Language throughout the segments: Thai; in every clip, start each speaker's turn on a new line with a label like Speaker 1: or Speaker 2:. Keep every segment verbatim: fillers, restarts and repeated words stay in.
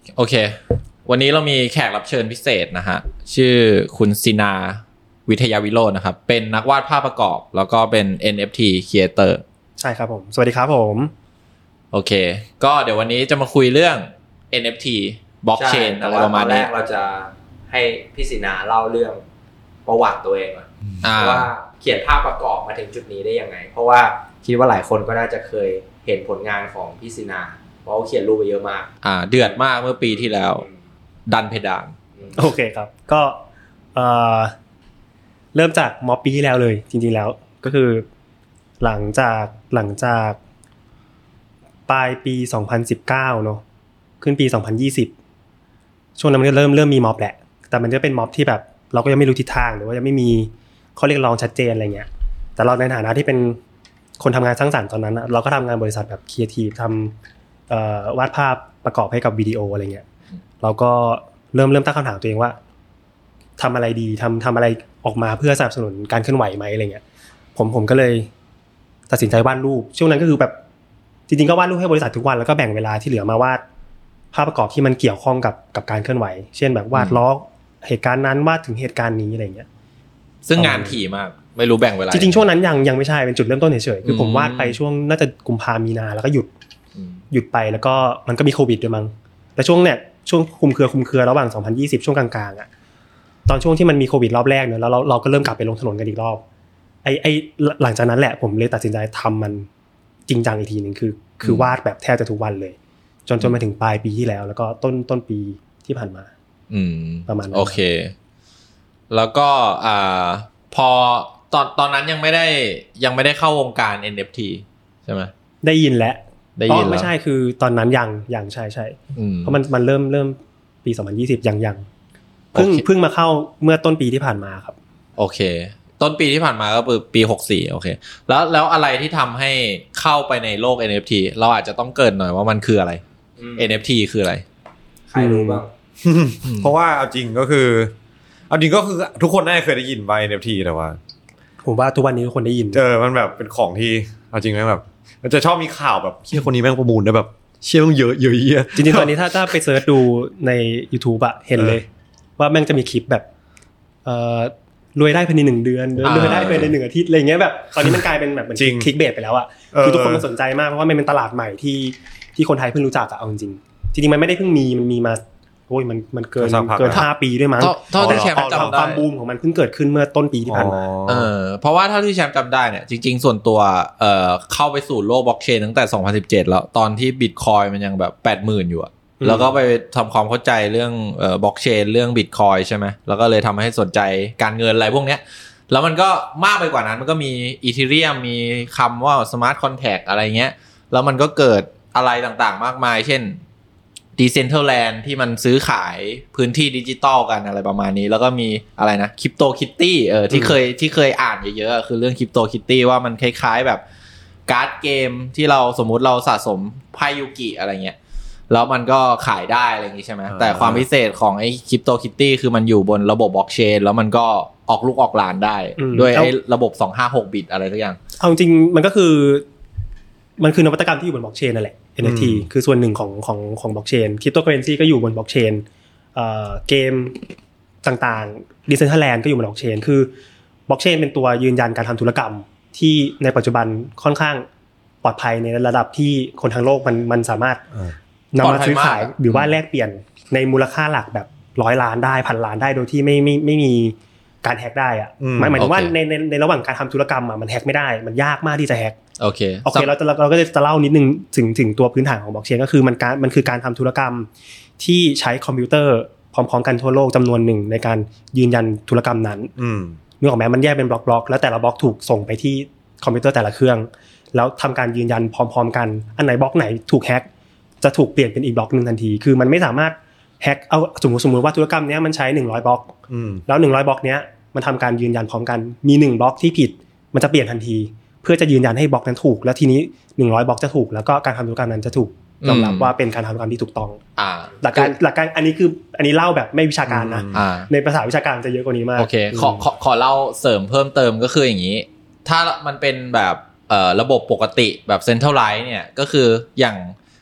Speaker 1: โอเควันนี้เรามีแขกรับเชิญพิเศษนะฮะชื่อคุณซินาวิทยาวิโรจน์นะครับเป็นนักวาดภาพประกอบแล้วก็เป็น เอ็น เอฟ ที Creator
Speaker 2: ใช่ครับผมสวัสดีครับผม
Speaker 1: โอเคก็เดี๋ยววันนี้จะมาคุยเรื่อง เอ็น เอฟ ที Blockchain อะไรประมาณนี้
Speaker 3: ตอนแรกเราจะให้พี่สินาเล่าเรื่องประวัติตัวเองก่อนว่าเขียนภาพประกอบมาถึงจุดนี้ได้ยังไงเพราะว่าคิดว่าหลายคนก็น่าจะเคยเห็นผลงานของพี่สินาเพราะเขาเขียนรูปไปเยอะมาก
Speaker 1: อ่าเดือดมากเมื่อปีที่แล้วดันเพดาน
Speaker 2: โอเคครับก็เอ่อเริ่มจากม็อบปีที่แล้วเลยจริงๆแล้วก็คือหลังจากหลังจากปลายปีสองพันสิบเก้าเนาะขึ้นปีสองพันยี่สิบช่วงนั้นมันก็เริ่มเริ่มมีม็อบแหละแต่มันจะเป็นม็อบที่แบบเราก็ยังไม่รู้ทิศทางหรือว่ายังไม่มีข้อเรียกร้องชัดเจนอะไรเงี้ยแต่เราในฐานะที่เป็นคนทำงานสร้างสรรค์ตอนนั้นเราก็ทำงานบริษัทแบบครีเอทีฟทำเอ่อวาดภาพประกอบให้กับวิดีโออะไรเงี้ยเราก็เริ่มเริ่มตั้งคำถามตัวเองว่าทำอะไรดีทำทำอะไรออกมาเพื่อสนับสนุนการเคลื่อนไหวไหมอะไรเงี้ยผมผมก็เลยตัดสินใจวาดรูปช่วงนั้นก็คือแบบจริงๆก็วาดรูปให้บริษัททุกวันแล้วก็แบ่งเวลาที่เหลือมาวาดภาพประกอบที่มันเกี่ยวข้องกับกับการเคลื่อนไหวเช่นแบบวาดล้อเหตุการณ์นั้นวาดถึงเหตุการณ์นี้อะไรเงี้ย
Speaker 1: ซึ่งงานถี่มากไม่รู้แบ่งเวลา
Speaker 2: จริงๆช่วงนั้นยังยังไม่ใช่เป็นจุดเริ่มต้นเฉยๆคือผมวาดไปช่วงน่าจะกุมภามีนาแล้วก็หยุดหยุดไปแล้วก็มันก็มีโควิดด้วยมั้งแต่ช่วงเนี้ยช่วงคุมเครือคุมเครือระหว่างสองพันยี่สิบช่วงกลางๆอ่ะตอนช่วงที่มันมีโควิดรอบแรกเนอะแล้วเราเราก็เริ่มกลับไปลงถนนกันอีกรอบไอ้ไอ้หลังจากนั้นแหละผมเลยตัดสินใจทำมันจริงจังอีกทีนึงคือคือวาดแบบแทบจะทุกวันเลยจนจนมาถึงปลายปีที่แล้วแล้วก็ต้นต้นปีที่ผ่านมา
Speaker 1: อืม
Speaker 2: ประมาณนั้น
Speaker 1: โอเคแล้วก็อ่าพอตอนตอนนั้นยังไม่ได้ยังไม่ได้เข้าวงการ เอ็น เอฟ ที ใช่ไหม
Speaker 2: ได้ยินแล้ว
Speaker 1: ได้ยินแล้ว
Speaker 2: ไม่ใช่คือตอนนั้นยังยังใช่ๆเพราะมันมันเริ่มเริ่มปีสองพันยี่สิบยังยังเพิ่งเพิ่งมาเข้าเมื่อต้นปีที่ผ่านมาครับ
Speaker 1: โอเคต้นปีที่ผ่านมาก็คือปีหกสิบสี่โอเคแล้วแล้วอะไรที่ทำให้เข้าไปในโลก เอ็น เอฟ ที เราอาจจะต้องเกริ่นหน่อยว่ามันคืออะไร เอ็น เอฟ ที คืออะไร
Speaker 3: ใครรู้บ้าง
Speaker 4: เพราะว่าเอาจริงก็คือเอาจริงก็คือทุกคนน่าจะเคยได้ยินว่า เอ็น เอฟ ที แต่ว่า
Speaker 2: ผมว่าทุกวันนี้ทุกคนได้ยิน
Speaker 4: เออมันแบบเป็นของที่เอาจริงมั้ยแบบมันจะชอบมีข่าวแบบเชี่ยคนนี้แม่งประมูลได้แบบเชี่ยต้องเยอะเยอะเหี้ย
Speaker 2: จริงๆตอนนี้ถ้าถ้าไปเสิร์ชดูใน YouTube อ่ะเห็นเลยว่าแม่งจะมีคลิปแบบเอ่อรวยได้ภายในหนึ่งเดือนรวยได้ภายในหนึ่งอาทิตย์อะไรอย่างเงี้ยแบบตอนนี้มันกลายเป็นแบบเหมือนคลิกเบสไปแล้วอ่ะคือทุกคนมันสนใจมากเพราะว่ามันเป็นตลาดใหม่ที่ที่คนไทยเพิ่งรู้จักอ่ะเอาจริงๆจริงๆมันไม่ได้เพิ่งมีมันมีมาโอ้ยมันมันเกินเกินห้าปีด้วยมั้ง
Speaker 1: เท่าที่แชมป์จำได้
Speaker 2: ความบูมของมันเพิ่งเกิดขึ้นเมื่อต้นปีที่ผ่านมา
Speaker 1: เออเพราะว่าเท่าที่แชมป์จำได้เนี่ยจริงๆส่วนตัวเอ่อเข้าไปสู่โลกบล็อกเชนตั้งแต่สองพันสิบเจ็ดแล้วตอนที่ Bitcoin มันยังแบบ แปดหมื่น อยู่อะแล้วก็ไปทำความเข้าใจเรื่องเอ่อบล็อกเชนเรื่อง Bitcoin ใช่ไหมแล้วก็เลยทำให้สนใจการเงินอะไรพวกเนี้ยแล้วมันก็มากไปกว่านั้นมันก็มี Ethereum มีคำว่า Smart Contract อะไรเงี้ยแล้วมันก็เกิดอะไรต่างๆมากมายเช่นDecentraland ที่มันซื้อขายพื้นที่ดิจิตอลกันอะไรประมาณนี้แล้วก็มีอะไรนะ Crypto Kitty เออที่เคยที่เคยอ่านเยอะๆคือเรื่อง Crypto Kitty ว่ามันคล้ายๆแบบการ์ดเกมที่เราสมมุติเราสะสมไพ่ยูกิอะไรเงี้ยแล้วมันก็ขายได้อะไรอย่างงี้ใช่ไหมแต่ความพิเศษของไอ้ Crypto Kitty คือมันอยู่บนระบบบล็อกเชนแล้วมันก็ออกลูกออกหลานได้ด้วยไอ้ระบบสองห้าหกบิตอะไรทุกอย่าง
Speaker 2: เอาจริงมันก็คือมันคือนวัตกรรมที่อยู่บนบล็อกเชนนั่นแหละ เอ็น เอฟ ที คือส่วนหนึ่งของของของบล็อกเชนคริปโตเคอเรนซีก็อยู่บนบล็อกเชนเอ่อเกมต่างๆ Decentraland ก็อยู่บนบล็อกเชนคือบล็อกเชนเป็นตัวยืนยันการทำธุรกรรมที่ในปัจจุบันค่อนข้างปลอดภัยในระดับที่คนทั้งโลกมันมันสามารถนำมาซื้อขายหรือว่าแลกเปลี่ยนในมูลค่าหลักแบบร้อยล้านได้พันล้านได้โดยที่ไม่ไม่ไม่มีการแฮกได้อ่ะหมายหมายถึงว่าในในในระหว่างการทำธุรกรรมอ่ะมันแฮกไม่ได้มันยากมากที่จะแฮก
Speaker 1: โอเค
Speaker 2: โอเคเราจะเราก็จะเล่านิดนึงถึงถึงตัวพื้นฐานของบล็อกเชนก็คือมันการมันคือการทำธุรกรรมที่ใช้คอมพิวเตอร์พร้อมๆกันทั่วโลกจำนวนหนึ่งในการยืนยันธุรกรรมนั้นนึกออกไหมมันแยกเป็นบล็อกบล็อกแล้วแต่ละบล็อกถูกส่งไปที่คอมพิวเตอร์แต่ละเครื่องแล้วทำการยืนยันพร้อมๆกันอันไหนบล็อกไหนถูกแฮกจะถูกเปลี่ยนเป็นอีกบล็อกนึงทันทีคือมันไม่สามารถแฮกเอาสมมุติสมมุติว่าธุรกรรมนี้มันใช้หนึ่งร้อยบล็อกแล้วหนึ่งร้อยบล็อกเนี้ยมันทำการยืนยันพร้อมกันมีหนึ่งบล็อกที่ผิดมันจะเปลี่ยนทันทีเพื่อจะยืนยันให้บล็อกนั้นถูกแล้วทีนี้หนึ่งร้อยบล็อกจะถูกแล้วก็การทำธุรกรรมนั้นจะถูกยอมรับว่าเป็นการทำธุรกรรมที่ถูกต้อง
Speaker 1: อ่า
Speaker 2: หลักการหลักการอันนี้คืออันนี้เล่าแบบไม่วิชาการนะในภาษาวิชาการจะเยอะกว่านี้มาก
Speaker 1: โอเคขอขอขอเล่าเสริมเพิ่มเติมก็คืออย่างนี้ถ้ามันเป็นแบบเอ่อระบบปกติแบบ Centralized เนี่ยก็คืออย่าง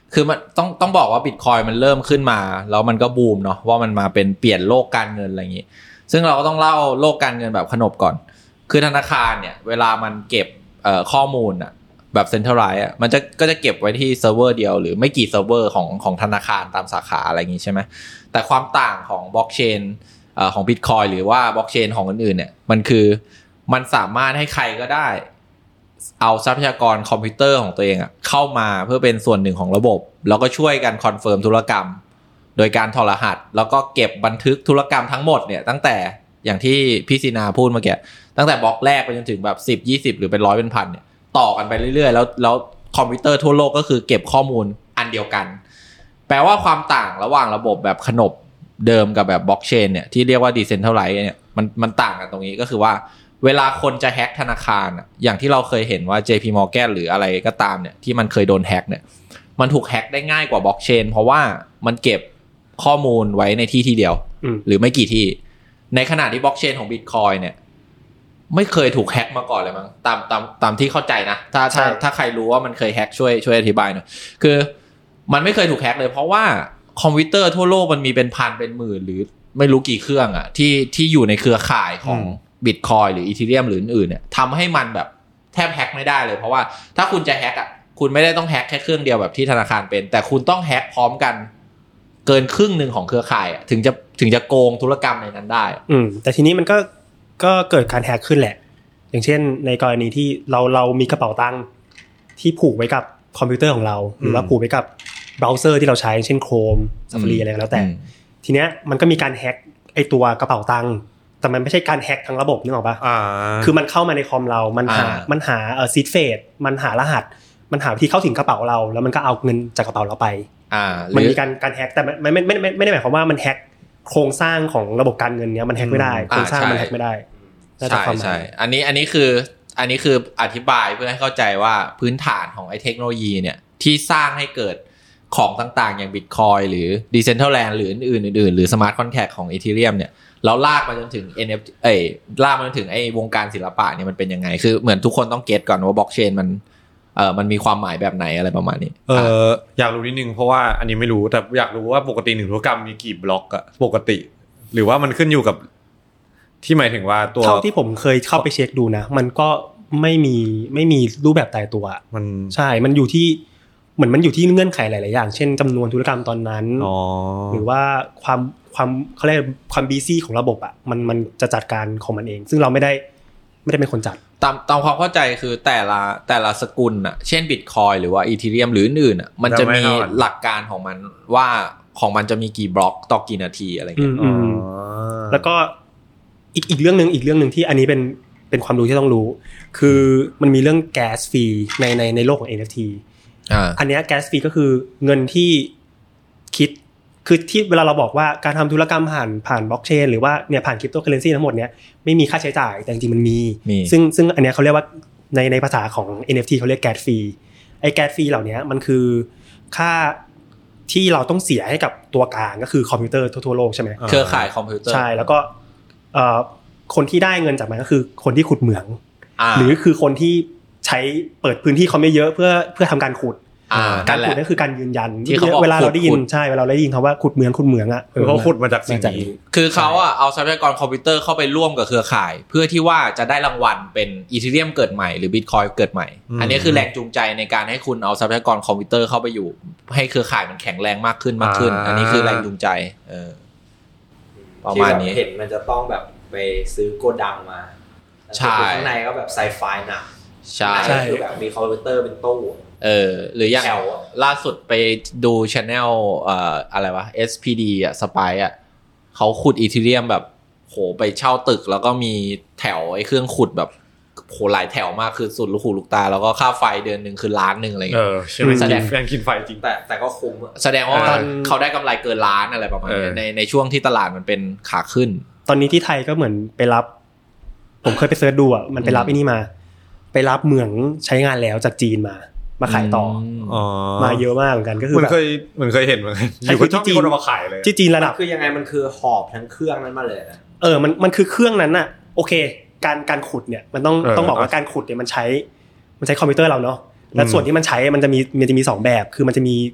Speaker 1: คือมันต้องต้องบอกว่า Bitcoin มันเริ่มขึ้นมาแล้วมันก็บูมเนาะว่ามันมาเป็นเปลี่ยนโลกการเงินอะไรอย่างงี้ซึ่งเราก็ต้องเล่าโลกการเงินแบบขนบก่อนคือธนาคารเนี่ยเวลามันเก็บเอ่อข้อมูลอ่ะแบบเซ็นทรัลไลซ์อ่ะมันจะก็จะเก็บไว้ที่เซิร์ฟเวอร์เดียวหรือไม่กี่เซิร์ฟเวอร์ของของธนาคารตามสาขาอะไรอย่างงี้ใช่ไหมแต่ความต่างของบล็อกเชนเอ่อของ Bitcoin หรือว่าบล็อกเชนของอื่นๆเนี่ยมันคือมันสามารถให้ใครก็ได้เอาทรัพยากรคอมพิวเตอร์ของตัวเองอ่ะเข้ามาเพื่อเป็นส่วนหนึ่งของระบบแล้วก็ช่วยกันคอนเฟิร์มธุรกรรมโดยการถอดรหัสแล้วก็เก็บบันทึกธุรกรรมทั้งหมดเนี่ยตั้งแต่อย่างที่พี่ซีนาพูดเมื่อกี้ตั้งแต่บล็อกแรกไปจนถึงแบบสิบ ยี่สิบหรือเป็นร้อยเป็นพันเนี่ยต่อกันไปเรื่อยๆแล้วแล้วคอมพิวเตอร์ทั่วโลกก็คือเก็บข้อมูลอันเดียวกันแปลว่าความต่างระหว่างระบบแบบขนบเดิมกับแบบบล็อกเชนเนี่ยที่เรียกว่าดีเซนทรัลไลซ์เนี่ยมันมันต่างกันตรงนี้ก็คือว่าเวลาคนจะแฮ็กธนาคารอ่ะอย่างที่เราเคยเห็นว่า เจ พี Morgan หรืออะไรก็ตามเนี่ยที่มันเคยโดนแฮ็กเนี่ยมันถูกแฮ็กได้ง่ายกว่าบล็อกเชนเพราะว่ามันเก็บข้อมูลไว้ในที่ที่เดียวหรือไม่กี่ที่ในขณะที่บล็อกเชนของ Bitcoin เนี่ยไม่เคยถูกแฮ็กมาก่อนเลยมั้งตามตามตามที่เข้าใจนะถ้าถ้าถ้าใครรู้ว่ามันเคยแฮ็กช่วยช่วยอธิบายหน่อยคือมันไม่เคยถูกแฮ็กเลยเพราะว่าคอมพิวเตอร์ทั่วโลกมันมีเป็นพันเป็นหมื่นหรือไม่รู้กี่เครื่องอ่ะที่ที่อยู่ในเครือข่ายของBitcoin หรือ Ethereum หรืออื่นๆเนี่ยทำให้มันแบบแทบแฮ็กไม่ได้เลยเพราะว่าถ้าคุณจะแฮ็กอ่ะคุณไม่ได้ต้องแฮ็กแค่เครื่องเดียวแบบที่ธนาคารเป็นแต่คุณต้องแฮ็กพร้อมกันเกินครึ่งนึงของเครือข่ายอ่ะถึงจะถึงจะโกงธุรกรรมในนั้นได้
Speaker 2: อืมแต่ทีนี้มันก็ก็เกิดการแฮ็กขึ้นแหละอย่างเช่นในกรณีที่เราเรามีกระเป๋าตังค์ที่ผูกไว้กับคอมพิวเตอร์ของเราหรือว่าผูกไว้กับเบราว์เซอร์ที่เราใช้เช่น Chrome Safari อะไรก็แล้วแต่ทีเนี้ยมันก็มีการแฮ็กไอ้ตัวกระเป๋าตังค์แต่มันไม่ใช่การแฮ็กทั้งระบบนึกออกป่ะคือมันเข้ามาในคอมเรามันหามันหาเอ่อซีดเฟสมันหารหัสมันหาวิธีเข้าถึงกระเป๋าเราแล้วมันก็เอาเงินจากกระเป๋าเราไป
Speaker 1: อ่า
Speaker 2: มันมีการการแฮ็กแต่ไม่ไม่ไม่ไม่ไม่ได้หมายความว่ามันแฮ็กโครงสร้างของระบบการเงินเนี้ยมันแฮ็กไม่ได้โครงสร้างมันแฮ็กไม่ได้
Speaker 1: ใช่ใช่อันนี้อันนี้คืออันนี้คืออธิบายเพื่อให้เข้าใจว่าพื้นฐานของไอ้เทคโนโลยีเนี่ยที่สร้างให้เกิดของต่างๆอย่าง Bitcoin หรือ Decentraland หรืออื่นๆอื่นๆหรือ Smart Contract ของ Ethereum เนี่ยแล้วลากมาจนถึง เอ็น เอฟ ที เอ้ยลากมาจนถึงไอ้วงการศิลปะเนี่ยมันเป็นยังไงคือเหมือนทุกคนต้องเก็ทก่อนว่าบล็อกเชนมันเอ่อมันมีความหมายแบบไหนอะไรประมาณนี้
Speaker 4: เอออยากรู้นิดนึงเพราะว่าอันนี้ไม่รู้แต่อยากรู้ว่าปกติหนึ่งธุรกรรมมีกี่บล็อกอะปกติหรือว่ามันขึ้นอยู่กับที่หมายถึงว่าตัว
Speaker 2: เท่าที่ผมเคยเข้าไปเช็คดูนะมันก็ไม่มีไม่มีรูปแบบตายตัว
Speaker 4: มัน
Speaker 2: ใช่มันอยู่ที่เหมือนมันอยู่ที่เงื่อนไขหลายๆอย่างเช่นจำนวนธุรกรรมตอนนั้นหรือว่าความความเขาเรียกความบีซี่ของระบบอ่ะมันมันจะจัดการของมันเองซึ่งเราไม่ได้ไม่ได้เป็นคนจัด
Speaker 1: ตามตามความเข้าใจคือแต่ละแต่ละสกุลอ่ะเช่น Bitcoin หรือว่า Ethereum หรืออื่นๆอ่ะมันจะมีหลักการของมันว่าของมันจะมีกี่บล็อกต่อกี่นาทีอะไรเงี้ย
Speaker 2: แล้วก็อีกอีกเรื่องนึงอีกเรื่องนึงที่อันนี้เป็นเป็นความรู้ที่ต้องรู้คือมันมีเรื่องแก๊สฟรีในในในโลกของ เอ็น เอฟ ที อ่าอันเนี้ยแก๊สฟรีก็คือเงินที่คิดคือที่เวลาเราบอกว่าการทำธุรกรรมผ่านผ่านบล็อกเชนหรือว่าเนี่ยผ่านคริปโตเคอเรนซีทั้งหมดเนี้ยไม่มีค่าใช้จ่ายแต่จริงๆมันมีซึ่งซึ่งอันเนี้ยเขาเรียกว่าในในภาษาของ เอ็น เอฟ ที เขาเรียกแก๊สฟรีไอ้แก๊สฟรีเหล่านี้มันคือค่าที่เราต้องเสียให้กับตัวกลางก็คือคอมพิวเตอร์ทั่วโลกใช่ไหม
Speaker 1: เครือข่ายคอมพิวเตอร์
Speaker 2: ใช่แล้วก็เอ่อคนที่ได้เงินจากมันก็คือคนที่ขุดเหมืองหรือคือคนที่ใช้เปิดพื้นที่คอมเยอะๆเพื่อเพื่อทำการขุดการขุดนั่นคือการยืนยันเวลาเราได้ยินใช่เวลาเราได้ยินคำว่าขุดเหมืองขุดเหมืองอ่ะ
Speaker 4: เขาขุดมาจากสิ่งนี้
Speaker 1: คือเขาอ่ะเอาทรัพยากรคอมพิวเตอร์เข้าไปร่วมกับเครือข่ายเพื่อที่ว่าจะได้รางวัลเป็นอีเธเรียมเกิดใหม่หรือ Bitcoin เกิดใหม่อันนี้คือแรงจูงใจในการให้คุณเอาทรัพยากรคอมพิวเตอร์เข้าไปอยู่ให้เครือข่ายมันแข็งแรงมากขึ้นมากขึ้นอันนี้คือแรงจูงใจเออประมาณนี้
Speaker 3: เห็นมันจะต้องแบบไปซื้อโกดังมา
Speaker 1: ใช่
Speaker 3: ข้างในก็แบบไซไฟหนัก
Speaker 1: ใช่
Speaker 3: คือแบบมีคอมพิวเตอร์เป็นตู้
Speaker 1: เออหรืออย่างล่าสุดไปดู channel เอ่ออะไรวะ เอส พี ดี อ่ะ Spy อ่ะเขาขุดอีเธเรียมแบบโหไปเช่าตึกแล้วก็มีแถวไอ้เครื่องขุดแบบโหหลายแถวมากคือสุดลูกหูลูกตาแล้วก็ค่าไฟเดือนนึงคือล้านนึงอะไรเงี้ย
Speaker 4: เออใช่มั้ยแสดงแรงกินไฟจริง
Speaker 3: แต่แต่ก็คุ้ม
Speaker 1: แสดงว่าเขาได้กำไรเกินล้านอะไรประมาณนี้ในในช่วงที่ตลาดมันเป็นขาขึ้น
Speaker 2: ตอนนี้ที่ไทยก็เหมือนไปรับผมเคยไปเสิร์ชดูอ่ะมันไปรับไอ้นี่มาไปรับเหมืองใช้งานแล้วจากจีนมามาขายต่ออ๋อมาเยอะมากเหมือนกันก็คือ
Speaker 4: แบบมันเคยมันเคยเห็นเหมือนกันอยู่ที่จีนคนเอามาขายเลย
Speaker 2: ที่จีนระดับ
Speaker 3: คือยังไงมันคือหอบทั้งเครื่องนั้นมาเลยนะ
Speaker 2: เออมันมันคือเครื่องนั้นน่ะโอเคการการขุดเนี่ยมันต้องต้องบอกว่าการขุดเนี่ยมันใช้มันใช้คอมพิวเตอร์เราเนาะแล้วส่วนที่มันใช้มันจะมีมันจะมีสองแบบคือมันจะมี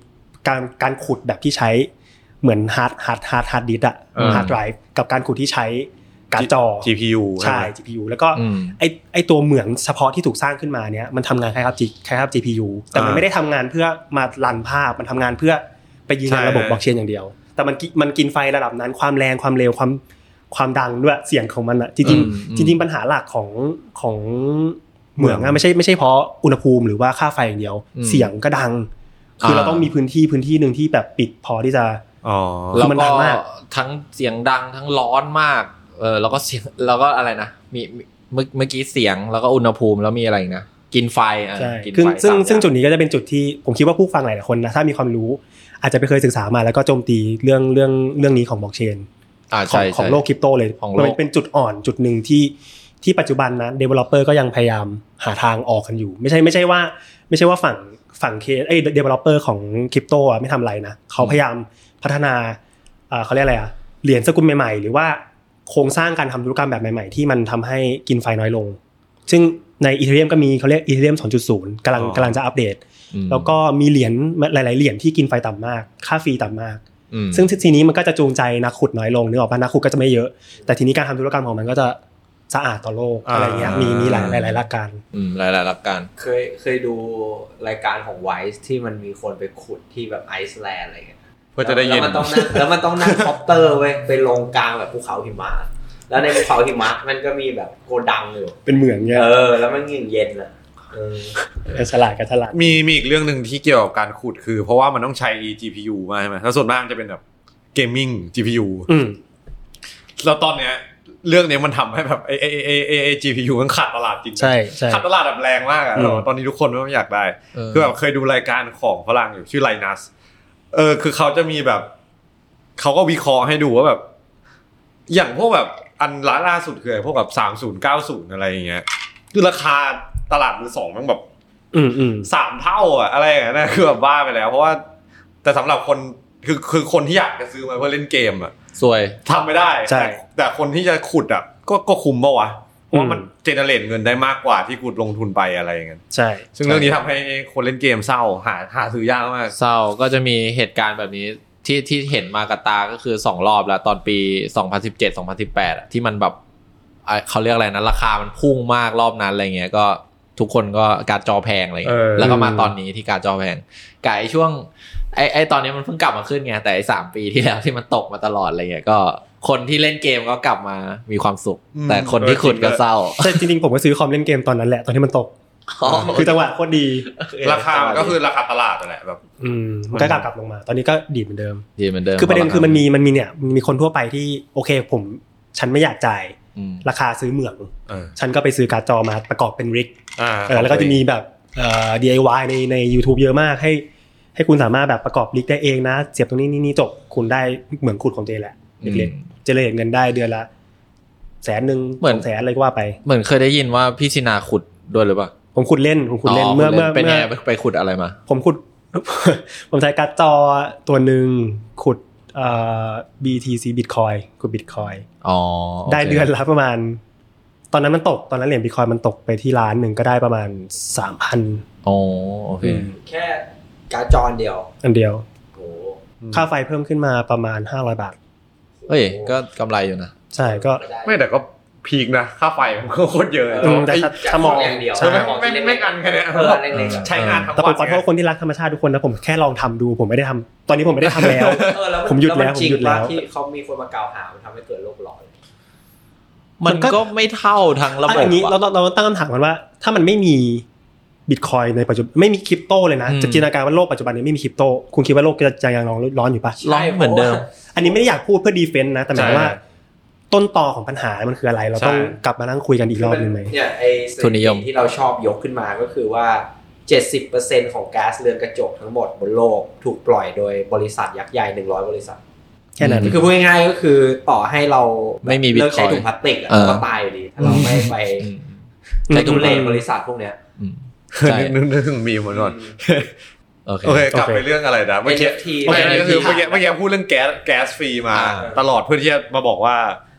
Speaker 2: การการขุดแบบที่ใช้เหมือนฮาร์ดฮาร์ดฮาร์ดฮาร์ดดิสก์อะฮาร์ดไดรฟ์กับการขุดที่ใช้การ์ดจอ
Speaker 4: จี พี ยู
Speaker 2: ใช่ จี พี ยู แล้วก็ไอไอตัวเหมืองเฉพาะที่ถูกสร้างขึ้นมาเนี้ยมันทำงานคล้ายๆ คล้ายๆ จี พี ยู แต่มันไม่ได้ทำงานเพื่อมารันภาพมันทำงานเพื่อไปยืนยันระบบบล็อกเชนอย่างเดียวแต่มันมันกินไฟระดับนั้นความแรงความเร็วความความดังด้วยเสียงของมันอ่ะจริงๆจริงๆปัญหาหลักของของเหมืองอ่ะไม่ใช่ไม่ใช่เพราะอุณหภูมิหรือว่าค่าไฟอย่างเดียวเสียงก็ดังคือเราต้องมีพื้นที่พื้นที่นึงที่แบบปิดพอที่จะ
Speaker 1: อ๋อแล้วมันดังมากทั้งเสียงดังทั้งร้อนมากเออแล้วก็เสียงแล้วก็อะไรนะมีเมื่อเมื่อกี้เสียงแล้วก็อุณหภูมิแล้วมีอะไรอีกนะกินไฟอ่ะกินไฟ
Speaker 2: ซึ่งซึ่งจุดนี้ก็จะเป็นจุดที่ผมคิดว่าผู้ฟังหลายๆคนนะถ้ามีความรู้อาจจะไปเคยศึกษามาแล้วก็โจมตีเรื่องเรื่องเรื่องนี้ของบล็อกเชนของของโลกคริปโตเลยมันเป็นจุดอ่อนจุดนึงที่ที่ปัจจุบันนะ developer ก็ยังพยายามหาทางออกกันอยู่ไม่ใช่ไม่ใช่ว่าไม่ใช่ว่าฝั่งฝั่งเคไอ้ developer ของคริปโตอ่ะไม่ทำอะไรนะเขาพยายามพัฒนาอ่าเขาเรียกอะไรอ่ะเหรียญสกุลใหม่ๆหรือว่าโครงสร้างการทำธุรกรรมแบบใหม่ๆที่มันทำให้กินไฟน้อยลงซึ่งใน Ethereum ก็มีเขาเรียก Ethereum สองจุดศูนย์ กำลังกำลังจะอัปเดตแล้วก็มีเหรียญหลายๆเหรียญที่กินไฟต่ำมากค่าฟรีต่ำมากซึ่งทีนี้มันก็จะจูงใจนักขุดน้อยลงนึกออกป่ะนักขุดก็จะไม่เยอะแต่ทีนี้การทำธุรกรรมของมันก็จะสะอาดต่อโลกอะไรเงี้ยมีมีหลายหลายหลักการ
Speaker 1: อืมหลายหลายหลักการ
Speaker 3: เคยเคยดูรายการของ Vice ที่มันมีคนไปขุดที่แบบไอซ์แลนด์อะไรเงี้ย
Speaker 4: เพื่อจะได้ยิน
Speaker 3: แล้วมันต้องนั่งแล้วมันต้องนั่งคอปเตอร์เว้ยไปลงกลางแบบภูเขาหิมะแล้วในภูเขาหิมะมันก็มีแบบโกดังอยู่
Speaker 2: เป็นเหมืองเงี้ย
Speaker 3: เออแล้วมันเย็นๆอ่ะเออ
Speaker 2: ฉลาดกับฉลาด
Speaker 4: มีมีอีกเรื่องนึงที่เกี่ยวกับการขุดคือเพราะว่ามันต้องใช้ จี พี ยู มาใช่มั้ยแล้วส่วนมากมันจะเป็นแบบเกมมิ่ง จี พี ยู อืมแล้วตอนเนี้ยเรื่องนี้มันทำให้แบบไอ้ไอ้ไอ้ไอ้ไอ้ จี พี ยู มันขาดตลาดจริง
Speaker 2: ใช่ใช่
Speaker 4: ขาดตลาดแบบแรงมากอ่ะตอนนี้ทุกคนไม่อยากได้คือแบบเคยดูรายการของฝรั่งอยู่ชื่อไลนัสเออคือเขาจะมีแบบเขาก็วิเคราะห์ให้ดูว่าแบบอย่างพวกแบบอันล่าสุดคือพวกแบบสามสิบ เก้าสิบอะไรอย่างเงี้ยคือราคาตลาดมือสองมันแบบ
Speaker 2: อืม
Speaker 4: ๆสามเท่าอ่ะอะไรอย่างเงี้ยนะคือแบบบ้าไปแล้วเพราะว่าแต่สำหรับคนคือคือคนที่อยากจะซื้อมาเพื่อเล่นเกมอ่ะ
Speaker 1: สวย
Speaker 4: ทำไม่ได้แต่แต่คนที่จะขุดอ่ะก็ก็คุ้มป่ะวะเพราะมันเจเนเรตเงินได้มากกว่าที่ขุดลงทุนไปอะไรอย่างเงี้ย
Speaker 2: ใช่
Speaker 4: ซึ่งเรื่องนี้ทำให้คนเล่นเกมเศร้าหาหาซื้อยากมาก
Speaker 1: เศร้าก็จะมีเหตุการณ์แบบนี้ที่ที่เห็นมากับตาก็คือสองรอบแล้วตอนปีสองพันสิบเจ็ด สองพันสิบแปดอ่ะที่มันแบบเขาเรียกอะไรนะราคามันพุ่งมากรอบนั้นอะไรเงี้ยก็ทุกคนก็การจอแพงอะไรเงี้ยแล้วก็มาตอนนี้ที่การจอแพงกับไอ้ช่วงไอ้ไอ้ตอนนี้มันเพิ่งกลับมาขึ้นไงแต่ไอ้สามปีที่แล้วที่มันตกมาตลอดอะไรเงี้ยก็คนที่เล่นเกมก็กลับมามีความสุขแต่คนที่ขุดก็เศร้า
Speaker 2: แต่จริงๆผมก็ซื้อคอมเล่นเกมตอนนั้นแหละตอนที่มันตกคือจังหวะโคตรดี
Speaker 4: ราคาก็คือราคาตลาดนั่นแหละแบบ
Speaker 2: อืมมันก็กลับกลับลงมาตอนนี้ก็ดีเหมือนเดิม
Speaker 1: ดีเหมือนเดิม
Speaker 2: คือประเด็นคือมันมีมันมีเนี่ยมีคนทั่วไปที่โอเคผมฉันไม่อยากจ่ายราคาซื้อเหมืองฉันก็ไปซื้อการ์ดจอมาประกอบเป็นริกเออแล้วก็จะมีแบบเอ่อ ดี ไอ วาย ในใน YouTube เยอะมากให้ให้คุณสามารถแบบประกอบริกได้เองนะเสียบตรงนี้นี่จบคุณได้เหมืองขุดของตัวเองแหละเล็กๆเจเนเรตเงินได้เดือนละแสนนึงเหมือนแสนอะไรก็ว่าไป
Speaker 1: เหมือนเคยได้ยินว่าพี่ชินาขุดด้วยหรือเปล่า
Speaker 2: ผมขุดเล่นผมขุดเล่นเมื่อเมื่อ
Speaker 1: เป็นไงไปขุดอะไรมา
Speaker 2: ผมขุดผมใช้การ์ดจอตัวนึงขุดเอ่อ บี ที ซี Bitcoin ขุด Bitcoin
Speaker 1: อ๋อ
Speaker 2: ได้เดือนละประมาณตอนนั้นมันตกตอนนั้นเหรียญ Bitcoin มันตกไปที่ล้านนึงก็ได้ประมาณ สามพัน
Speaker 1: อ๋อโอเค
Speaker 3: แค่การ์ดจออันเดียว
Speaker 2: อันเดียวโอ้ค่าไฟเพิ่มขึ้นมาประมาณห้าร้อยบาท
Speaker 1: เฮ้ยก็กำไรอยู่นะ
Speaker 2: ใช่ก็
Speaker 4: ไม่แต่ก็พีคนะค่าไฟมันก็โคตรเยอะ
Speaker 2: แต่ถ้ามอง
Speaker 3: อย่างเดียว
Speaker 4: ไม่ไม่ไม่กันแค่นี้ใช้งานทั้งวัน
Speaker 2: แต่ผมขอโทษคนที่รักธรรมชาติทุกคนนะผมแค่ลองทำดูผมไม่ได้ทำตอนนี้ผมไม่ได้ทำแล้วผมหยุดแล้วผมหยุดแล้ว
Speaker 3: ที่เขามีคนมากล่าวหามันทำให้เกิดโลกร้อน
Speaker 1: มันก็ไม่เท่าทั้งระบบ
Speaker 2: อันนี้เราเราตั้งคำถามกันว่าถ้ามันไม่มีBitcoin ในปัจจุบันไม่มีคริปโตเลยนะจะจินตนาการว่าโลกปัจจุบันนี้ไม่มีคริปโตคุณคิดว่าโลกจะยังร้อนอยู่ปะ
Speaker 1: ร้อนเหมือนเดิม
Speaker 2: อันนี้ไม่ได้อยากพูดเพื่อดีเฟนส์นะแต่หมายว่าต้นตอของปัญหามันคืออะไรเราต้องกลับมานั่งคุยกันอีกรอบนึงมั้ย
Speaker 3: เนี่ยไอ้ทุนนิยมที่เราชอบยกขึ้นมาก็คือว่า เจ็ดสิบเปอร์เซ็นต์ ของก๊าซเรือนกระจกทั้งหมดบนโลกถูกปล่อยโดยบริษัทยักษ์ใหญ่หนึ่งร้อยบริษัท
Speaker 2: แค่นั้น
Speaker 3: คือพูดง่ายๆก็คือต่อให้เรา
Speaker 1: ไม่มี
Speaker 3: เลิกใช้ถุงพลาสติกอ่ะก็ตายอยู่ดีถ้าเราไม่ไปใช้ถุงเลนบริษัทพวกเนี้ย
Speaker 4: ใช่นึกนึกถึงมีเหมือนก่อนโอเคโอเคกลับไปเรื่องอะไรนะเมื่อกี้ไม่ก็คือเมื่อกี้เมื่อกี้พูดเรื่องแก๊สแก๊สฟรีมาตลอดเพื่อที่จะมาบอกว่า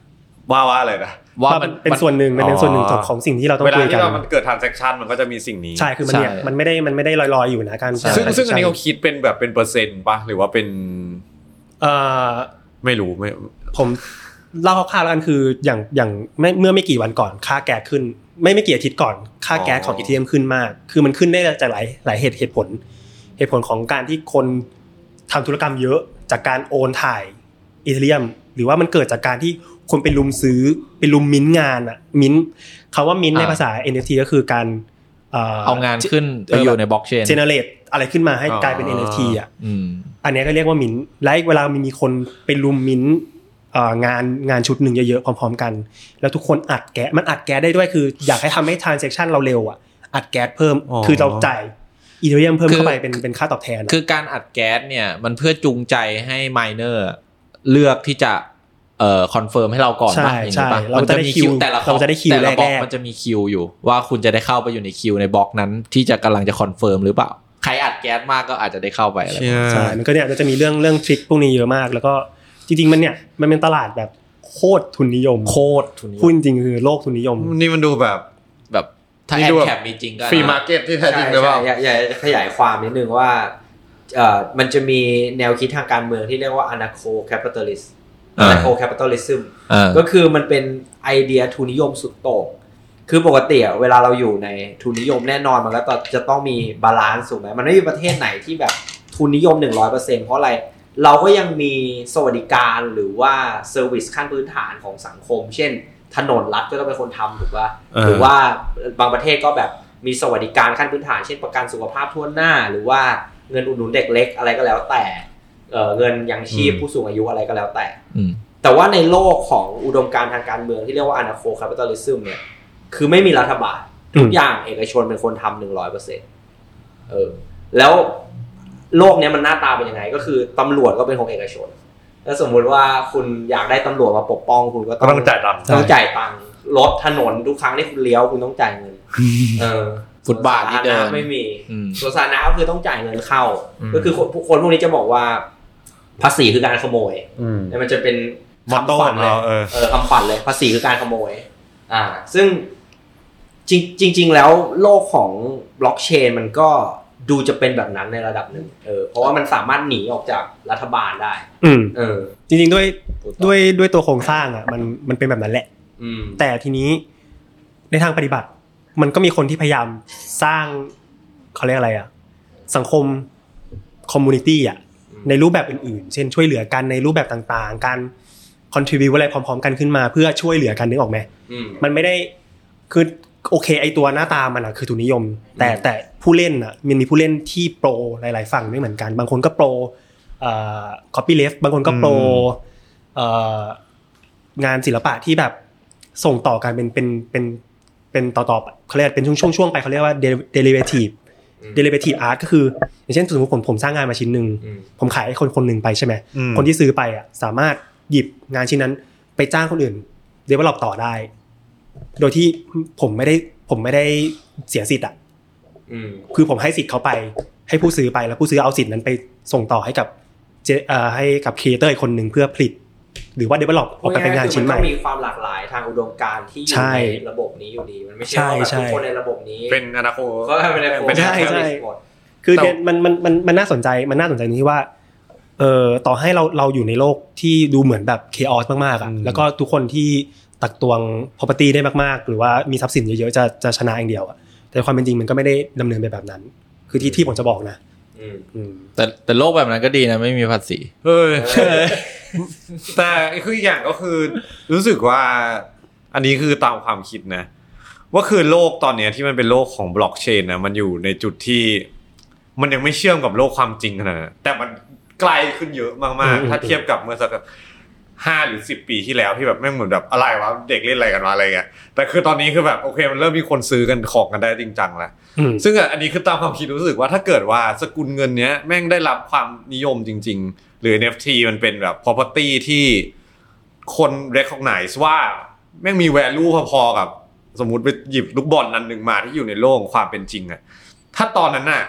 Speaker 4: ว่าว่าอะไรนะ
Speaker 2: ว่ามันเป็นส่วนหนึ่งมันเป็นส่วนหนึ่งของสิ่งที่เราต้องคุยกัน
Speaker 4: เวลาที่มันเกิด transaction มันก็จะมีสิ่งนี้
Speaker 2: ใช่คือมันเนี่ยมันไม่ได้มันไม่ได้ลอยๆอยู่นะการ
Speaker 4: ซึ่งซึ่งอันนี้เขาคิดเป็นแบบเป็นเปอร์เซ็นต์ป่ะหรือว่าเป็น
Speaker 2: เอ่อ
Speaker 4: ไม่รู้ไม่
Speaker 2: ผมเล่าคร่าวๆแล้วกันคืออย่างอย่างไม่เมื่อไม่กี่วันก่อนค่าแก๊สขึ้นไม่ไม่กี่อาทิตย์ก่อนค่าแก๊สของ อี ที เอ็ม ขึ้นมากคือมันขึ้นได้จากหลายหลายเหตุเหตุผลเหตุผลของการที่คนทำธุรกรรมเยอะจากการโอนถ่ายอีเธเรียมหรือว่ามันเกิดจากการที่คนไปลุมซื้อไปลุมมิ้นงานอ่ะมิ้นคำว่ามิ้นในภาษา เอ็น เอฟ ที ก็คือการ
Speaker 1: เอางานขึ้นไปอยู่ในบล็อกเชน
Speaker 2: generate อะไรขึ้นมาให้กลายเป็น เอ็น เอฟ ที อ่ะอันนี้ก็เรียกว่ามิ้นและเวลามีคนไปลุมมิ้นงานงานชุดหนึ่งเยอะๆพร้อมๆกันแล้วทุกคนอัดแก๊สมันอัดแก๊สได้ด้วยคืออยากให้ทำให้ transaction เราเร็วอ่ะอัดแก๊สเพิ่มคือเราจ่ายอีเธเรียมเพิ่มเข้าไปเป็นเป็นค่าตอบแทน
Speaker 1: คือการอัดแก๊สเนี่ยมันเพื่อจูงใจให้ไมเนอร์เลือกที่จะเอ่อคอนเฟิร์มให้เราก่อนป่ะอย่างนี้ป่ะ
Speaker 2: เราจะได้คิว
Speaker 1: แต่ละ
Speaker 2: เราจะได้คิวแรกๆ
Speaker 1: มันจะมีคิวอยู่ว่าคุณจะได้เข้าไปอยู่ในคิวในบล็อกนั้นที่จะกำลังจะคอนเฟิร์มหรือเปล่าใครอัดแก๊สมากก็อาจจะได้เข้าไปอะไร
Speaker 2: ใช่มันก็เนี่ยมันจะมีเรื่องเรื่องทริคพวกนี้เยอะมากแล้วก็จริงๆมันเนี่ยมันเป็นตลาดแบบโคตรทุนนิยม
Speaker 1: โคตรทุนนิยม
Speaker 2: พูดจริงคือโลกทุนนิยม
Speaker 4: นี่มันดูแบบ
Speaker 1: แบบถ้าแอดแคปมีจริงก็
Speaker 4: ฟรีมาร์เก็ตที่แท้จริงหรือเปล่า
Speaker 3: อยากจะขยายความนิดนึงว่าเอ่อมันจะมีแนวคิดทางการเมืองที่เรียกว่า anarcho capitalist anarcho capitalism ก็คือมันเป็นไอเดียทุนนิยมสุดโต่งคือปกติเวลาเราอยู่ในทุนนิยมแน่นอนมันก็จะต้องมีบาลานซ์ถูกไหมมันไม่มีประเทศไหนที่แบบทุนนิยม หนึ่งร้อยเปอร์เซ็นต์ เพราะอะไรเราก็ยังมีสวัสดิการหรือว่าเซอร์วิสขั้นพื้นฐานของสังคมเช่นถนนรัฐก็ต้องเป็นคนทำถูกป่ะหรือว่าบางประเทศก็แบบมีสวัสดิการขั้นพื้นฐานเช่นประกันสุขภาพทั่วหน้าหรือว่าเงินอุดหนุนเด็กเล็กอะไรก็แล้วแต่เอ่อเงินยังชีพผู้สูงอายุอะไรก็แล้วแต่แต่ว่าในโลกของอุดมการณ์ทางการเมืองที่เรียกว่า anarcho capitalism เนี่ยคือไม่มีรัฐบาลทุกอย่างเอกชนเป็นคนทำ หนึ่งร้อยเปอร์เซ็นต์ เออแล้วโลกนี้มันหน้าตาเป็นยังไงก็คือตำรวจก็เป็นของเอกชนแล้วสมมุติว่าคุณอยากได้ตำรวจมาปกป้องคุณก็
Speaker 4: ต้องจ่ายตังค์
Speaker 3: ต้องจ่ายตังค์รถถนนทุกครั้งที่คุณเลี้ยวคุณต้องจ่ายเงินเออ
Speaker 1: ฟุตบาทนี่เดิน
Speaker 3: ไม่มีส่วนสาธารณะก็คือต้องจ่ายเงินเข้าก็คือคนคนพวกนี้จะบอกว่าภาษีคือการขโมยเนี่ยมันจะเป็น
Speaker 4: คำขวัญเลย
Speaker 3: เออคำขวัญเลยภาษีคือการขโมยอ่าซึ่งจริงจริงๆแล้วโลกของบล็อกเชนมันก็ดูจะเป็นแบบนั้นในระดับหนึ่งเออเพราะว่ามันสามารถหนีออกจากรัฐบาลได้
Speaker 2: อืมเออจริงๆด้วยด้วยด้วยตัวโครงสร้างอ่ะมันมันเป็นแบบนั้นแหละ
Speaker 3: อืม
Speaker 2: แต่ทีนี้ในทางปฏิบัติมันก็มีคนที่พยายามสร้างเขาเรียกอะไรอ่ะสังคมคอมมูนิตี้อ่ะในรูปแบบอื่นๆเช่นช่วยเหลือกันในรูปแบบต่างๆการคอนทริบิวอะไรพร้อมๆกันขึ้นมาเพื่อช่วยเหลือกันนึกออกไหมมันไม่ได้คือโอเคไอตัวหน้าตามันอ่ะคือทุนนิยมแต่แต่ผู้เล่นอ่ะมันมีผู้เล่นที่โปรหลายๆฝั่งไม่เหมือนกันบางคนก็โปรเอ่อ copyleft บางคนก็โปรเอ่องานศิลปะที่แบบส่งต่อกันเป็นเป็นเป็นเป็นต่อๆเขาเรียกเป็นช่วงๆไปเขาเรียกว่า derivative derivative art ก็คืออย่างเช่นสมมุติผมผมสร้างงานมาชิ้นนึงผมขายให้คนคนนึงไปใช่มั้ยคนที่ซื้อไปอ่ะสามารถหยิบงานชิ้นนั้นไปจ้างคนอื่น develop ต่อได้โดยที่ผมไม่ได้ผมไม่ได้เสียสิทธิ์อ่ะคือผมให้สิทธิ์เขาไปให้ผู้ซื้อไปแล้วผู้ซื้อเอาสิทธิ์นั้นไปส่งต่อให้กับเอ่อให้กับครีเอเตอร์อีกคนนึงเพื่อผลิตหรือว่า develop ออกมาเป็นงานชิ้นใหม่
Speaker 3: มันต้องมีความหลากหลายทางอุดมการณ์ที่อยู่ในระบบนี้อยู่ดีมันไม่ใช่ว่าทุกคนในระบบนี้
Speaker 4: เป็นอนาคต
Speaker 3: ก็เป็นอนาคต
Speaker 2: ใช่ใช่คือมันมันมันมันน่าสนใจมันน่าสนใจตรงที่ว่าเอ่อต่อให้เราเราอยู่ในโลกที่ดูเหมือนแบบ chaos มากๆอ่ะแล้วก็ทุกคนที่ตักตวง property ได้มากๆหรือว่ามีทรัพย์สินเยอะๆจะจะชนะอย่างเดียวอ่ะแต่ความเป็นจริงมันก็ไม่ได้ดำเนินไปแบบนั้นคือที่ที่ผมจะบอกนะ
Speaker 3: อืม
Speaker 1: แต่แต่โลกแบบนั้นก็ดีนะไม่มีภาษี
Speaker 4: เออแต่คืออีกอย่างก็คือรู้สึกว่าอันนี้คือตามความคิดนะว่าคือโลกตอนนี้ที่มันเป็นโลกของบล็อกเชนนะมันอยู่ในจุดที่มันยังไม่เชื่อมกับโลกความจริงขนาดนั้นแต่มันไกลขึ้นเยอะมากๆถ้าเทียบกับเมื่อสักห้าหรือสิบปีที่แล้วที่แบบแม่งเหมือนแบบอะไรวะเด็กเล่นอะไรกันวะอะไรเงี้ยแต่คือตอนนี้คือแบบโอเคมันเริ่มมีคนซื้อกันของกันได้จริงจังแล้วซึ่งอันนี้คือตามความคิดรู้สึกว่าถ้าเกิดว่าสกุลเงินเนี้ยแม่งได้รับความนิยมจริงๆหรือ เอ็น เอฟ ที มันเป็นแบบ property ที่คน recognize ว่าแม่งมี value พอๆกับสมมุติไปหยิบลูกบอลอันนึงมาที่อยู่ในโลกของความเป็นจริงอ่ะถ้าตอนนั้นน่ะ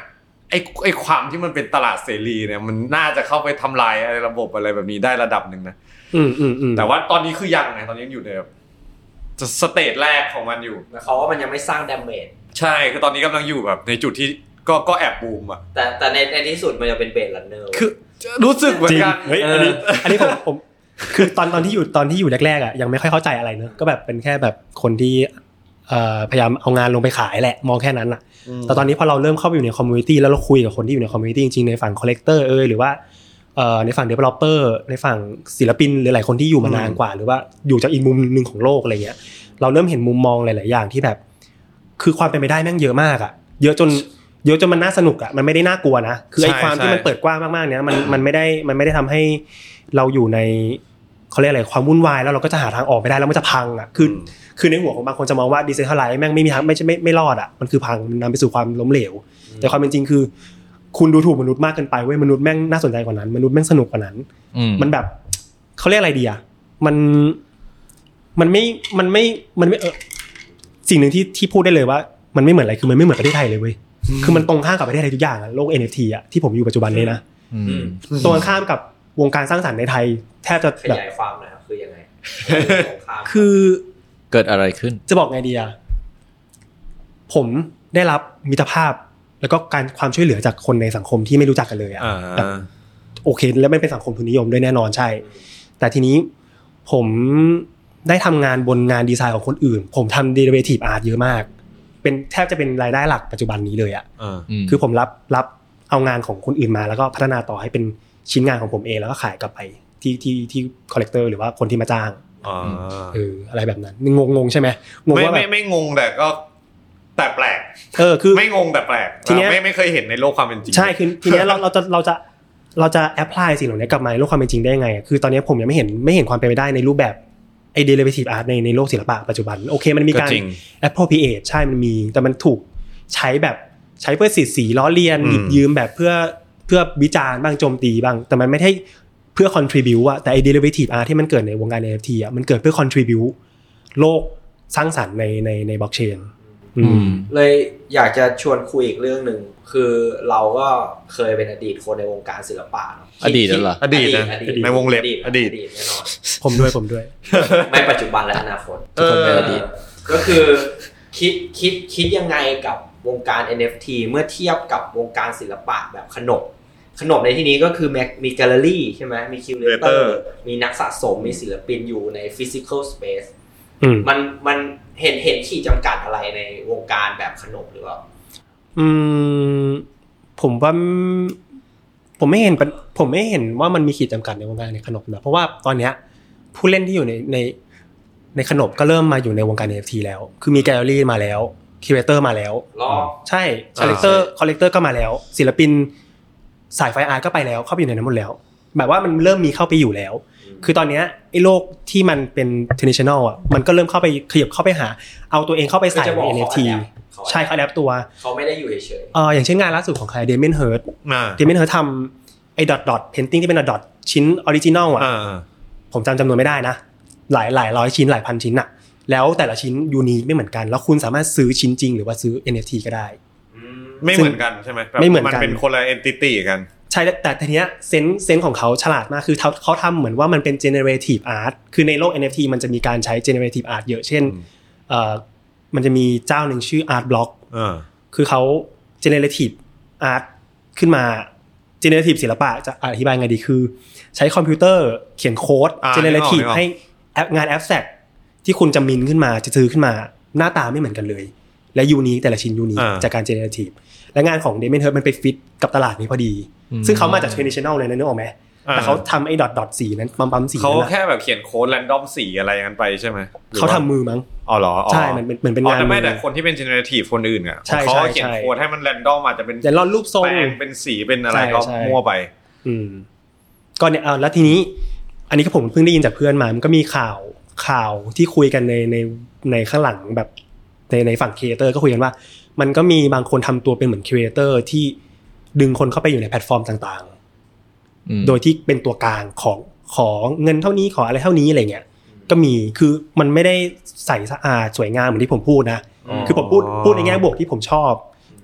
Speaker 4: ไอ้ไอ้ความที่มันเป็นตลาดเสรีเนี่ยมันน่าจะเข้าไปทำลายอะไรระบบอะไรแบบนี้ได้ระดับนึงนะ
Speaker 2: อืมอืมอืม
Speaker 4: แต่ว่าตอนนี้คือยังไงตอนนี้ยังอยู่ในแบบสเตจแรกของมันอยู่
Speaker 3: หมายความว่ามันยังไม่สร้างดาเมจ
Speaker 4: ใช่คือตอนนี้กำลังอยู่แบบในจุดที่ก็ก็แอบบูมอ่ะ
Speaker 3: แต่แต่ในในที่สุดมันจะเป็นเบสรันเนอร์
Speaker 4: คือรู้สึกเหมือนกัน
Speaker 2: เฮ้ยอันนี้อันนี้ผมผมคือตอนตอนที่อยู่ตอนที่อยู่แรกๆอ่ะยังไม่ค่อยเข้าใจอะไรเนอะก็แบบเป็นแค่แบบคนที่เอ่อพยายามเอางานลงไปขายแหละมองแค่นั้นอ่ะแต่ตอนนี้พอเราเริ่มเข้าไปอยู่ในคอมมูนิตี้แล้วเราคุยกับคนที่อยู่ในคอมมูนิตี้จริงๆในฝั่งคอลเลกเตอร์เอ่ยหรือว่าเอ่อในฝั่ง developer ในฝั่งศิลปินหรือหลายคนที่อยู่มานานกว่าหรือว่าอยู่จากอีกมุมนึงของโลกอะไรเงี้ยเราเริ่มเห็นมุมมองหลายๆอย่างที่แบบคือความเป็นไปได้แม่งเยอะมากอ่ะเยอะจนเยอะจนมันน่าสนุกอ่ะมันไม่ได้น่ากลัวนะคือไอ้ความที่มันเปิดกว้างมากๆเนี้ยมันมันไม่ได้มันไม่ได้ทำให้เราอยู่ในเขาเรียกอะไรความวุ่นวายแล้วเราก็จะหาทางออกไม่ได้แล้วมันจะพังอ่ะคือคือในหัวของบางคนจะมองว่า decentralize แม่งไม่มีทางไม่ไม่ไม่รอดอ่ะมันคือพังมันนำไปสู่ความล้มเหลวแต่ความเป็นจริงคือคุณดูถูกมนุษย์มากเกินไปเว้ยมนุษย์แม่งน่าสนใจกว่านั้นมนุษย์แม่งสนุกกว่านั้นมันแบบเขาเรียกอะไรดีอ่ะมันมันไม่มันไม่มันไม่เออสิ่งหนึ่งที่ที่พูดได้เลยว่ามันไม่เหมือนอะไรคือมันไม่เหมือนประเทศไทยเลยเว้ยคือมันตรงข้ามกับประเทศไทยทุกอย่างอะโลก เอ็น เอฟ ที อ่ะที่ผมอยู่ปัจจุบันนี้นะตรงข้ามกับวงการสร้างสรรค์ในไทยแทบจะ
Speaker 3: ขยายความหน่อยครับคือยังไง
Speaker 2: คือ
Speaker 1: เกิดอะไรขึ้น
Speaker 2: จะบอกไงดีอ่ะผมได้รับมิตรภาพแล้วก็การความช่วยเหลือจากคนในสังคมที่ไม่รู้จักกันเลยอ่ะแบบโอเคแล้วไม่เป็นสังคมทุนนิยมด้วยแน่นอนใช่แต่ทีนี้ผมได้ทำงานบนงานดีไซน์ของคนอื่นผมทำ derivative art เยอะมากเป็นแทบจะเป็นรายได้หลักปัจจุบันนี้เลยอ่ะคือผมรับรับเอางานของคนอื่นมาแล้วก็พัฒนาต่อให้เป็นชิ้นงานของผมเองแล้วก็ขายกลับไปที่ที่ที่คอลเลกเตอร์หรือว่าคนที่มาจ้างเอออะไรแบบนั้นงงงใช่ไหม
Speaker 4: งงว่าไม่ไม่งงแต่ก็แต่แปลก
Speaker 2: เออคือ
Speaker 4: ไม่งงแต่แปลกทีนี้ไม่ไม่เคยเห็นในโลกความเป็นจริง
Speaker 2: ใช่คือทีนี้เราเราจะเราจะเราจะแอพพลายสิ่งเหล่านี้กลับมาในโลกความเป็นจริงได้ยังไงคือตอนนี้ผมยังไม่เห็นไม่เห็นความเป็นไปได้ในรูปแบบไอ้ derivative art ในในโลกศิลปะปัจจุบันโอเคมันมีการ appropriate ใช่มันมีแต่มันถูกใช้แบบใช้เพื่อสีสีล้อเลียนหยิบยืมแบบเพื่อเพื่อวิจารณ์บ้างโจมตีบ้างแต่มันไม่ได้เพื่อ contribute อะแต่ไอ้ derivative art ที่มันเกิดในวงการ เอ็น เอฟ ที อะมันเกิดเพื่อ contribute โลกสร้างสรรค์ในในใน blockchain
Speaker 3: อืมเลยอยากจะชวนคุยอีกเรื่องนึงคือเราก็เคยเป็นอดีตคนในวงการศิลปะเนาะ
Speaker 1: อดีตนั่นเหรอ
Speaker 4: อดีตนะในวงเล็บอดีต
Speaker 3: แน่นอน
Speaker 2: ผมด้วยผมด้วย
Speaker 3: ไม่ปัจจุบันและอนาคตทุกคนเป็นอดีตก็คือคิดคิดคิดยังไงกับวงการ เอ็น เอฟ ที เมื่อเทียบกับวงการศิลปะแบบขนบขนบในที่นี้ก็คือมีแกลเลอรี่ใช่ไหมมีคิวเรเตอร์มีนักสะสมมีศิลปินอยู่ในฟิสิคอลสเปซมันมันเห็นเห็นขีดจำกัดอะไรในวงการแบบขนบหรือเปล่า
Speaker 2: อืมผมว่าผมไม่เห็นผมไม่เห็นว่ามันมีขีดจำกัดในวงการในขนบนะเพราะว่าตอนเนี้ยผู้เล่นที่อยู่ในในในขนบก็เริ่มมาอยู่ในวงการ เอ็น เอฟ ที แล้วคือมีแกลเลอรี่มาแล้วคิวเรเตอร์มาแล้วใช่คอลเลกเตอร์คอลเลกเตอร์ก็มาแล้วศิลปินสายไฟอาร์ตก็ไปแล้วเข้าไปอยู่ในนั้นหมดแล้วแบบว่ามันเริ่มมีเข้าไปอยู่แล้วคือตอนเนี้ยไอ้โลกที่มันเป็น traditional อ่ะมันก็เริ่มเข้าไปขยับเข้าไปหาเอาตัวเองเข้าไปใส่ใน เอ็น เอฟ ที ใช่เขาแอปตัว
Speaker 3: เขาไม่ได้อยู่เฉย
Speaker 2: ๆเอออย่างเช่นงานล่าสุดของใคร Damien Hirst Damien Hirst ทำไอ้ dot dot painting ที่เป็น dot dot ชิ้น original อ่ะผมจำจำนวนไม่ได้นะหลายหลายร้อยชิ้นหลายพันชิ้นอ่ะแล้วแต่ละชิ้นยูนิคไม่เหมือนกันแล้วคุณสามารถซื้อชิ้นจริงหรือว่าซื้อ เอ็น เอฟ ที ก็ได้
Speaker 4: ไม่เหมือนกันใช่ไหม
Speaker 2: ไม่เหมือนกัน
Speaker 4: มันเป็นคนละ entity กัน
Speaker 2: ใช่แต่ทีเนี้ยเซนส์เซนส์ของเขาฉลาดมากคือเขาเขาทำเหมือนว่ามันเป็น generative art คือในโลก เอ็น เอฟ ที มันจะมีการใช้ generative art เยอะเช่นเอ่อมันจะมีเจ้าหนึ่งชื่อ art block
Speaker 4: อ่า
Speaker 2: คือเขา generative art ขึ้นมา generative ศิลปะจะอธิบายไงดีคือใช้คอมพิวเตอร์เขียนโค้ด generative ให้งาน abstract ที่คุณจะมินขึ้นมาจะซื้อขึ้นมาหน้าตาไม่เหมือนกันเลยและยูนิคแต่ละชิ้นยูนิคจากการ generative และงานของ Damien Hirst มันไปฟิตกับตลาดนี้พอดีซึ่งเขามาจาก traditional เลยนะนึกออกไหมแต่เขาทำไอ้ dot dot สีนั้นปั๊มๆสี
Speaker 4: เขาแค่แบบเขียนโค้ด random สีอะไรอย่างนั้นไปใช่ไหม
Speaker 2: เขาทำมือมั้ง
Speaker 4: อ๋อเหรอ
Speaker 2: ใช่มันเหมือนเป็นงาน
Speaker 4: แต่ไม่แต่คนที่เป็น generative คนอื่นอ่ะเขาเขียนโค้ดให้มัน random อาจจะเป็น
Speaker 2: แต่ลอนรูปทรง
Speaker 4: แปลงเป็นสีเป็นอะไรก็มั่วไป
Speaker 2: อืมก็เนี่ยเอาแล้วทีนี้อันนี้ก็ผมเพิ่งได้ยินจากเพื่อนมามันก็มีข่าวข่าวที่คุยกันในในในข้างหลังแบบในในฝั่งครีเอเตอร์ก็คุยกันว่ามันก็มีบางคนทำตัวเป็นเหมือนครีเอเตอร์ที่ดึงคนเข้าไปอยู่ในแพลตฟอร์มต่างๆโดยที่เป็นตัวกลางของขอเงินเท่านี้ขออะไรเท่านี้อะไรเงี้ยก็มีคือมันไม่ได้ใส่สะอาดสวยงามเหมือนที่ผมพูดนะคือผมพูดพูดในแง่บวกที่ผมชอบ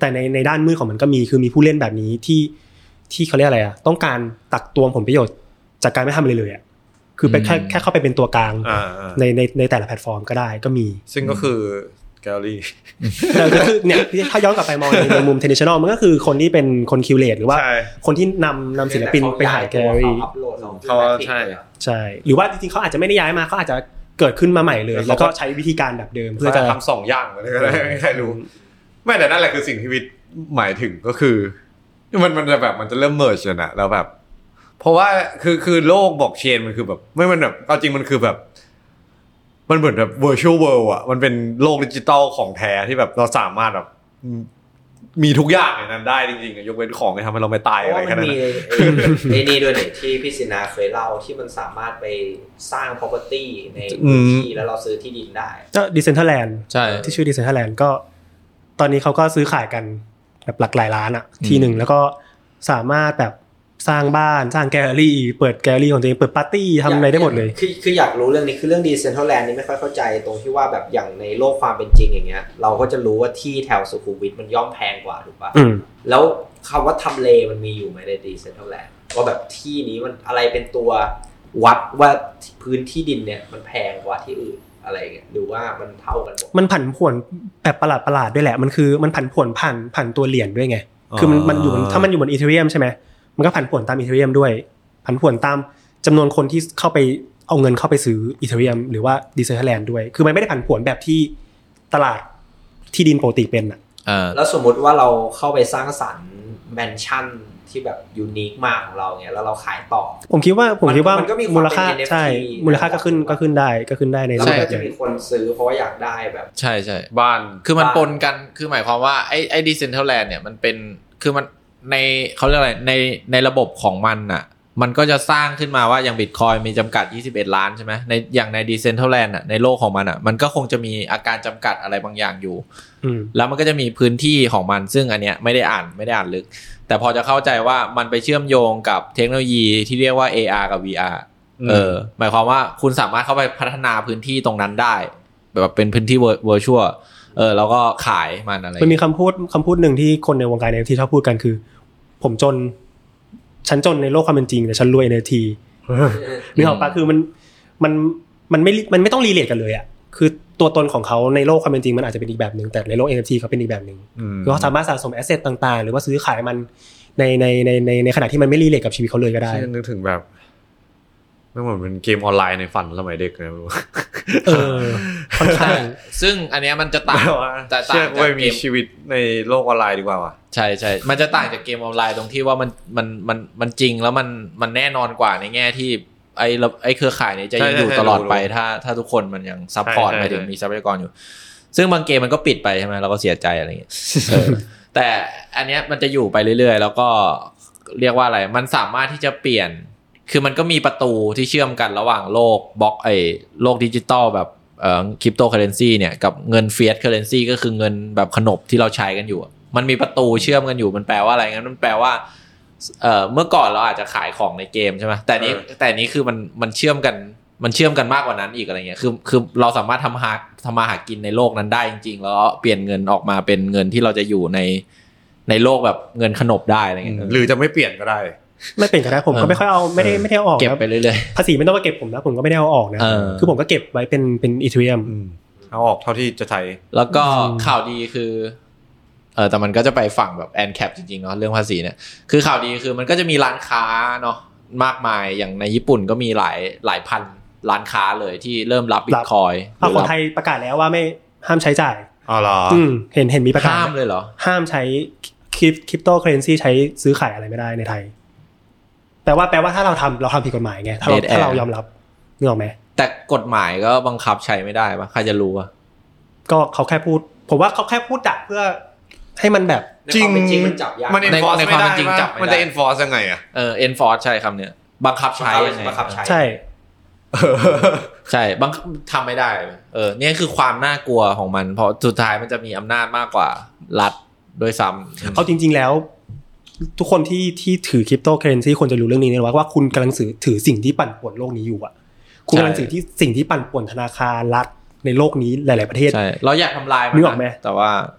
Speaker 2: แต่ในในด้านมืดของมันก็มีคือมีผู้เล่นแบบนี้ที่ที่เขาเรียกอะไรอ่ะต้องการตักตวงผลประโยชน์จากการไม่ทำอะไรเลยอ่ะคือไปแค่แค่เข้าไปเป็นตัวกลางในในในแต่ละแพลตฟอร์มก็ได้ก็มี
Speaker 4: ซึ่งก็คือแกลลี่
Speaker 2: แต่ก็คือเนี่ยถ้าย้อนกลับไปมองในมุม traditional มันก็คือคนที่เป็นคนคิวเรตหรือว่าคนที่นำนำศิลปินไปถ่ายแกลลี่
Speaker 3: เขา
Speaker 4: ใช่
Speaker 2: ใช่หรือว่าจริงๆเขาอาจจะไม่ได้ย้ายมาเขาอาจจะเกิดขึ้นมาใหม่เลยแล้วก็ใช้วิธีการแบบเดิมเพื่อจะ
Speaker 4: ทำสองอย่างก็ได้ไม่ใครรู้ไม่แต่นั่นแหละคือสิ่งที่วิทย์หมายถึงก็คือมันมันจะแบบมันจะเริ่มเมิร์จกันอะแล้วแบบเพราะว่าคือคือโลกบล็อกเชนมันคือแบบไม่มันแบบเอาจริงมันคือแบบมันเหมือนแบบ virtual world อ่ะมันเป็นโลกดิจิตอลของแท้ที่แบบเราสามารถแบบมีทุกอย่างในนั้นได้จริงๆยกเว้นของที่ทำให้เราไม่ตายอะไรแค่นั้น
Speaker 3: มีไอ้นี่ด้วยนี่ที่พี่ศินาเคยเล่าที่มันสามารถไปสร้าง property ในพื้นที่แล้วเราซื้อที่ดินได้
Speaker 2: ก็ Decentraland
Speaker 1: ใช่
Speaker 2: ที่ชื่อ Decentraland ก็ตอนนี้เขาก็ซื้อขายกันแบบหลักหลายล้านอ่ะทีหนึ่งแล้วก็สามารถแบบสร้างบ้านสร้างแกลเลอรี่เปิดแกลเลอรี่ของตัวเองเปิดปาร์ตี้ทำอะไรได้หมดเลย
Speaker 3: คือคืออยากรู้เรื่องนี้คือเรื่อง Decentraland นี่ไม่ค่อยเข้าใจตรงที่ว่าแบบอย่างในโลกความเป็นจริงอย่างเงี้ยเราก็จะรู้ว่าที่แถวสุขุมวิทมันย่อมแพงกว่าถูกป่ะแล้วคำว่าทำเลมันมีอยู่ไหมใน Decentraland ว่าแบบที่นี้มันอะไรเป็นตัววัดว่าพื้นที่ดินเนี่ยมันแพงกว่าที่อื่นอะไรเงี้ยหรือว่ามันเท่ากันหมด
Speaker 2: มันผันผวนแบบประหลาดๆด้วยแหละมันคือมันผันผวนผ่านผ่านตัวเหรียญด้วยไงคือมันมันอยู่ถ้ามันอยู่บน Ethereum ใช่ไหมมันก็ผันผวนตาม Ethereum ด้วยผันผวนตามจำนวนคนที่เข้าไปเอาเงินเข้าไปซื้อ Ethereum หรือว่า Decentraland ด้วยคือมันไม่ได้ผันผวนแบบที่ตลาดที่ดินปกติเป็นอ่ะ
Speaker 3: แล้วสมมุติว่าเราเข้าไปสร้างสรรค์แมนชั่นที่แบบยูนิคมากของเราเงี้ยแล้วเราขายต่อ
Speaker 2: ผมคิดว่าผมคิดว่ามูลค่าใช่มูลค่าก็ขึ้นก็ขึ้นได้ก็ขึ้นได้ใน
Speaker 3: แล้วก็จะมีคนซื้อเพราะว่าอยากได้แบบ
Speaker 1: ใช่ๆบ้านคือมันปนกันคือหมายความว่าไอ้ไอ้ Decentraland เนี่ยมันเป็นคือมันในเขาเรียกอะไรในในระบบของมันน่ะมันก็จะสร้างขึ้นมาว่าอย่าง Bitcoin มีจำกัดยี่สิบเอ็ดล้านใช่ไหมในอย่างใน Decentraland น่ะในโลกของมันน่ะมันก็คงจะมีอาการจำกัดอะไรบางอย่างอยู่แล้วมันก็จะมีพื้นที่ของมันซึ่งอันเนี้ยไม่ได้อ่านไม่ได้อ่านลึกแต่พอจะเข้าใจว่ามันไปเชื่อมโยงกับเทคโนโลยีที่เรียกว่า เอ อาร์ กับ วี อาร์ เออหมายความว่าคุณสามารถเข้าไปพัฒนาพื้นที่ตรงนั้นได้แบบเป็นพื้นที่ virtual เออแล้วก็ขายมันอะไร
Speaker 2: มันมีคำพูดคำพูดหนึ่งที่คนในวงการ เอ็น เอฟ ที ชอบพูดกันคือผมจนฉันจนในโลกความเป็นจริงแต่ฉันรวย เอ็น เอฟ ที นึกออกปะคือมันมันมันไม่มันไม่ต้องรีเลทกันเลยอ่ะคือตัวตนของเขาในโลกความเป็นจริงมันอาจจะเป็นอีกแบบนึงแต่ในโลก เอ็น เอฟ ที เขาเป็นอีกแบบนึงคือเขาสามารถสะสมแอสเซทต่างๆหรือว่าซื้อขายมันในในในในในขณะที่มันไม่รีเลทกับชีวิตเขาเลยก็ได้
Speaker 4: นึกถึงแบบไม่เหมือนเป็นเกมออนไลน์ในฝันสมัยเด็กนะ
Speaker 2: เออค่อนข้าง
Speaker 1: ซึ่งอันเนี้ยมันจะต่าง
Speaker 4: แต่ต่างจากเกมชีวิตในโลกออนไลน์ดีกว่าว่ะ
Speaker 1: ใช่ๆมันจะต่างจากเกมออนไลน์ตรงที่ว่ามันมันมันมันจริงแล้วมันมันแน่นอนกว่าในแง่ที่ไอ้ไอ้เครือข่ายนี้จะยังอยู่ตลอดไปถ้าถ้าทุกคนมันยังซัพพอร์ตหมายถึงมีทรัพยากรอยู่ซึ่งบางเกมมันก็ปิดไปใช่ไหมเราก็เสียใจอะไรอย่างเงี้ยแต่อันเนี้ยมันจะอยู่ไปเรื่อยๆแล้วก็เรียกว่าอะไรมันสามารถที่จะเปลี่ยนคือมันก็มีประตูที่เชื่อมกันระหว่างโลกบล็อกไอ้โลกดิจิตอลแบบเอ่อคริปโตเคอเรนซีเนี่ยกับเงินเฟียสเคอเรนซีก็คือเงินแบบขนบที่เราใช้กันอยู่มันมีประตูเชื่อมกันอยู่มันแปลว่าอะไรงั้นมันแปลว่าเอ่อเมื่อก่อนเราอาจจะขายของในเกมใช่ไหมแต่นี้แต่นี้คือมันมันเชื่อมกันมันเชื่อมกันมากกว่านั้นอีกอะไรเงี้ยคือคือเราสามารถทำหาทำมาหากินในโลกนั้นได้จริงๆแล้วเปลี่ยนเงินออกมาเป็นเงินที่เราจะอยู่ในในโลกแบบเงินขนบได้อะไรเงี้ย
Speaker 4: หรือจะไม่เปลี่ยนก็ได้
Speaker 2: ไม่เป็นก็ได้ผมก็ไม่ค่อยเอาไม่ได้ไม่ได้เอาออก
Speaker 1: เก็บไปเรื่อย
Speaker 2: ๆภาษีไม่ต้องมาเก็บผมนะผมก็ไม่ได้เอาออกนะคือผมก็เก็บไว้เป็นเป็น Ethereum
Speaker 4: เอาออกเท่าที่จะใช้
Speaker 1: แล้วก็ข่าวดีคือเออแต่มันก็จะไปฝั่งแบบแอนแคปจริงๆเนาะเรื่องภาษีเนี่ยคือข่าวดีคือมันก็จะมีร้านค้าเนาะมากมายอย่างในญี่ปุ่นก็มีหลายหลายพันร้านค้าเลยที่เริ่มรับ Bitcoin
Speaker 2: อ่ะคนไทยประกาศแล้วว่าไม่ห้ามใช้จ่าย
Speaker 4: อ๋อเหรอ
Speaker 2: อืมเห็นเห็นมีประกาศ
Speaker 1: ห้ามเลยเหรอ
Speaker 2: ห้ามใช้คริปโตเคอเรนซีใช้ซื้อขายอะไรไม่ได้ในไทยแปลว่าแปลว่าถ้าเราทำเราทำผิดกฎหมายไงถ้าเราถ้าเรายอมรับนึกออกไหม
Speaker 1: แต่กฎหมายก็บังคับใช้ไม่ได้ปะใครจะรู้อ่ะ
Speaker 2: ก็เขาแค่พูดผมว่าเขาแค่พูดดักเพื่อให้มันแบบ
Speaker 3: จริงจริงมันจับยาก
Speaker 4: ในในความเป็นจริงจับมันจะ enforce ยังไงอ่ะ
Speaker 1: เออ enforce ใช่คำเนี้ยบังคับใช้ยังไง
Speaker 3: บังคับใช้
Speaker 2: ใช่
Speaker 1: ใช่บังทำไม่ได้เออเนี่ยคือความน่ากลัวของมันเพราะสุดท้ายมันจะมีอำนาจมากกว่ารัฐโดยซ้ำ
Speaker 2: เอาจริงๆแล้วทุกคนที่ที่ถือคริปโตเคอเรนซีควรจะรู้เรื่องนี้นะว่าคุณกำลังถือถือสิ่งที่ปั่นป่วนโลกนี้อยู่อ่ะคุณกำลังถือที่สิ่งที่ปั่นป่วนธนาคารรัฐในโลกนี้หลายๆประเทศ
Speaker 1: ใช่เราอยากทำลายมัน
Speaker 2: นึกออกไหม
Speaker 1: แต่ว่า
Speaker 2: เ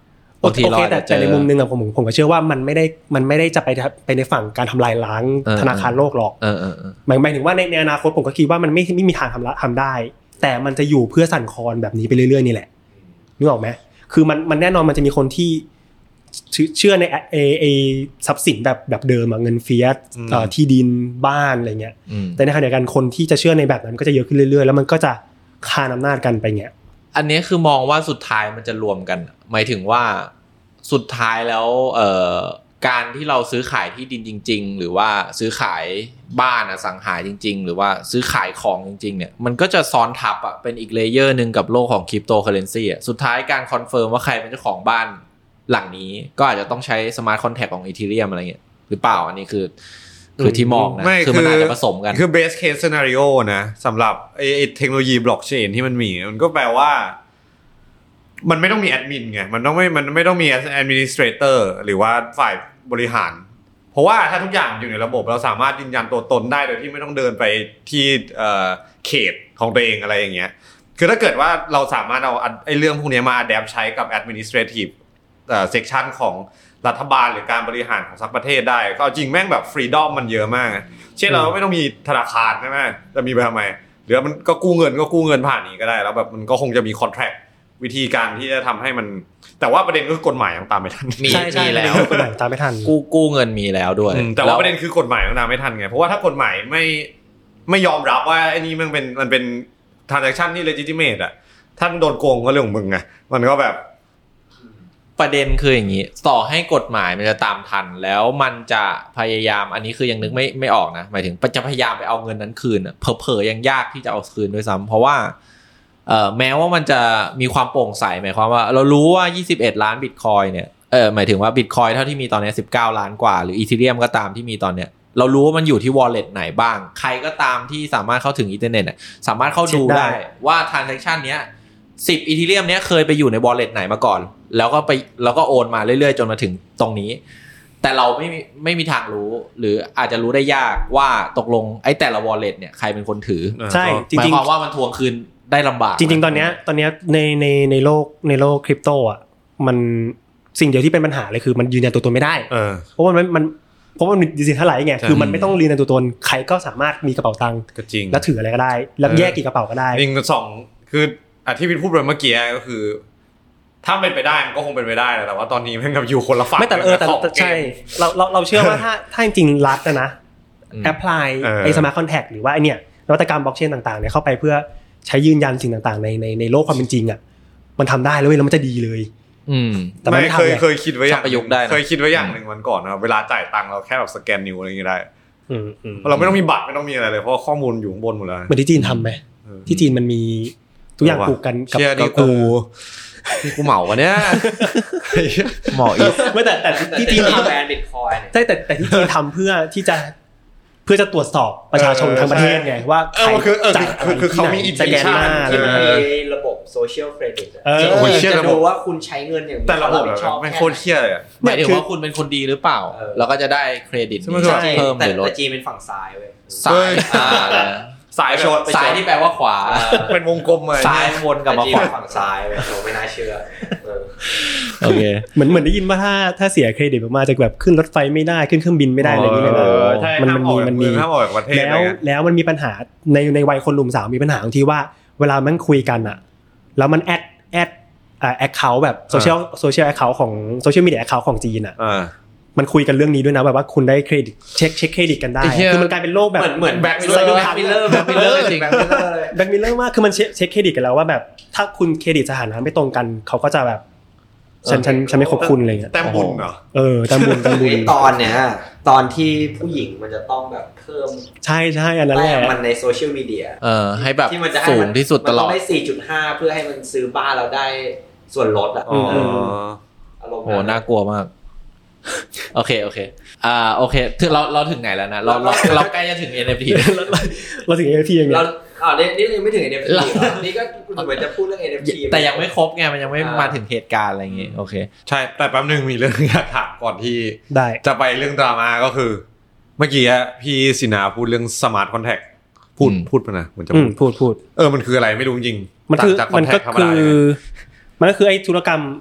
Speaker 1: บางทีเราอาจจะเจอ
Speaker 2: แต่ในมุมนึงอ่ะผมผมก็เชื่อว่ามันไม่ได้มันไม่ได้จะไปไปในฝั่งการทำลายล้างธนาคารโลกหรอก
Speaker 1: เออๆๆ
Speaker 2: หมายหมายถึงว่าในในอนาคตผมก็คิดว่ามันไม่ไม่มีทางทำทำได้แต่มันจะอยู่เพื่อสั่นคลอนแบบนี้ไปเรื่อยๆนี่แหละนึกออกมั้ยคือมันมันแน่นอนมันจะมีคนที่เชื่อในไอ้ไอ้ทรัพย์สินแบบแบบเดิมอ่ะเงินเฟียสเอ่อที่ดินบ้านอะไรเงี้ยแต่ในขณะเดียวกันคนที่จะเชื่อในแบบนั้นก็จะเยอะขึ้นเรื่อยๆแล้วมันก็จะคานอำนาจกันไปเงี้ย
Speaker 1: อันนี้คือมองว่าสุดท้ายมันจะรวมกันหมายถึงว่าสุดท้ายแล้วเอ่อการที่เราซื้อขายที่ดินจริงๆหรือว่าซื้อขายบ้านอสังหาจริงๆหรือว่าซื้อขายของจริงๆเนี่ยมันก็จะซ้อนทับอ่ะเป็นอีกเลเยอร์นึงกับโลกของคริปโตเคอเรนซีอ่ะสุดท้ายการคอนเฟิร์มว่าใครเป็นเจ้าของบ้านหลังนี้ก็อาจจะต้องใช้สมาร์ทคอนแทคของ Ethereum อะไรเงี้ยหรือเปล่าอันนี้คือคือที่มองนะคือมันอาจจะผสมกัน
Speaker 4: คือ best case scenario นะสำหรับไอ้เทคโนโลยีบล็อกเชนที่มันมีมันก็แปลว่ามันไม่ต้องมีแอดมินไงมันต้องไม่มันไม่ต้องมี administrator หรือว่าฝ่ายบริหารเพราะว่าถ้าทุกอย่างอยู่ในระบบเราสามารถยืนยันตัวตนได้โดยที่ไม่ต้องเดินไปที่เอ่อเขตของตัวเองอะไรอย่างเงี้ยคือถ้าเกิดว่าเราสามารถเอาไอ้เรื่องพวกนี้มา adapt ใช้กับ administrative เอ่อ section ของรัฐบาลหรือการบริหารของสักประเทศได้ก็จริงแม่งแบบ freedom มันเยอะมากเช่นเราไม่ต้องมีธนาคารใช่มั้ยจะมีไปทำไมหรือมันก็กู้เงินก็กู้เงินผ่านนี้ก็ได้แล้วแบบมันก็คงจะมี contract วิธีการที่จะทำให้มันแต่ว่าประเด็นก็คือกฎหมายยังตามไม่ทัน
Speaker 1: มีมีแล้ว
Speaker 2: กฎหมายตามไม่ทัน
Speaker 1: กู้กู้เงินมีแล้วด้วย
Speaker 4: แต่ว่าประเด็นคือกฎหมายยังตามไม่ทันไงเพราะว่าถ้ากฎหมายไม่ไม่ยอมรับว่าไอ้นี่มันเป็นมันเป็น transaction ที่ legitimate อ่ะถ้ามึงโดนโกงก็เรื่องของมึงไงมันก็แบบ
Speaker 1: ประเด็นคืออย่างนี้ต่อให้กฎหมายมันจะตามทันแล้วมันจะพยายามอันนี้คือยังนึกไม่ไม่ออกนะหมายถึงจะพยายามไปเอาเงินนั้นคืนอ่ะเผลอๆยังยากที่จะเอาคืนด้วยซ้ำเพราะว่าเอ่อแม้ว่ามันจะมีความโปร่งใสหมายความว่าเรารู้ว่ายี่สิบเอ็ดล้านบิตคอยน์เนี่ยเออหมายถึงว่าบิตคอยน์เท่าที่มีตอนนี้สิบเก้าล้านกว่าหรืออีเธเรียมก็ตามที่มีตอนเนี้ยเรารู้ว่ามันอยู่ที่ wallet ไหนบ้างใครก็ตามที่สามารถเข้าถึงอินเทอร์เน็ตอ่ะสามารถเข้าดูได้ว่า transaction เนี้ยสิบอีเธเรียมเนี้ยเคยไปอยู่ใน wallet ไหนมาก่อนแล้วก็ไปแล้วก็โอนมาเรื่อยๆจนมาถึงตรงนี้แต่เราไม่มีไม่มีทางรู้หรืออาจจะรู้ได้ยากว่าตกลงไอ้แต่ละ wallet เนี่ยใครเป็นคนถือ
Speaker 2: ใช่จริงๆ
Speaker 1: หมายความว่ามันทวงคืนได้ลำบาก
Speaker 2: จริงๆตอนเนี้ยตอนเนี้ยในในในโลกในโลกคริปโตอ่ะมันสิ่งเดียวที่เป็นปัญหาเลยคือมันยืนยันตัวตนไม่ได้
Speaker 4: เออ
Speaker 2: เพราะว่ามันมันเพราะว่ามันดิจิทัลไลซ์ไงคือมันไม่ต้องยืนยันตัวตนใครก็สามารถมีกระเป๋าตังค์แล้วถืออะไรก็ได้แล้วแยกกี่กระเป๋าก็ได้
Speaker 4: จริงสองคืออ่ะที่พี่พูดไปเมื่อกี้ก็คือถ้าเป็นไปได้มันก็คงเป็นไปได้แต่ว่าตอนนี้มันกับอยู่คนละฝั่ง
Speaker 2: ไม่แต่เออแต่ใช่เราเราเราเชื่อว่าถ้าถ้าจริงๆรัฐนะแอพพลายไอ้สมาร์ทคอนแทคหรือว่าไอ้เนี่ยนวัตกรรมบล็อกเชนต่างๆเนี่ยเข้าไปเพื่อใช้ยืนยันสิ่งต่างๆในในในโลกความเป็นจริงอ่ะมันทำได้แล้วแล้วมันจะดีเลย
Speaker 1: อืม
Speaker 4: แต่ไม่เคยเคยคิดไว้อย่าง
Speaker 1: ประยุกต์ได้
Speaker 4: เคยคิดไว้อย่างนึงวันก่อนนะเวลาจ่ายตังค์เราแค่แบบสแกนนิ้วอะไรอย่างเงี้ยได้อืมๆเราไม่ต้องมีบัตรไม่ต้องมีอะไรเลยเพราะข้อมูลอยู่ข้างบนหมดแล้ว
Speaker 2: เหมือนที่จีนทำมั้ยที่จีนมันมีทุกอย่างผูกกัน
Speaker 4: กับกับกูที่กูเหมาวันเนี้ยเหมาอีก
Speaker 2: ไม่แต่แต่ที่จีนทำ
Speaker 3: แบรนด์ Bitcoin
Speaker 2: ใช่แต่แต่ที่จีนทำเพื่อที่จะเพื่อจะตรวจสอบประชาชนทั้งประเทศไงว่าใครจ่าย
Speaker 4: คือเขามีอินเทอร์เน็ต
Speaker 3: ที่มันมีระบบโซเชียลเครดิตจะดูว่าคุณใช้เงินอย่าง
Speaker 4: แต่ระบบมันโคตรเชี่ยเลย
Speaker 1: หมายถึงว่าคุณเป็นคนดีหรือเปล่าแล้วก็จะได้เครดิตเพิ่มหรือลด
Speaker 3: แต่จีนเป็นฝั่งซ้ายเว้ย
Speaker 1: ซ้ายสายชนซ้ายที่แปลว่าขวา
Speaker 4: เป็นวงกลมเลย
Speaker 1: ซ้ายวนกลับมาขวา
Speaker 3: ฝั่งซ้ายเว้ยเราไม่น่าเชื่อ
Speaker 1: โอเค
Speaker 2: เหมือนเหมือนได้ยินว่าถ้าถ้าเสียเครดิตออกมาจะแบบขึ้นรถไฟไม่ได้ขึ้นเครื่องบินไม่ได้อะไรอย่างเงี้ยมันมันมีมันมีแล้วแล้วมันมีปัญหาในในวัยคนหนุ่มสาวมีปัญหาตรงที่ว่าเวลามันคุยกันอ่ะแล้วมันแอดแอดอ่าแอคเคาท์แบบโซเชียลโซเชียลแอคเคาท์ของโซเชียลมีเดียแอคเคาท์ของจีนอ่ะมันคุยกันเรื่องนี้ด้วยนะแบบว่าคุณได้เครดิตเช็คเช็คเครดิตกันได้คือมันกลายเป็นโลกแบบ
Speaker 3: เหมือนเหมือนแบ็คมิลเลอร์แบ็คมิลเลอร์แบ็คมิลเลอร์จริงแบ็คมิลเลอร์เลย
Speaker 2: แบ็คมิลเลอร์มากคือมันเช็คเช็คเครดิตกันแล้วว่าแบบถ้าคุณเครดิตสถานะไม่ตรงกันเขาก็จะแบบฉันฉันฉันไม่ครบคุณอะไรเงี้ย
Speaker 4: แต้มบุญเหรอ
Speaker 2: เออแต้มบุญแต้มบุญ
Speaker 3: ตอนเนี้ยตอนที่ผู้หญิงมันจะต้องแบบเพิ่ม
Speaker 2: ใช่ๆอันนั้นแหละ
Speaker 3: มันในโซเชียลมีเดีย
Speaker 1: เออให้แบบสูงที่สุดตลอด
Speaker 3: มันต้องได้ สี่จุดห้า เพื่อให้มันซื้อบ้านเราได้ส่วนลดอ่ะ
Speaker 1: อ๋ออารมณ์โหน่ากลัวมากโอเคโอเคอ่าโอเคถึงเราเราถึงไหนแล้วนะเราเราเราใกล้จะถึง เอ็น เอฟ ที
Speaker 2: เราถึง เอ็น เอฟ ที อย่างเงี้ย
Speaker 3: เราอ่านี่นี่ยังไม่ถึง เอ็น เอฟ ที นี่ก็เหมือนจะพูดเรื่อง เอ็น เอฟ ที
Speaker 1: แต่ยังไม่ครบไงมันยังไม่มาถึงเหตุการณ์อะไรอย่างงี้โอเค
Speaker 4: ใช่แต่แป๊บนึงมีเรื่องอยากถามก่อนที่
Speaker 2: ได้
Speaker 4: จะไปเรื่องดราม่าก็คือเมื่อกี้พี่สินาพูดเรื่องสมาร์ทคอนแทคพูดพูดป่ะนะมันจะ
Speaker 2: พูดพูดพูด
Speaker 4: เออมันคืออะไรไม่รู้จริง
Speaker 2: มันคือมันก็คือมันก็คือไอ้ธุรกรรม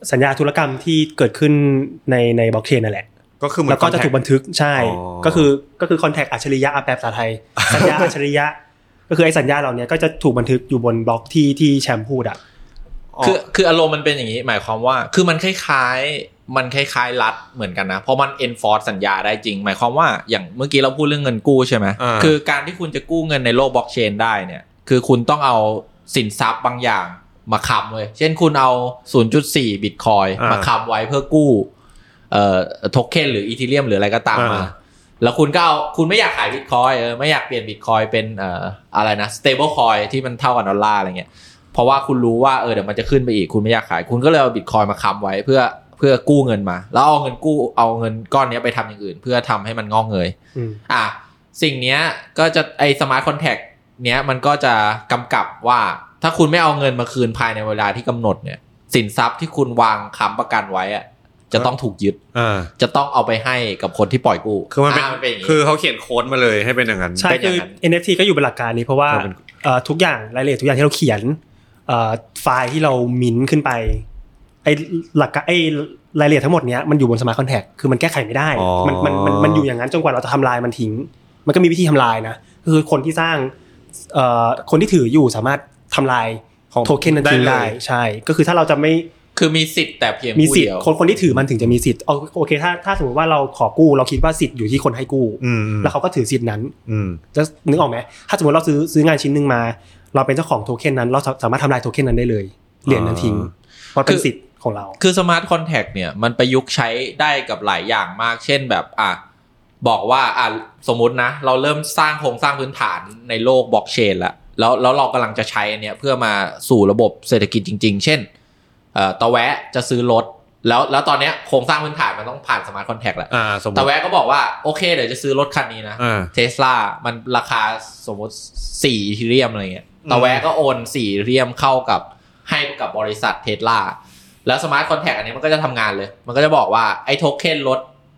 Speaker 2: สัญญาธุรกรรมที่เกิดขึ้นในในบล็อกเชนนั่นแหละ
Speaker 4: ก็คือ
Speaker 2: แล้วก็จะถูกบันทึกใช่ก็คือก็คือคอนแทคอัจฉริยะแปลภาษาไทยสัญญาอัจฉริยะก็คือไอ้สัญญาเหล่านี้ก็จะถูกบันทึกอยู่บนบล็อกที่ที่แชมป์พูดอ่ะ
Speaker 1: คือคืออารมณ์มันเป็นอย่างนี้หมายความว่าคือมันคล้ายๆมันคล้ายๆรัฐเหมือนกันนะเพราะมัน enforce สัญญาได้จริงหมายความว่าอย่างเมื่อกี้เราพูดเรื่องเงินกู้ใช่ไหมคือการที่คุณจะกู้เงินในโลกบล็อกเชนได้เนี่ยคือคุณต้องเอาสินทรัพย์บางอย่างมาค้ำไว้เช่นคุณเอา ศูนย์จุดสี่ บิตคอยน์มาค้ำไว้เพื่อกู้เอ่อโทเค็นหรืออีธีเรียมหรืออะไรก็ตามมาแล้วคุณก็เอาคุณไม่อยากขายบิตคอยน์เออไม่อยากเปลี่ยนบิตคอยน์เป็นเอ่ออะไรนะ stable coin ที่มันเท่ากับดอลลาร์อะไรเงี้ยเพราะว่าคุณรู้ว่าเออเดี๋ยวมันจะขึ้นไปอีกคุณไม่อยากขายคุณก็เลยเอาบิตคอยน์มาค้ำไว้เพื่อเพื่อกู้เงินมาแล้วเอาเงินกู้เอาเงินก้อนนี้ไปทำอย่างอื่นเพื่อทำให้มันงอกเงยอ่ะสิ่งเนี้ยก็จะไอสมาร์ทคอนแทคเนี้ยมันก็จะกำกับว่าถ้าคุณไม่เอาเงินมาคืนภายในเวลาที่กำหนดเนี่ยสินทรัพย์ที่คุณวางค้ำประกันไว้อะจะต้องถูกยึดจะต้องเอาไปให้กับคนที่ปล่อยกู้
Speaker 4: คือมันเป็นคือเขาเขียนโค้ดมาเลยให้เป็นอย่างนั้น
Speaker 2: ใช่คือ เอ็น เอฟ ที ก็อยู่บนหลักการนี้เพราะว่าทุกอย่างรายละเอียดทุกอย่างที่เราเขียนไฟล์ที่เรามิ้นขึ้นไปไอ้หลักไอ้รายละเอียดทั้งหมดเนี้ยมันอยู่บนสมาร์ทคอนแทคคือมันแก้ไขไม่ได้มันมันมันมันอยู่อย่างนั้นจนกว่าเราจะทำลายมันทิ้งมันก็มีวิธีทำลายนะคือคนที่สร้างคนที่ถืออยู่สามารถทำลายโทเค็นนั้นทิ้งได้ใช่ก็คือถ้าเราจะไม่
Speaker 1: คือมีสิทธิ์แต่เพียง
Speaker 2: มีสิทธิ์คนคนที่ถือมันถึงจะมีสิทธิ์โอเคถ้าถ้าสมมติว่าเราขอกู้เราคิดว่าสิทธิ์อยู่ที่คนให้กู้แล้วเขาก็ถือสิทธิ์นั้นจะนึกออกไหมถ้าสมมติเราซื้อซื้องานชิ้นนึงมาเราเป็นเจ้าของโทเค็นนั้นเราสามารถทำลายโทเค็นนั้นได้เลยเหรียญนั้นทิ้งเพราะเป็นสิทธิ์ของเรา
Speaker 1: คือสมาร์ทคอนแทคเนี่ยมันประยุกต์ใช้ได้กับหลายอย่างมากเช่นแบบอ่ะบอกว่าอ่ะสมมุตินะเราเริ่มสร้างโครงสร้างพื้นฐานในโลกบล็อกเชนแล้วแล้วแล้วเรากำลังจะใช้อันเนี้ยเพื่อมาสู่ระบบเศรษฐกิจจริงๆเช่นเอ่อตะแวะจะซื้อรถแล้วแล้วตอนเนี้ยโครงสร้างพื้นฐานมันต้องผ่านสมาร์ทคอนแทคแหละตะแวะก็บอกว่าโอเคเดี๋ยวจะซื้อรถคันนี้นะ Tesla มันราคาสมมติสี่อีธีเรียมอะไรเงี้ยตะแวะก็โอนสี่อีธีเรียมเข้ากับให้กับบริษัท Tesla แล้วสมาร์ทคอนแทคอันนี้มันก็จะทำงานเลยมันก็จะบอกว่าไอ้โทเค็นรถ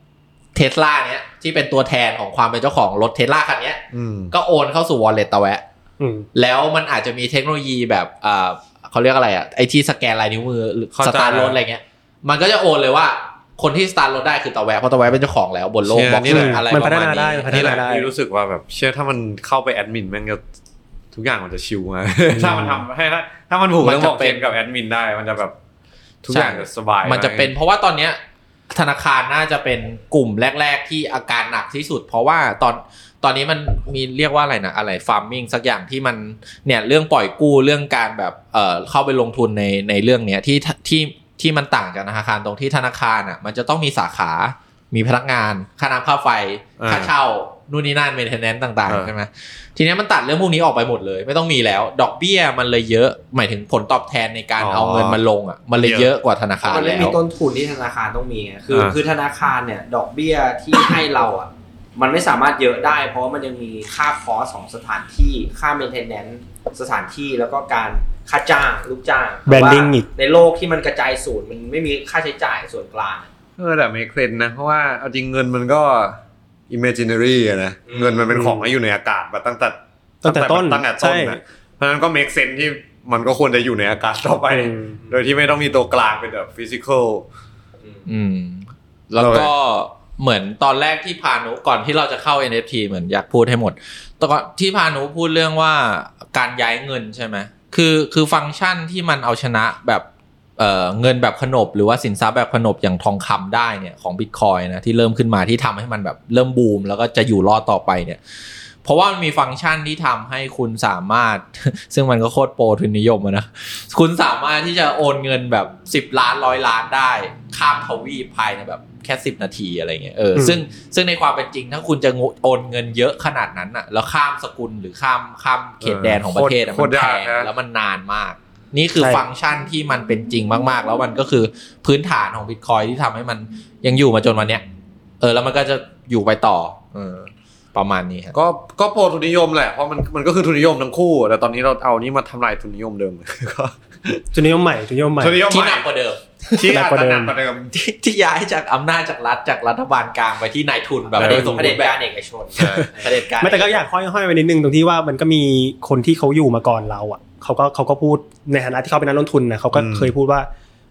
Speaker 1: Tesla เนี้ยที่เป็นตัวแทนของความเป็นเจ้าของรถ Tesla คันเนี้ยก็โอนเข้าสู่ wallet ตะแวะแล้วมันอาจจะมีเทคโนโลยีแบบอ่าเขาเรียกอะไรอ่ะไอที่สแกนลายนิ้วมือหรือสตาร์ทรถอะไรเงี้ยมันก็จะโอนเลยว่าคนที่สตาร์ทรถได้คือตะแวะเพราะตะแวะเป็นเจ้าของแล้วบนโลกบล็อกเชนอะไรประมาณนี้
Speaker 2: นี่แหละ
Speaker 4: ที่รู้สึกว่าแบบเชื่อถ้ามันเข้าไปแอดมินแม่งก็ทุกอย่างมันจะชิลมากถ้ามันทำให้ถ้ามันผูกเรื่องบล็อกเชนกับแอดมินได้มันจะแบบทุกอย่างจะสบาย
Speaker 1: มันจะเป็นเพราะว่าตอนเนี้ยธนาคารน่าจะเป็นกลุ่มแรกๆที่อาการหนักที่สุดเพราะว่าตอนตอนนี้มันมีเรียกว่าอะไรนะอะไรฟาร์มมิ่งสักอย่างที่มันเนี่ยเรื่องปล่อยกู้เรื่องการแบบเอ่อเข้าไปลงทุนในในเรื่องเนี้ยที่ที่ที่มันต่างจากธนาคารตรงที่ธนาคารอ่ะมันจะต้องมีสาขามีพนักงานค่าน้ำค่าไฟค่าเช่านู่นนี่นั่นเมนเทนแนนซ์ต่างๆใช่ไหมทีนี้มันตัดเรื่องพวกนี้ออกไปหมดเลยไม่ต้องมีแล้วดอกเบี้ยมันเลยเยอะหมายถึงผลตอบแทนในการเอาเงินมาลงอ่ะมันเลยเยอะกว่าธนาคารแล้ว
Speaker 3: มันไม่มีต้นทุนที่ธนาคารต้องมีไงคือคือธนาคารเนี่ยดอกเบี้ยที่ให้เราอ่ะมันไม่สามารถเยอะได้เพราะมันยังมีค่าคอสของสถานที่ค่าเมนเทนแนนซ์สถานที่แล้วก็การค่าจ้างลูกจ้าง
Speaker 2: แบรนดิ้งอีก
Speaker 3: ในโลกที่มันกระจายศูนย์มันไม่มีค่าใช้จ่ายส่วนกลาง
Speaker 4: เออแต่ไม่เคลนนะเพราะว่าเอาจริงเงินมันก็ imaginary อ่ะนะเงินมันเป็นของที่อยู่ในอากาศมาตั้งแต่
Speaker 2: ตั้งแต่ต้น
Speaker 4: ตั้งแต่ต้นนะเพราะฉะนั้นก็ make sense ที่มันก็ควรจะอยู่ในอากาศต่อไปโดยที่ไม่ต้องมีตัวกลางเป็นแบบ physical
Speaker 1: อืมแล้วก็เหมือนตอนแรกที่พานุก่อนที่เราจะเข้า เอ็น เอฟ ที เหมือนอยากพูดให้หมดตอนที่พานุพูดเรื่องว่าการย้ายเงินใช่ไหมคือคือฟังก์ชันที่มันเอาชนะแบบเอ่อเงินแบบขนบหรือว่าสินทรัพย์แบบขนบอย่างทองคำได้เนี่ยของ Bitcoin นะที่เริ่มขึ้นมาที่ทำให้มันแบบเริ่มบูมแล้วก็จะอยู่รอดต่อไปเนี่ยเพราะว่ามันมีฟังก์ชันที่ทำให้คุณสามารถซึ่งมันก็โคตรโปรทุนนิยมอะนะคุณสามารถที่จะโอนเงินแบบสิบล้านร้อยล้านได้ข้ามทวีปภายในแบบแค่สิบนาทีอะไรเงี้ยเออซึ่งซึ่งในความเป็นจริงถ้าคุณจะโอนเงินเยอะขนาดนั้นน่ะแล้วข้ามสกุลหรือข้ามข้ามเขตแดนของประเทศมันแพงแล้วมันนานมากนี่คือฟังก์ชันที่มันเป็นจริงมากๆแล้วมันก็คือพื้นฐานของ Bitcoin ที่ทำให้มันยังอยู่มาจนวันเนี้ยเออแล้วมันก็จะอยู่ไปต่อเออประมาณนี้ครับ
Speaker 4: ก็ก็โปรทุนนิยมแหละเพราะมันมันก็คือทุนนิยมทั้งคู่แต่ตอนนี้เราเอานี่มาทำลายทุนนิยมเดิมก็
Speaker 2: ทุนนิยมใหม่ทุนนิยมใหม่
Speaker 1: ที่หนักกว่าเดิม
Speaker 4: ที่หนักกว่าเดิม
Speaker 1: ที่ที่ย้ายจากอำนาจจากรัฐจากรัฐบาลกลางไปที่นายทุนแบบโดยสมบูรณ์แบบเอกชน
Speaker 2: ประเด็นการไม่แต่ก็อยากห้อยๆไว้นิดนึงตรงที่ว่ามันก็มีคนที่เขาอยู่มาก่อนเราอ่ะเขาก็เขาก็พูดในฐานะที่เขาเป็นนักลงทุนนะเขาก็เคยพูดว่า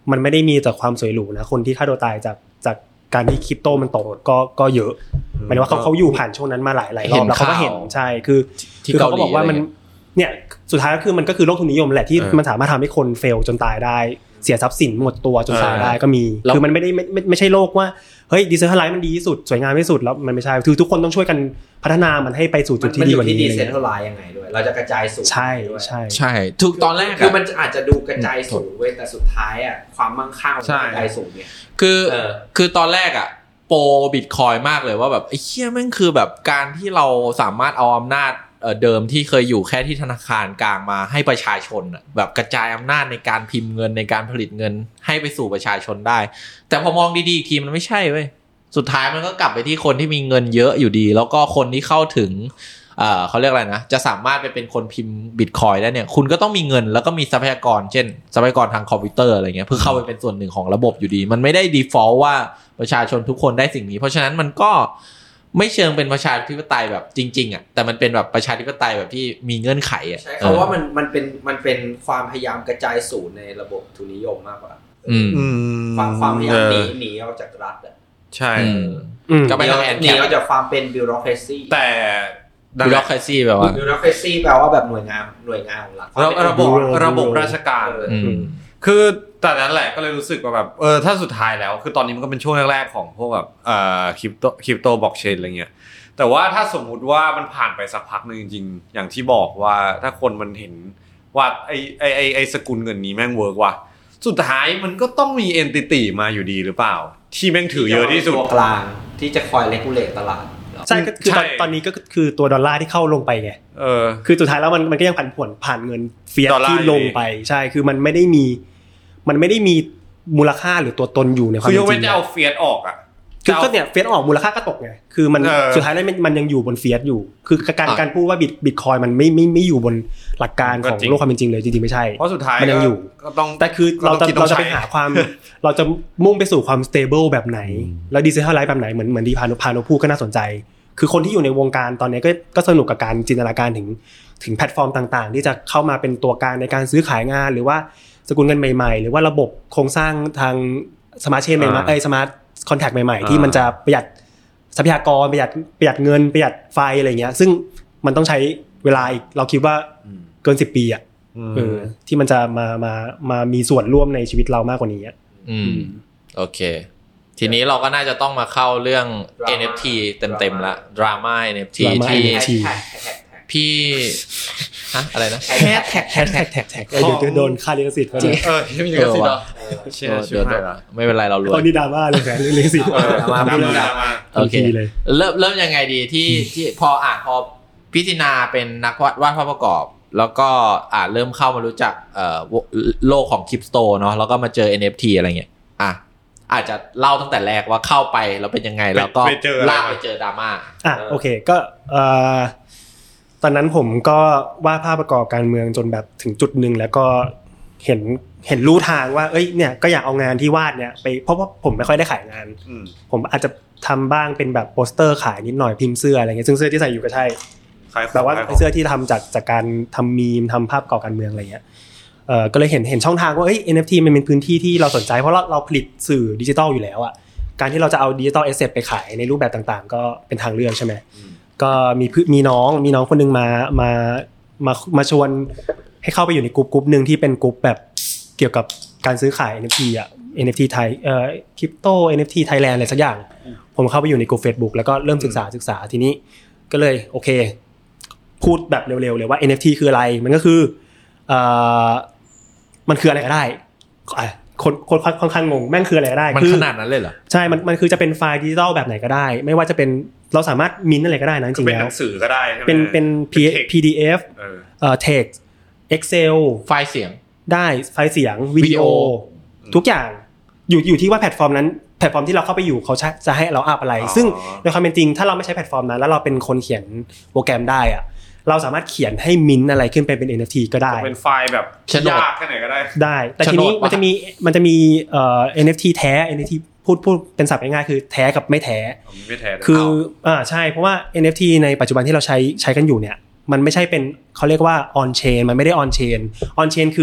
Speaker 2: มันไม่ได้มีแต่ความสวยหรูนะคนที่ฆ่าตัวตายจากจากการที่คริปโตมันตกก็ก็เยอะหมายถึงว่าเขาเขาอยู่ผ่านช่วงนั้นมาหลายหลายรอบแล้วเขาก็เห็นใช่คือคือเขาก็บอกว่ามันเนี่ยสุดท้ายก็คือมันก็คือโลกทุนนิยมแหละที่มันสามารถทำให้คนเฟลจนตายได้เสียทรัพย์สินหมดตัวจนตายได้ก็มีคือมันไม่ได้ไม่ไม่ใช่โลกว่าเฮ้ยดิเซนทรัลไลซ์มันดีที่สุดสวยงามที่สุดแล้วมันไม่ใช่คือทุกคนต้องช่วยกันพัฒนามันให้ไปสู่จุดที่ดีกว่านี้
Speaker 3: มันอยู่ที่ดิเซนทรัลไลซ์ยังไงด้วยเราจะกระจายสูง
Speaker 2: ใช่ใช่
Speaker 1: ใช่ทุกตอนแรก
Speaker 3: คือมันอาจจะดูกระจายสูงเว้ยแต่สุดท้ายอ่ะความมั่งคั่งมันกระจายสูงเนี่ย
Speaker 1: คือคือตอนแรกอ่ะโปรบิตคอยมากเลยว่าแบบไอ้เหี้ยแม่งคือแบบการที่เราสามารถเอาอำนาจเดิมที่เคยอยู่แค่ที่ธนาคารกลางมาให้ประชาชนอ่ะแบบกระจายอำนาจในการพิมพ์เงินในการผลิตเงินให้ไปสู่ประชาชนได้แต่พอมองดีๆอีกทีมันไม่ใช่เว้ยสุดท้ายมันก็กลับไปที่คนที่มีเงินเยอะอยู่ดีแล้วก็คนที่เข้าถึงเอ่อเขาเรียกอะไรนะจะสามารถไปเป็นคนพิมพ์บิตคอยได้เนี่ยคุณก็ต้องมีเงินแล้วก็มีทรัพยากรเช่นทรัพยากรทางคอมพิวเตอร์อะไรเงี้ยเพื่อเข้าไปเป็นส่วนหนึ่งของระบบอยู่ดีมันไม่ได้ default ว่าประชาชนทุกคนได้สิ่งนี้เพราะฉะนั้นมันก็ไม่เชิงเป็นประชาธิปไตยแบบจริงๆอ่ะแต่มันเป็นแบบประชาธิปไตยแบบที่มีเงื่อนไขอ่ะ
Speaker 3: ใช่เพราะว่ามันมันเป็นมันเป็นความพยายามกระจายสูญในระบบทุนนิยมมากกว่าความความพยายามหนีหนีออกจากรัฐอ่ะ
Speaker 4: ใช่
Speaker 3: ก็ไม่ต้องแอนหนีออกจากความเป็นบิวโรคราซี
Speaker 4: แต่
Speaker 1: บิวโรคราซีแปลว่า
Speaker 3: บิวโรคราซีแปลว่าแบบหน่วยงานหน่วยงานของรัฐ
Speaker 4: ระบบระบบราชการคือแต่นั้นแหละก็เลยรู้สึกว่าแบบเออถ้าสุดท้ายแล้วคือตอนนี้มันก็เป็นช่วงแรกๆของพวกแบบเอ่อคริปโตคริปโตบล็อกเชนอะไรเงี้ยแต่ว่าถ้าสมมุติว่ามันผ่านไปสักพักนึงจริงๆอย่างที่บอกว่าถ้าคนมันเห็นว่าไอ้ไอ้ไอ้ไอ้สกุลเงินนี้แม่งเวิร์กว่ะสุดท้ายมันก็ต้องมีเอนติตี้มาอยู่ดีหรือเปล่าที่แม่งถือเยอะที่สุด
Speaker 3: กลางที่จะคอยเลกูเลตตลาด
Speaker 2: ใช่ก็คือตอนนี้ก็คือตัวดอลลาร์ที่เข้าลงไปไงเออคือสุดท้ายแล้วมันมันก็ยังผันผวนผ่านเงินเฟียสที่ลงไปใช่คือมันไม่ได้มีมันไม่ได้มีมูลค่าหรือตัวตนอยู่ในความ
Speaker 4: จริง
Speaker 2: คือยก
Speaker 4: เว้นจะเอาเฟียสออกอ่ะ
Speaker 2: คือก็เนี่ยเฟียสออกมูลค่าก็ตกไงคือมันสุดท้ายแล้วมันยังอยู่บนเฟียสอยู่คือการการพูดว่าบิตบิตคอยมันไม่ไม่ไม่อยู่บนหลักการของโลกความเป็นจริงเลยจริงๆไม่ใช่
Speaker 4: เพราะสุดท้าย
Speaker 2: มันยังอยู่แต่คือเราจะเราจะไปหาความเราจะมุ่งไปสู่ความ stable แบบไหนแล้ว decentralized แบบไหนเหมือนเหมือนที่พานุพานุพูดก็น่าสนใจคือคนที่อยู่ในวงการตอนนี้ก็ก็สนุกกับการจินตนาการถึงถึงแพลตฟอร์มต่างๆที่จะเข้ามาเป็นตัวกลางในการซื้อขายงานหรือว่าสกุลเงินใหม่ๆหรือว่าระบบโครงสร้างทางสมาร์ทเชนใหม่ๆเอ้ยสมาร์ทคอนแทคใหม่ๆที่มันจะประหยัดทรัพยากรประหยัดประหยัดเงินประหยัดไฟอะไรเงี้ยซึ่งมันต้องใช้เวลาอีกเราคิดว่าเกินสิบปีอ่ะเออที่มันจะมามามามีส่วนร่วมในชีวิตเรามากกว่านี้อ่ะ
Speaker 1: อืมโอเคทีนี้เราก็น่าจะต้องมาเข้าเรื่อง เอ็น เอฟ ที เต็มๆละดราม่า เอ็น เอฟ ที ที่พี่ฮะอะไรนะ
Speaker 2: แฮชแท็กแฮชแท็กแท็กแท็กเดี๋ยวจะโดนค่าลิขสิทธิ์
Speaker 4: เออไม่มีลิขสิทธิ์หรอ
Speaker 1: เชื่อเชื่อไม่เป็นไรเรารวย
Speaker 2: ตอนนี้ดราม่าเลยแหละลิขสิทธิ์
Speaker 1: ดราม่าดราม่าโอเคเลยเริ่มเริ่มยังไงดีที่ที่พออ่านพอพิจินาเป็นนักวาดวาดภาพประกอบแล้วก็อ่าเริ่มเข้ามารู้จักเอ่อโลกของคริปโตเนาะแล้วก็มาเจอ เอ็น เอฟ ที อะไรเงี้ยอ่ะอาจจะเล่าตั้งแต่แรกว่าเข้าไปแล้วเป็นยังไงแล้วก็ลากไปเจอดราม่า
Speaker 2: อ่ะโอเคก็เอ่อตอนนั้นผมก็วาดภาพประกอบการเมืองจนแบบถึงจุดนึงแล้วก็เห็นเห็นรู้ทางว่าเอ้ยเนี่ยก็อยากเอางานที่วาดเนี่ยไปเพราะว่าผมไม่ค่อยได้ขายงานผมอาจจะทำบ้างเป็นแบบโปสเตอร์ขายนิดหน่อยพิมพ์เสื้ออะไรเงี้ยซึ่งเสื้อที่ใส่อยู่ก็ใช่แต่ว่าเสื้อที่ทำจากจากการทำมีมทำภาพประกอบการเมืองอะไรเงี้ยเอ่อก็เลยเห็นเห็นช่องทางว่าเอ้ย เอ็น เอฟ ที มันเป็นพื้นที่ที่เราสนใจเพราะเราเราผลิตสื่อดิจิทัลอยู่แล้วอ่ะการที่เราจะเอาดิจิทัลแอสเซทไปขายในรูปแบบต่างๆก็เป็นทางเลือกใช่ไหมก็มีมีน้องมีน้องคนนึงมามามามาชวนให้เข้าไปอยู่ในกลุ่มกลุ่มนึงที่เป็นกลุ่มแบบเกี่ยวกับการซื้อขาย เอ็น เอฟ ที อ่ะ เอ็น เอฟ ที ไทยเอ่อคริปโต เอ็น เอฟ ที Thailand อะไรสักอย่างผมเข้าไปอยู่ในกลุ่ม Facebook แล้วก็เริ่มศึกษาศึกษาทีนี้ก็เลยโอเคพูดแบบเร็วๆเลยว่า เอ็น เอฟ ที คืออะไรมันก็คือเอ่อมันคืออะไรก็ได้อ่ะคนคนค่อนข้างงงแม่งคืออะไรก็ได้
Speaker 1: มันขนาดนั้นเลยเหรอ
Speaker 2: ใช่มันมันคือจะเป็นไฟล์ดิจิทัลแบบไหนก็ได้ไม่ว่าจะเป็นเราสามารถมินต์อะไรก็ได้นะจริงๆแล้ว
Speaker 4: เป็นหนังสือก็ได้ใช่มั้ย
Speaker 2: เป็นเป็น พี ดี เอฟ เอ่อ text Excel
Speaker 1: ไฟล์เสียง
Speaker 2: ได้ไฟล์เสียงวิดีโอทุกอย่างอยู่อยู่ที่ว่าแพลตฟอร์มนั้นแพลตฟอร์มที่เราเข้าไปอยู่เขาจะให้เราอัพอะไรซึ่งในความเป็นจริงถ้าเราไม่ใช้แพลตฟอร์มนั้นแล้วเราเป็นคนเขียนโปรแกรมได้อะเราสามารถเขียนให้มินต์อะไรขึ้นไปเป็น เอ็น เอฟ ที ก็ได้
Speaker 4: เป็นไฟล์แบบยากแค่ไหนก็ได้
Speaker 2: ได้แต่ทีนี้มันจะมีมันจะมีเอ่อ เอ็น เอฟ ที แท้ เอ็น เอฟ ที พูดพูดเป็นศัพท์ง่ายๆคือแท้กับไม่แท้
Speaker 4: ไม่แท้
Speaker 2: คืออ่าใช่เพราะว่า เอ็น เอฟ ที ในปัจจุบันที่เราใช้ใช้กันอยู่เนี่ยมันไม่ใช่เป็นเขาเรียกว่า on chain มันไม่ได้ on chain on chain คือ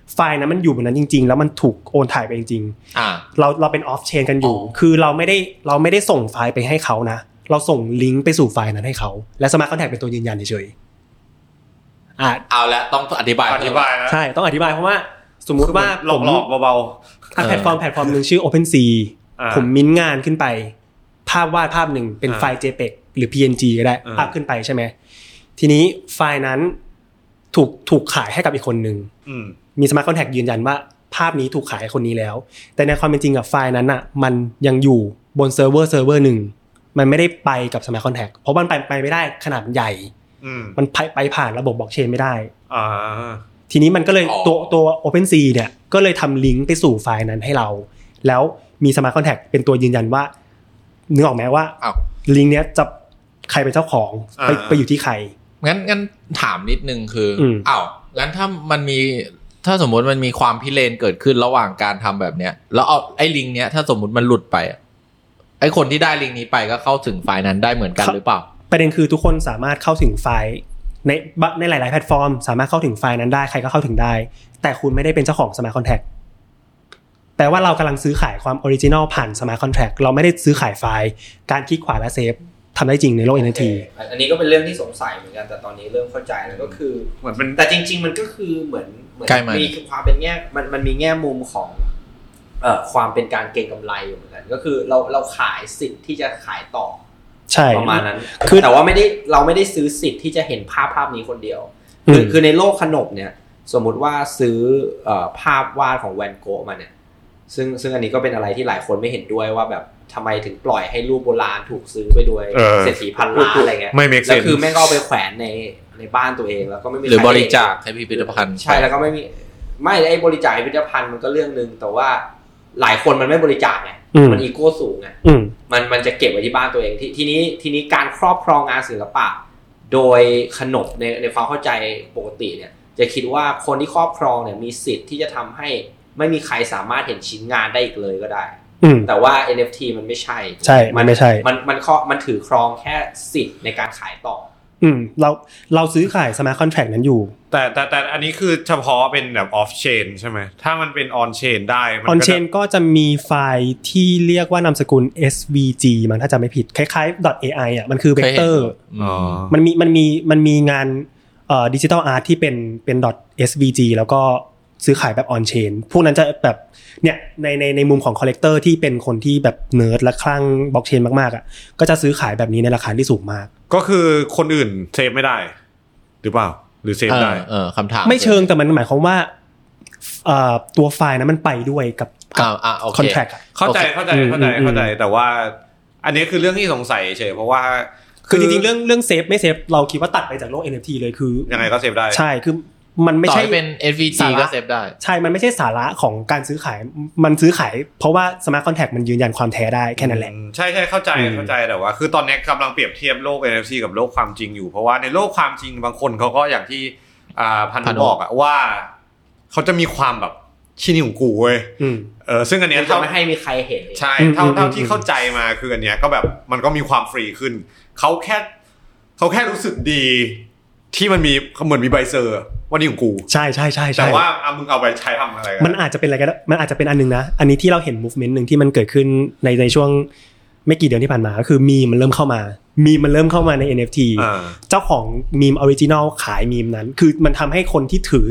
Speaker 2: ไฟล์นั้นมันอยู่บนนั้นจริงๆแล้วมันถูกโอนถ่ายไปจริงๆอ่าเราเราเป็นออฟเชนกันอยู่คือเราไม่ได้เราไม่ได้ส่งไฟล์ไปให้เขานะเราส่งลิงก์ไปสู่ไฟล์นั้นให้เขาและสมาร์ทคอนแทคเป็นตัวยืนยันเฉยๆอ่า
Speaker 1: เอาละต้องอธิบาย
Speaker 4: อธิบายนะ
Speaker 2: ใช่ต้องอธิบายเพราะว่าสมมุติว่า
Speaker 4: หลอกๆเบา
Speaker 2: ๆแพลตฟอร์มแพลตฟอร์มนึงชื่อ OpenSea ผมมิ้นงานขึ้นไปภาพวาดภาพหนึ่งเป็นไฟล์ JPEG หรือ พี เอ็น จี ก็ได้ภาพขึ้นไปใช่ไหมทีนี้ไฟล์นั้นถูกถูกขายให้กับอีกคนนึงมีสมาร์ทคอนแทคยืนยันว่าภาพนี้ถูกขายให้คนนี้แล้วแต่ในความเป็นจริงกับไฟล์นั้นอ่ะมันยังอยู่บนเซิร์ฟเวอร์เซิร์ฟเวอร์นึงมันไม่ได้ไปกับสมาร์ทคอนแทคเพราะมันไปไปไม่ได้ขนาดใหญ่มันไปไปผ่านระบบบล็อกเชนไม่ได้อ่าทีนี้มันก็เลยตัวตัว OpenSea เนี่ยก็เลยทำลิงก์ไปสู่ไฟล์นั้นให้เราแล้วมีสมาร์ทคอนแทคเป็นตัวยืนยันว่านึกออกไหมว่าลิงก์เนี้ยจะใครเป็นเจ้าของไปไปอยู่ที่ใคร
Speaker 1: งั้นงั้นถามนิดนึงคืออ้าวงั้นถ้ามันมีถ้าสมมติมันมีความพิเรนเกิดขึ้นระหว่างการทำแบบเนี้ยแล้วเอาไอ้ลิงก์เนี้ยถ้าสมมติมันหลุดไปไอ้คนที่ได้ลิงก์นี้ไปก็เข้าถึงไฟล์นั้นได้เหมือนกันหรือเปล่า
Speaker 2: ประเด็นคือทุกคนสามารถเข้าถึงไฟล์ในในหลายๆแพลตฟอร์มสามารถเข้าถึงไฟล์นั้นได้ใครก็เข้าถึงได้แต่คุณไม่ได้เป็นเจ้าของ Smart Contract แปลว่าเรากำลังซื้อขายความออริจินอลผ่าน Smart Contract เราไม่ได้ซื้อขายไฟล์การคลิกขวาและเซฟทำได้จริงในโลก เอ็น เอฟ ที
Speaker 3: อันนี้ก็เป็นเรื่องที่สงสัยเหมือนกันแต่ตอนนี้เริ่มเข้าใจแล้วก็คือเหมือนมันแต่จริงๆมันก็คือเหมือนเหมือนมีความเป็นแง่มันมันมีแง่มุมของเอ่อความเป็นการเก็งกำไรอยู่เหมือนกันก็คือเราเราขายสิทธิ์ที่จะขายต่อ
Speaker 2: ใช่
Speaker 3: ประมาณนั้นคือแต่ว่าไม่ได้เราไม่ได้ซื้อสิทธิ์ที่จะเห็นภาพภาพนี้คนเดียวคือคือในโลกขนบเนี่ยสมมุติว่าซื้อเอ่อภาพวาดของแวนโกะมาเนี่ยซึ่งซึ่งอันนี้ก็เป็นอะไรที่หลายคนไม่เห็นด้วยว่าแบบทำไมถึงปล่อยให้รูปโบราณถูกซื้อไปด้วยเศรษฐีพันล้านอะไรเงี้ยแล้วคือแม่งก็เอาไปแขวนในในบ้านตัวเองแล้วก็ไม่มี
Speaker 1: หรือบริจาคให้พิพิธภัณฑ์
Speaker 3: ใช่แล้วก็ไม่มีไม่ไอ้บริจาคให้พิพิธภัณฑ์มันก็เรื่องนึงแต่ว่าหลายคนมันไม่บริจาคไงมันอีโก้สูงไงมันมันจะเก็บไว้ที่บ้านตัวเองที่ทีนี้ทีนี้การครอบครองงานศิลปะโดยขนบในในความเข้าใจปกติเนี่ยจะคิดว่าคนที่ครอบครองเนี่ยมีสิทธิ์ที่จะทำให้ไม่มีใครสามารถเห็นชิ้นงานได้อีกเลยก็ได้แต่ว่า เอ็น เอฟ ที มันไม่ใช่
Speaker 2: ใช่มันไม่ใช่
Speaker 3: มันมันข้อมันถือครองแค่สิทธิ์ในการขายต่อ
Speaker 2: อืมเราเราซื้อขาย Smart Contract นั้นอยู่
Speaker 4: แต่แต่แต่อันนี้คือเฉพาะเป็นแบบ off chain ใช่ไหมถ้ามันเป็น on chain ได้
Speaker 2: on chain ก็จะมีไฟล์ที่เรียกว่านามสกุล เอส วี จี มันถ้าจะไม่ผิดคล้ายๆ .ai อ่ะมันคือ vector อ๋อมันมีมันมีมันมีงานเอ่อ digital art ที่เป็นเป็น เอส วี จี แล้วก็ซื้อขายแบบ on chain พวกนั้นจะแบบเนี่ยในในในมุมของ collector ที่เป็นคนที่แบบเนิร์ดและคลั่ง blockchain มากๆอ่ะก็จะซื้อขายแบบนี้ในราคาที่สูงมาก
Speaker 4: ก็คือคนอื่นเซฟไม่ได้หรือเปล่าหรือเซฟได้
Speaker 1: เออคำถาม
Speaker 2: ไม่เชิงแต่มันหมายความว่าเอ่อตัวไฟล์นั้นมันไปด้วยกับกับ contract
Speaker 4: เข้าใจเข้าใจเข้าใจเข้าใจแต่ว่าอันนี้คือเรื่องที่สงสัยเฉยเพราะว่า
Speaker 2: คือจริงๆเรื่องเรื่องเซฟไม่เซฟเราคิดว่าตัดไปจากโลก เอ็น เอฟ ที เลยคือ
Speaker 4: ยังไงก็เซฟได้
Speaker 2: ใช่คือมันไม่ใช่
Speaker 1: เป็น เอส วี จี ก็เซฟได้
Speaker 2: ใช่มันไม่ใช่สาระของการซื้อขายมันซื้อขายเพราะว่า Smart Contract มันยืนยันความแท้ได้แค่นั้นแหละ
Speaker 4: ใช่ๆเข้าใจเข้าใจแต่ว่าคือตอนนี้กำลังเปรียบเทียบโลก เอ็น เอฟ ที กับโลกความจริงอยู่เพราะว่าในโลกความจริงบางคนเขาก็อย่างที่อ่าพันธุ์บอกอะว่าเขาจะมีความแบบชิ้นนี้ของกูเว้ยเออซึ่งอันเนี้ย
Speaker 3: จะไม่ให้มีใครเห็น
Speaker 4: ใช่เท่าเท่าที่เข้าใจมาคืออันเนี้ยก็แบบมันก็มีความฟรีขึ้นเขาแค่เขาแค่รู้สึกดีที่มันมีเหมือนมีใบเซอร์ว่านี่ของกู
Speaker 2: ใช่ใช่ใช่
Speaker 4: แต่ว่าเอามึงเอาไปใช้ทำอะไร
Speaker 2: มันอาจจะเป็นอะไรก็ได้มันอาจจะเป็นอันนึงนะอันนี้ที่เราเห็น movement นึงที่มันเกิดขึ้นในในช่วงไม่กี่เดือนที่ผ่านมาก็คือมีมันเริ่มเข้ามามีมันเริ่มเข้ามาใน เอ็น เอฟ ที เจ้าของมีมออริจินอลขายมีมนั้นคือมันทำให้คนที่ถือ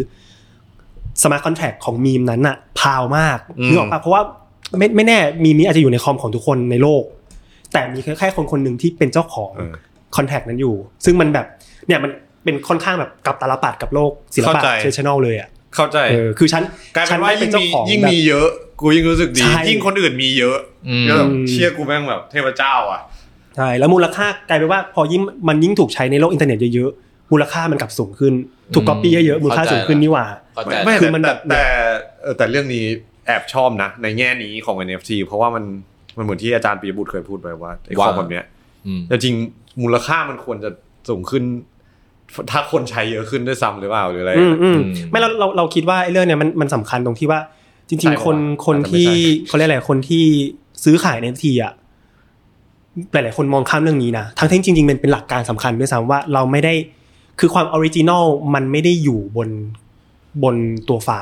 Speaker 2: Smart Contract ของมีมนั้นน่ะพาวมากนึกออกป่ะเพราะว่าไม่ไม่แน่มีมีอาจจะอยู่ในคอมของทุกคนในโลกแต่มีแค่คนคนนึงที่เป็นเจ้าของ Contract นั้นอยู่ซึ่งมันแบบเนี่ยมันเป็นค่อนข้างแบบกับตาลปัดกับโลกศิลปะเทรดิชันแนลเลยอ่ะ
Speaker 4: เข้าใจ
Speaker 2: เออคือฉัน
Speaker 4: กลายเป็นว่ายิ่งมียิ่งมีเยอะกูยิ่งรู้สึกดียิ่งคนอื่นมีเยอะแล้วเชื่อกูแม่งแบบเทพเจ้าอ่ะ
Speaker 2: ใช่แล้วมูลค่ากลายเป็นว่าพอยิ่งมันยิ่งถูกใช้ในโลกอินเทอร์เน็ตเยอะๆมูลค่ามันกลับสูงขึ้นถูกก๊อปปี้เยอะๆมูลค่าสูงขึ้นนี่หว่า
Speaker 4: ไม่คือมันแบบแต่แต่เรื่องนี้แอบชอบนะในแง่นี้ของ เอ็น เอฟ ที เพราะว่ามันมันเหมือนที่อาจารย์ปียบุตรเคยพูดไปว่าไอ้ของแบบเนี้ยแต่จริงมูลค่ามันควรจะสูงขึ้นถ้าคนใช้เยอะขึ้นด้วยซ้ำหรือเปล่าหรืออะไร
Speaker 2: ไม่เราเราเราคิดว่าไอ้เรื่องเนี้ยมันมันสำคัญตรงที่ว่าจริงๆคนคนที่เขาเรียกอะไรคนที่ซื้อขาย เอ็น เอฟ ที อ่ะหลายๆคนมองข้ามเรื่องนี้นะทั้งที่จริงๆมันเป็นหลักการสำคัญด้วยซ้ำว่าเราไม่ได้คือความออริจินอลมันไม่ได้อยู่บนบนตัวไฟล์อ่ะ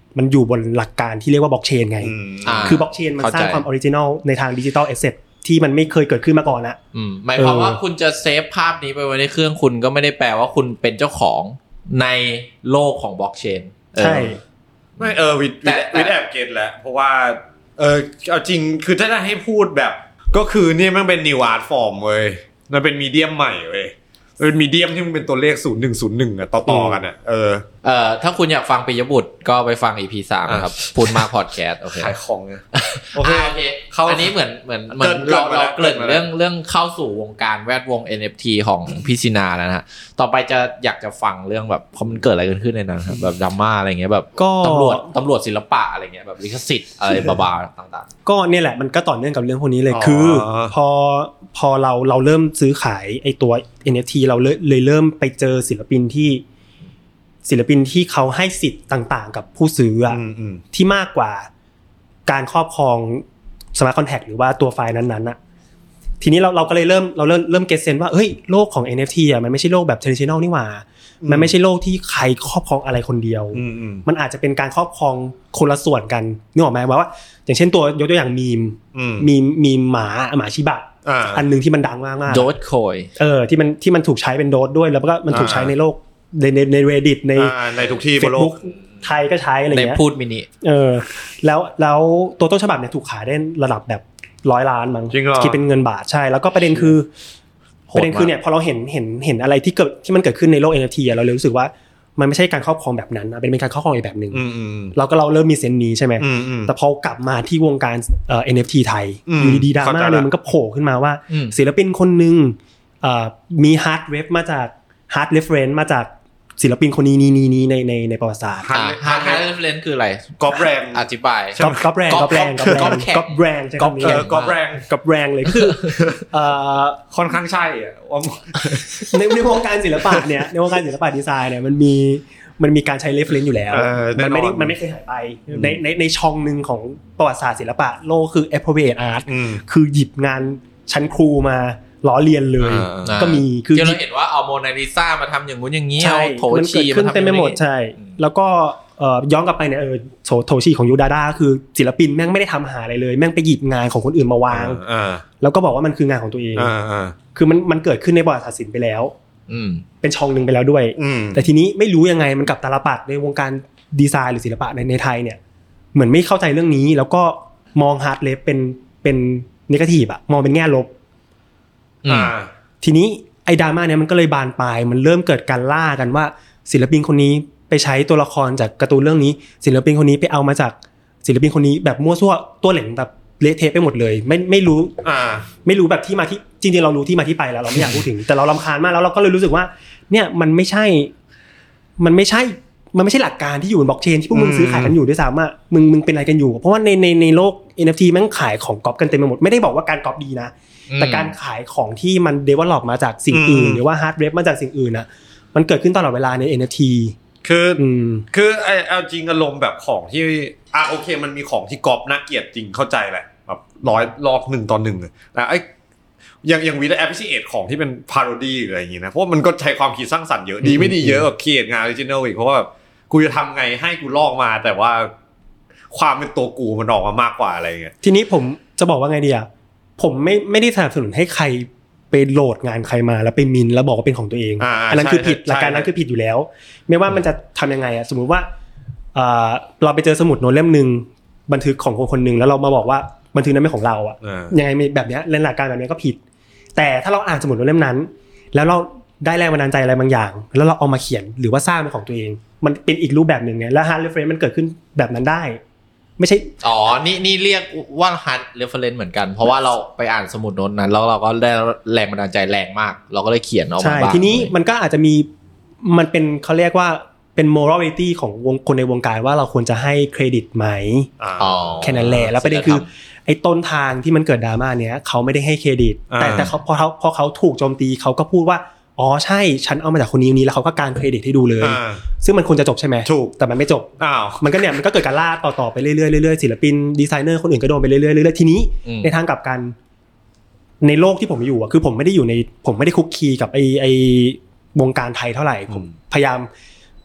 Speaker 2: มันอยู่บนหลักการที่เรียกว่าบล็อกเชนไงคือบล็อกเชนมันสร้างความออริจินอลในทางดิจิทัลแอสเซทที่มันไม่เคยเกิดขึ้นมาก่อนนะ
Speaker 1: อืมหมายความว่าคุณจะเซฟภาพนี้ไปไว้ในเครื่องคุณก็ไม่ได้แปลว่าคุณเป็นเจ้าของในโลกของบล็อกเชน
Speaker 2: ใช่
Speaker 4: ไม่เออวิดวิดแอบเก็ตแหละเพราะว่าเออเอาจริงคือถ้าจะให้พูดแบบก็คือนี่มันเป็น new art form เว้ยมันเป็นมีเดียมใหม่เว้ยเป็นมีเดียมที่มันเป็นตัวเลขศูนย์หนึ่งศูนย์หนึ่งอ่ะต่อๆกันอ่ะเออ
Speaker 1: เอ่อถ้าคุณอยากฟังปิยบุตรก็ไปฟัง อี พี สามนะครับพูดมากพอดแคสต์โอเค
Speaker 4: ขายของไง
Speaker 1: โอเคโอเคอันนี้เหมือนเหมือนเหมือนเราเราเกริ่นเรื่องเรื่องเข้าสู่วงการแวดวง เอ็น เอฟ ที ของพี่ซินาแล้วนะฮะต่อไปจะอยากจะฟังเรื่องแบบพอมันเกิดอะไรขึ้นในนั้นครับแบบดราม่าอะไรเงี้ยแบบตำรวจตำรวจศิลปะอะไรเงี้ยแบบลิขสิทธิ์อะไรบาๆต่างๆ
Speaker 2: ก็เนี่ยแหละมันก็ต่อเนื่องกับเรื่องพวกนี้เลยคือพอพอเราเราเริ่มซื้อขายไอ้ตัว เอ็น เอฟ ที เราเลยเลยเริ่มไปเจอศิลปินที่ศิลปินที่เขาให้สิทธิ์ต่างๆกับผู้ซื้ออ่ะที่มากกว่าการครอบครองสมาร์ทคอนแทคหรือว่าตัวไฟล์นั้นๆน่ะทีนี้เราเราก็เลยเริ่มเราเริ่มเริ่มเก็ทเซนส์ว่าเฮ้ยโลกของ เอ็น เอฟ ที อ่ะมันไม่ใช่โลกแบบ traditional นี่หว่ามันไม่ใช่โลกที่ใครครอบครองอะไรคนเดียวมันอาจจะเป็นการครอบครองคนละส่วนกันนึกออกไหมว่าอย่างเช่นตัวยกตัวอย่างมีมมีมมีมหมาหมาชิบะอันนึงที่มันดังมากๆ
Speaker 1: โดดคอย
Speaker 2: เออที่มันที่มันถูกใช้เป็นโดดด้วยแล้วก็มันถูกใช้ในโลกในในใน Reddit ใน
Speaker 4: ในทุกที่บนโลก
Speaker 2: ไทยก็ใช้อะไรเงี้ย
Speaker 1: ในพูดมินิ
Speaker 2: เออแล้วแล้วตัวต้นฉบับเนี่ยถูกขายได้ระดับแบบร้อยล้านมั้งคิดเป็นเงินบาทใช่แล้วก็ประเด็นคือประเด็นคือเนี่ยพอเราเห็นเห็นเห็นอะไรที่เกิดที่มันเกิดขึ้นในโลก เอ็น เอฟ ที อ่ะเราเลยรู้สึกว่ามันไม่ใช่การครอบครองแบบนั้นนะเป็นการครอบครองอีกแบบนึงเราก็เราเริ่มมีเซนส์นี้ใช่มั้ยแต่พอกลับมาที่วงการเอ่อ เอ็น เอฟ ที ไทยอยู่ดีๆดราม่าเนี่ยมันก็โผล่ขึ้นมาว่าศิลปินคนนึงเอ่อมีฮาร์ดเรฟมาจากฮาร์ดเรฟเฟรนซ์มาจากศิลปินคนนี้นี่นี่ในในในประวัติศาสตร์
Speaker 1: ฮาร์ดฮาร์ดเรฟเฟรนซ์คืออะไร
Speaker 4: ก๊อปแรง
Speaker 1: อธิบาย
Speaker 2: ก๊อปก๊อปแรงก๊อปแรงก๊อปแรงก๊อปแรง
Speaker 4: ก๊อปเออก๊อปแรง
Speaker 2: ก๊อปแรงเลยคือเอ่อ
Speaker 4: ค่อนข้างใช่อ่ะ
Speaker 2: ในในวงการศิลปะเนี่ยในวงการศิลปะดีไซน์เนี่ยมันมีมันมีการใช้ reference อยู่แล้วมันไม่ได้มันไม่เคยหายไปในในในช่องนึงของประวัติศาสตร์ศิลปะโลกคือ appropriate art คือหยิบงานชั้นครูมาล้อเลียนเลยก็มี
Speaker 1: คือเราเห็นว่าเอาโมนาลิซามาทำอย่างงู้นอย่างนี้เอาโถชี
Speaker 2: มาทำเต็มไปหมดใช่แล้วก็ย้อนกลับไปเนี่ยเออโถชีของยูดาดาคือศิลปินแม่งไม่ได้ทำหาอะไรเลยแม่งไปหยิบงานของคนอื่นมาวางแล้วก็บอกว่ามันคืองานของตัวเองคือมันมันเกิดขึ้นในประวัติศาสตร์ศิลป์ไปแล้วเป็นช่องนึงไปแล้วด้วยแต่ทีนี้ไม่รู้ยังไงมันกับตาลปัดในวงการดีไซน์หรือศิลปะในในไทยเนี่ยเหมือนไม่เข้าใจเรื่องนี้แล้วก็มองฮาร์ดเลฟเป็นเป็นเนกาทีฟอะมองเป็นแง่ลบทีนี้ไอ้ดราม่าเนี่ยมันก็เลยบานปลายมันเริ่มเกิดการล่ากันว่าศิลปินคนนี้ไปใช้ตัวละครจากการ์ตูนเรื่องนี้ศิลปินคนนี้ไปเอามาจากศิลปินคนนี้แบบมั่วซั่วตัวเหล่งแบบเละเทะไปหมดเลยไม่ไม่รู้ไม่รู้แบบที่มาที่จริงๆเรารู้ที่มาที่ไปแล้วเราไม่อยากพูดถึงแต่เรารำคาญมากแล้วเราก็เลยรู้สึกว่าเนี่ยมันไม่ใช่มันไม่ใช่มันไม่ใช่หลักการที่อยู่บนบล็อกเชนที่พวกมึงซื้อขายกันอยู่ด้วยซ้ำอ่ะมึงมึงเป็นอะไรกันอยู่เพราะว่าในในในโลก เอ็น เอฟ ที แม่งขายของก๊อปกันเต็มไปหมดไม่ได้บอกว่าการก๊อปดีนะแต่การขายของที่มัน develop มาจากสิ่งอื่นหรือว่า hard rep มาจากสิ่งอื่นน่ะมันเกิดขึ้นตลอดเวลาใน เอ็น เอฟ ที
Speaker 4: คือคือไอ้เอาจริงอารมณ์แบบของที่อ่ะโอเคมันมีของที่ก๊อปน่าเกลียดจริงเข้าใจแหละแบบร้อยรอบหนึ่งต่อหนึ่งแต่ไอ้อย่างอย่างวีดแอปพลิเคชันของที่เป็นพาโรดี้อะไรอย่างงี้นะเพราะมันก็ใช้ความคิดสร้างสรรค์เยอะดีไม่ดีเยอะกว่าเขียนงานออริจินัลอีกเพราะว่าแบบกูจะทำไงให้กูลอกมาแต่ว่าความเป็นตัวกูมันออกมามากกว่าอะไรเงี้ย
Speaker 2: ทีนี้ผมจะบอกว่าไงดีอ่ะผมไม่ไม่ได้สนับสนุนให้ใครไปโหลดงานใครมาแล้วไปมินแล้วบอกว่าเป็นของตัวเอง อ, อันนั้นคือผิดหลักการนั้นคือผิดอยู่แล้วไม่ว่ามันจะทำยังไงอ่ะสมมุติว่าเราไปเจอสมุดโน้ตเล่มนึงบันทึกของคนคนนึงแล้วเรามาบอกว่าบันทึกนั้นไม่ของเราอ่ะยังไงแบบเนี้ยเล่นหลักการแบบนี้ก็ผิดแต่ถ้าเราอ่านสมุดโน้ตเล่มนั้นแล้วเราได้แรงบันดาลใจอะไรบางอย่างแล้วเราเอามาเขียนหรือว่าสร้างเป็นของตัวเองมันเป็นอีกรูปแบบนึงไงแล้ว hard reference มันเกิดขึ้นแบบนั้นได้ไม่ใช่
Speaker 1: อ๋อนี่นี่เรียกว่า hard reference เหมือนกันเพราะว่าเราไปอ่านสมุดโน้ตนั้นแล้วเราก็ได้แรงบันดาลใจแรงมากเราก็เลยเขียนออกมาบ้างใช่
Speaker 2: ทีนี้มันก็อาจจะมีมันเป็นเขาเรียกว่าเป็น morality ของวงคนในวงการว่าเราควรจะให้เครดิตไหมอ๋อแค่นั้นแหละแล้วประเด็นคือไอ้ต้นทางที่มันเกิดดราม่าเนี้ยเขาไม่ได้ให้เครดิตแต่แต่เขาพอเขาพอเขาถูกโจมตีเขาก็พูดว่าอ๋อใช่ฉันเอามาจากคนนี้นี้แล้วเขาก็การเครดิตให้ดูเลยซึ่งมันควรจะจบใช่ไหม
Speaker 4: ถูก
Speaker 2: แต่มันไม่จบ
Speaker 4: อ้าว
Speaker 2: มันก็เนี่ยมันก็เกิดการล่าต่อๆไปเรื่อยๆเรื่อยๆศิลปินดีไซเนอร์คนอื่นก็โดนไปเรื่อยๆเรื่อยๆทีนี้ในทางกลับกันในโลกที่ผมอยู่อ่ะคือผมไม่ได้อยู่ในผมไม่ได้คุกคีกับไอ้ไอ้วงการไทยเท่าไหร่ผมพยายาม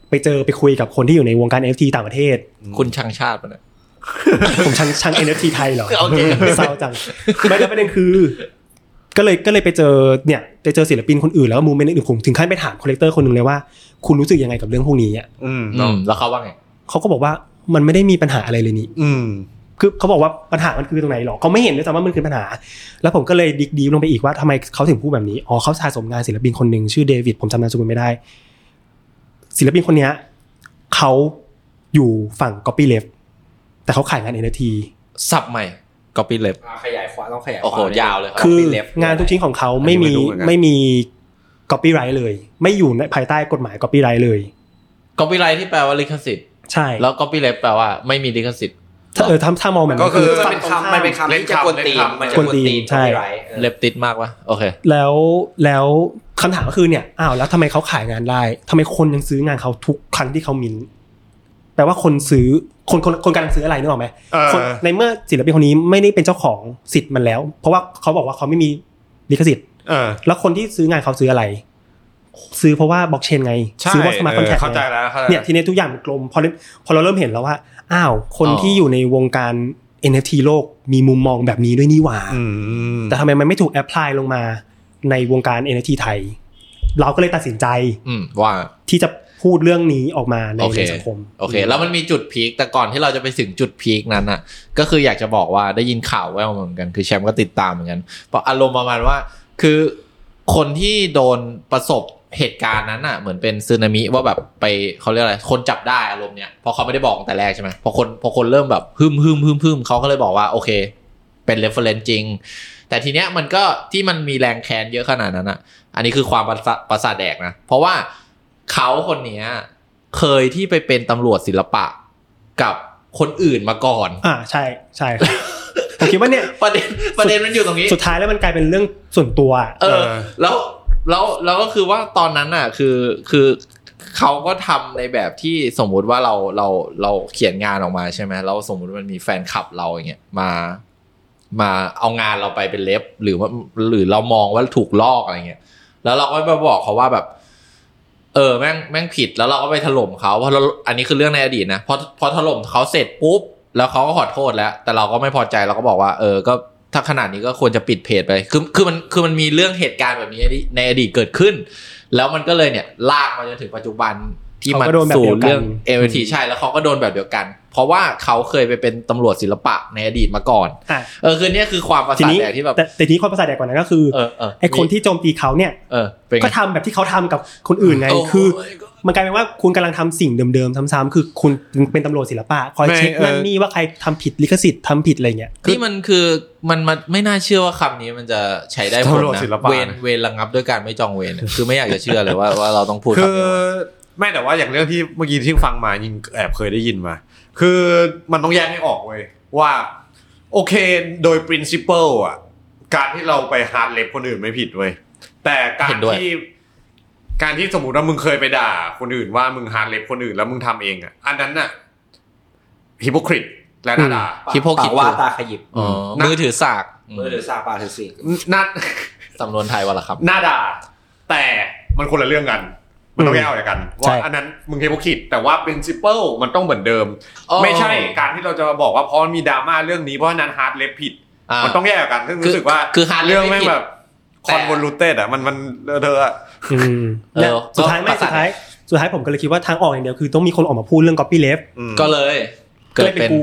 Speaker 2: ไปเจอไปคุยกับคนที่อยู่ในวงการ เอ็น เอฟ ที ต่างประเทศ
Speaker 1: คุณชังชาติป่ะเนี่ย
Speaker 2: ผมชังชัง เอ็น เอฟ ที ไทยเหรอโอเคเศร้าจังไม่ได้ประเด็นคือก็เลยก็เลยไปเจอเนี่ยไปเจอศิลปินคนอื่นแล้วก็มูเมนต์อื่นผมถึงขั้นไปถามคอลเลกเตอร์คนนึงเลยว่าคุณรู้สึกยังไงกับเรื่องพวกนี้อ่ะ
Speaker 1: อืมแล้วเขาว่าไง
Speaker 2: เขาก็บอกว่ามันไม่ได้มีปัญหาอะไรเลยนี่
Speaker 4: อืม
Speaker 2: คือเขาบอกว่าปัญหามันคือตรงไหนหรอเขาไม่เห็นด้วยซ้ำว่ามันคือปัญหาแล้วผมก็เลยดิกดีลงไปอีกว่าทำไมเขาถึงพูดแบบนี้อ๋อเขาสะสมงานศิลปินคนนึงชื่อเดวิดผมจำนามสกุลไม่ได้ศิลปินคนนี้เขาอยู่ฝั่ง copyleft แต่เขาขายงาน เอ็น เอฟ ที
Speaker 1: ซับใหม่ copyleft
Speaker 3: ขยายความต้องขยาย
Speaker 1: ความโอ้โหยาวเลย
Speaker 2: คืองานทุกชิ้นของเขาไม่มีไม่มี copyright เลยไม่อยู่ในภายใต้กฎหมาย copyright เลย
Speaker 1: copyright ที่แปลว่าลิขสิทธิ์
Speaker 2: ใช่
Speaker 1: แล้ว copyleft แปลว่าไม่มีลิขสิทธิ์
Speaker 2: ถ้าเออถ้าถ้ามองแบบ
Speaker 3: ก็คือมันเป็นคำมันเป็นคำที่จะกวนตีนมันจะกวนตีน
Speaker 2: ใช่
Speaker 1: เล็บติดมากวะโอเค
Speaker 2: แล้วแล้วคำถามก็คือเนี่ยอ้าวแล้วทำไมเขาขายงานได้ทำไมคนยังซื้องานเขาทุกครั้งที่เขามินแปลว่าคนซื้อคนคนคนกำลังซื้ออะไรนึกออกไหมคนในเมื่อศิลปินคนนี้ไม่ได้เป็นเจ้าของสิทธิ์มันแล้วเพราะว่าเขาบอกว่าเขาไม่มีลิขสิทธิ์แล้วคนที่ซื้องานเขาซื้ออะไรซื้อเพราะว่าบล็อกเชนไงซื้อว่าสมาร์ทคอนแทค
Speaker 4: เข้าใจแล้ว
Speaker 2: เนี่ยทีนี้ทุกอย่างมันกลมพอพอเราเริ่มเห็นแล้วว่าอ้าวคนที่อยู่ในวงการ เอ็น เอฟ ที โลกมีมุมมองแบบนี้ด้วยนี่หว่าแต่ทำไมมันไม่ถูกแอพพลายลงมาในวงการ เอ็น เอฟ ที ไทยเราก็เลยตัดสินใจ
Speaker 1: ว่า
Speaker 2: ที่จะพูดเรื่องนี้ออกมาในสังคม
Speaker 1: โอเคแล้วมันมีจุดพีคแต่ก่อนที่เราจะไปถึงจุดพีคนั้นน่ะก็คืออยากจะบอกว่าได้ยินข่าวแว่วมาเหมือนกันคือแชมป์ก็ติดตามเหมือนกันเพราะอารมณ์ประมาณว่าคือคนที่โดนประสบเหตุการณ์นั้นน่ะเหมือนเป็นสึนามิว่าแบบไปเขาเรียกอะไรคนจับได้อารมณ์เนี้ยพอเขาไม่ได้บอกตั้งแต่แรกใช่ไหมพอคนพอคนเริ่มแบบฮึมฮึมฮึมฮึมเขาก็เลยบอกว่าโอเคเป็น reference จริงแต่ทีเนี้ยมันก็ที่มันมีแรงแค้นเยอะขนาดนั้นอ่ะอันนี้คือความประสาทแดกนะเพราะว่าเขาคนเนี้ยเคยที่ไปเป็นตำรวจศิลปะกับคนอื่นมาก่อน
Speaker 2: อ่าใช่ใช่ผมคิดว่าเนี่ย
Speaker 1: ประเด็นประเด็นมันอยู่ตรงนี้
Speaker 2: สุดท้ายแล้วมันกลายเป็นเรื่องส่วนตัว
Speaker 1: เออแล้วแล้วแล้วก็คือว่าตอนนั้นน่ะคือคือเขาก็ทำในแบบที่สมมุติว่าเราเราเราเขียนงานออกมาใช่ไหมแล้วสมมุติมันมีแฟนคลับเราอย่างเงี้ยมามาเอางานเราไปเป็นเล็บหรือว่าหรือเรามองว่าถูกลอกอะไรเงี้ยแล้วเราก็ไปบอกเขาว่าแบบเออแม่งแม่งผิดแล้วเราก็ไปถล่มเขาเพราะอันนี้คือเรื่องในอดีตนะพอพอถล่มเขาเสร็จปุ๊บแล้วเขาก็ขอโทษแล้วแต่เราก็ไม่พอใจเราก็บอกว่าเออก็ถ้าขนาดนี้ก็ควรจะปิดเพจไปคือคือมันคือมันมีเรื่องเหตุการณ์แบบนี้ในอดีตเกิดขึ้นแล้วมันก็เลยเนี่ยลากมาจนถึงปัจจุบันที่มันสู่เรื่อง เอ เอฟ ที ใช่แล้วเขาก็โดนแบบเดียวกันเพราะว่าเขาเคยไปเป็นตำรวจศิลปะในอดีตมาก่อนเออคือเนี่ยคือความประสาทแดกที่แบบ
Speaker 2: แต่ทีนี้ความประสาทแดกกว่านั้นก็คือไอ้คนที่โจมตีเขาเนี่ยก็ทำแบบที่เขาทำกับคนอื่นไงคือมันกลายเป็นว่าคุณกำลังทำสิ่งเดิมๆซ้ำๆคือคุณเป็นตำรวจศิลปะคอยเช็คนั่นนี่ว่าใครทำผิดลิขสิทธิ์ทำผิดอะไรเงี้ย
Speaker 1: นี่มันคือมันมันไม่น่าเชื่อว่าคำนี้มันจะใช้ได้ผลนะเวรเวรระงับด้วยการไม่จองเวรคือไม่อยากจะเชื่อเลยว่าว่าเราต้องพูด
Speaker 4: คือไม่แต่ว่าอย่างเรื่องที่เมื่อกี้ที่ฟังมายิงแอบเคยได้ยินมาคือมันต้องแยกให้ออกเว้ยว่าโอเคโดย principle อ่ะการที่เราไปฮาร์ดเลฟคนอื่นไม่ผิดเว้ยแต่การที่การที่สมมุติว่ามึงเคยไปด่าคนอื่นว่ามึงฮาร์ดเลฟคนอื่นแล้วมึงทำเองอ่ะอันนั้นน่ะฮิปโปคริตและน่าด่า
Speaker 1: ฮิปโปคริต
Speaker 3: ว่าตาขยิบ
Speaker 1: มือถือสาก
Speaker 3: มือถือสากปากถือสี
Speaker 4: น่า
Speaker 1: สำนวนไทยว่าล่ะครับ
Speaker 4: น่าด่าแต่มันคนละเรื่องกันมันต้องแยกออกจากกันว่าอันนั้นมึงฮิปโปคริตแต่ว่า principle มันต้องเหมือนเดิมไม่ใช่การที่เราจะบอกว่าเพราะมันมีดราม่าเรื่องนี้เพราะนั้นฮาร์ดเลฟผิดมันต้องแยกกันซึ่งรู้สึกว่าเรื่องแม่งแบบคอนโวลูเต็ดอ่ะมันมันเธออ่ะ
Speaker 2: สุดท้ายไม่สุดท้ายสุดท้ายผมก็เลยคิดว่าทางออกอย่างเดียวคือต้องมีคนออกมาพูดเรื่อง copyleft
Speaker 1: ก็เลย
Speaker 2: เกิดเป็นกู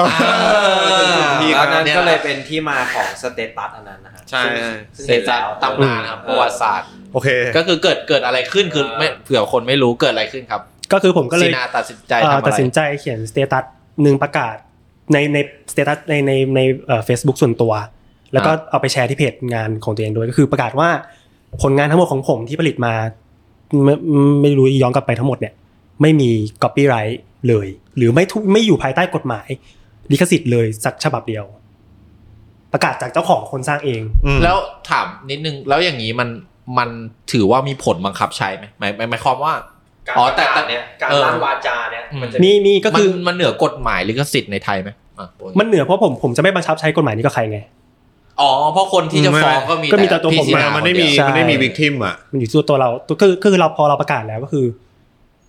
Speaker 3: แล้วนั้นก็เลยเป็นที่มาของสเตตัสอันนั้นนะฮะ
Speaker 4: ใช่
Speaker 1: สเตตัสตำนานครับประวัติศาสตร์
Speaker 4: โอเค
Speaker 1: ก็คือเกิดเกิดอะไรขึ้นคือไม่เผื่อคนไม่รู้เกิดอะไรขึ้นครับ
Speaker 2: ก็คือผมก็เลย
Speaker 1: ตัดสินใจทำอะไร
Speaker 2: ตัดสินใจเขียนสเตตัสหนึ่งประกาศในในสเตตัสในในในเอ่อ Facebook ส่วนตัวแล้วก็เอาไปแชร์ที่เพจงานของตัวเองด้วยก็คือประกาศว่าผลงานทั้งหมดของผมที่ผลิตมาไม่ไม่รู้ย้อนกลับไปทั้งหมดเนี่ยไม่มี copyright เลยหรือไม่ไม่อยู่ภายใต้กฎหมายลิขสิทธิ์เลยสักฉบับเดียวประกาศจากเจ้าของคนสร้างเอง
Speaker 1: แล้วถามนิดนึงแล้วอย่างนี้มันมันถือว่ามีผลบังคับใช้ไหมหมายหมายความว่า
Speaker 3: อ๋อแต่แต่เนี่ยการลั่นวาจาเนี่ย
Speaker 2: มันจะมีมีก็คือ
Speaker 1: มันเหนือกฎหมายลิขสิทธิ์ในไทยไหม
Speaker 2: มันเหนือเพราะผมผมจะไม่บังคับใช้กฎหมายนี้กับใครไง
Speaker 1: อ๋อเพราะคนที่จะฟ้องก็มี
Speaker 2: ก็มีแต่ตัวผม
Speaker 4: มันไม่มีมันไม่มีวิกทิมอ่ะ
Speaker 2: มันอยู่ที่ตัวเราคือคือเราพอเราประกาศแล้วก็คือ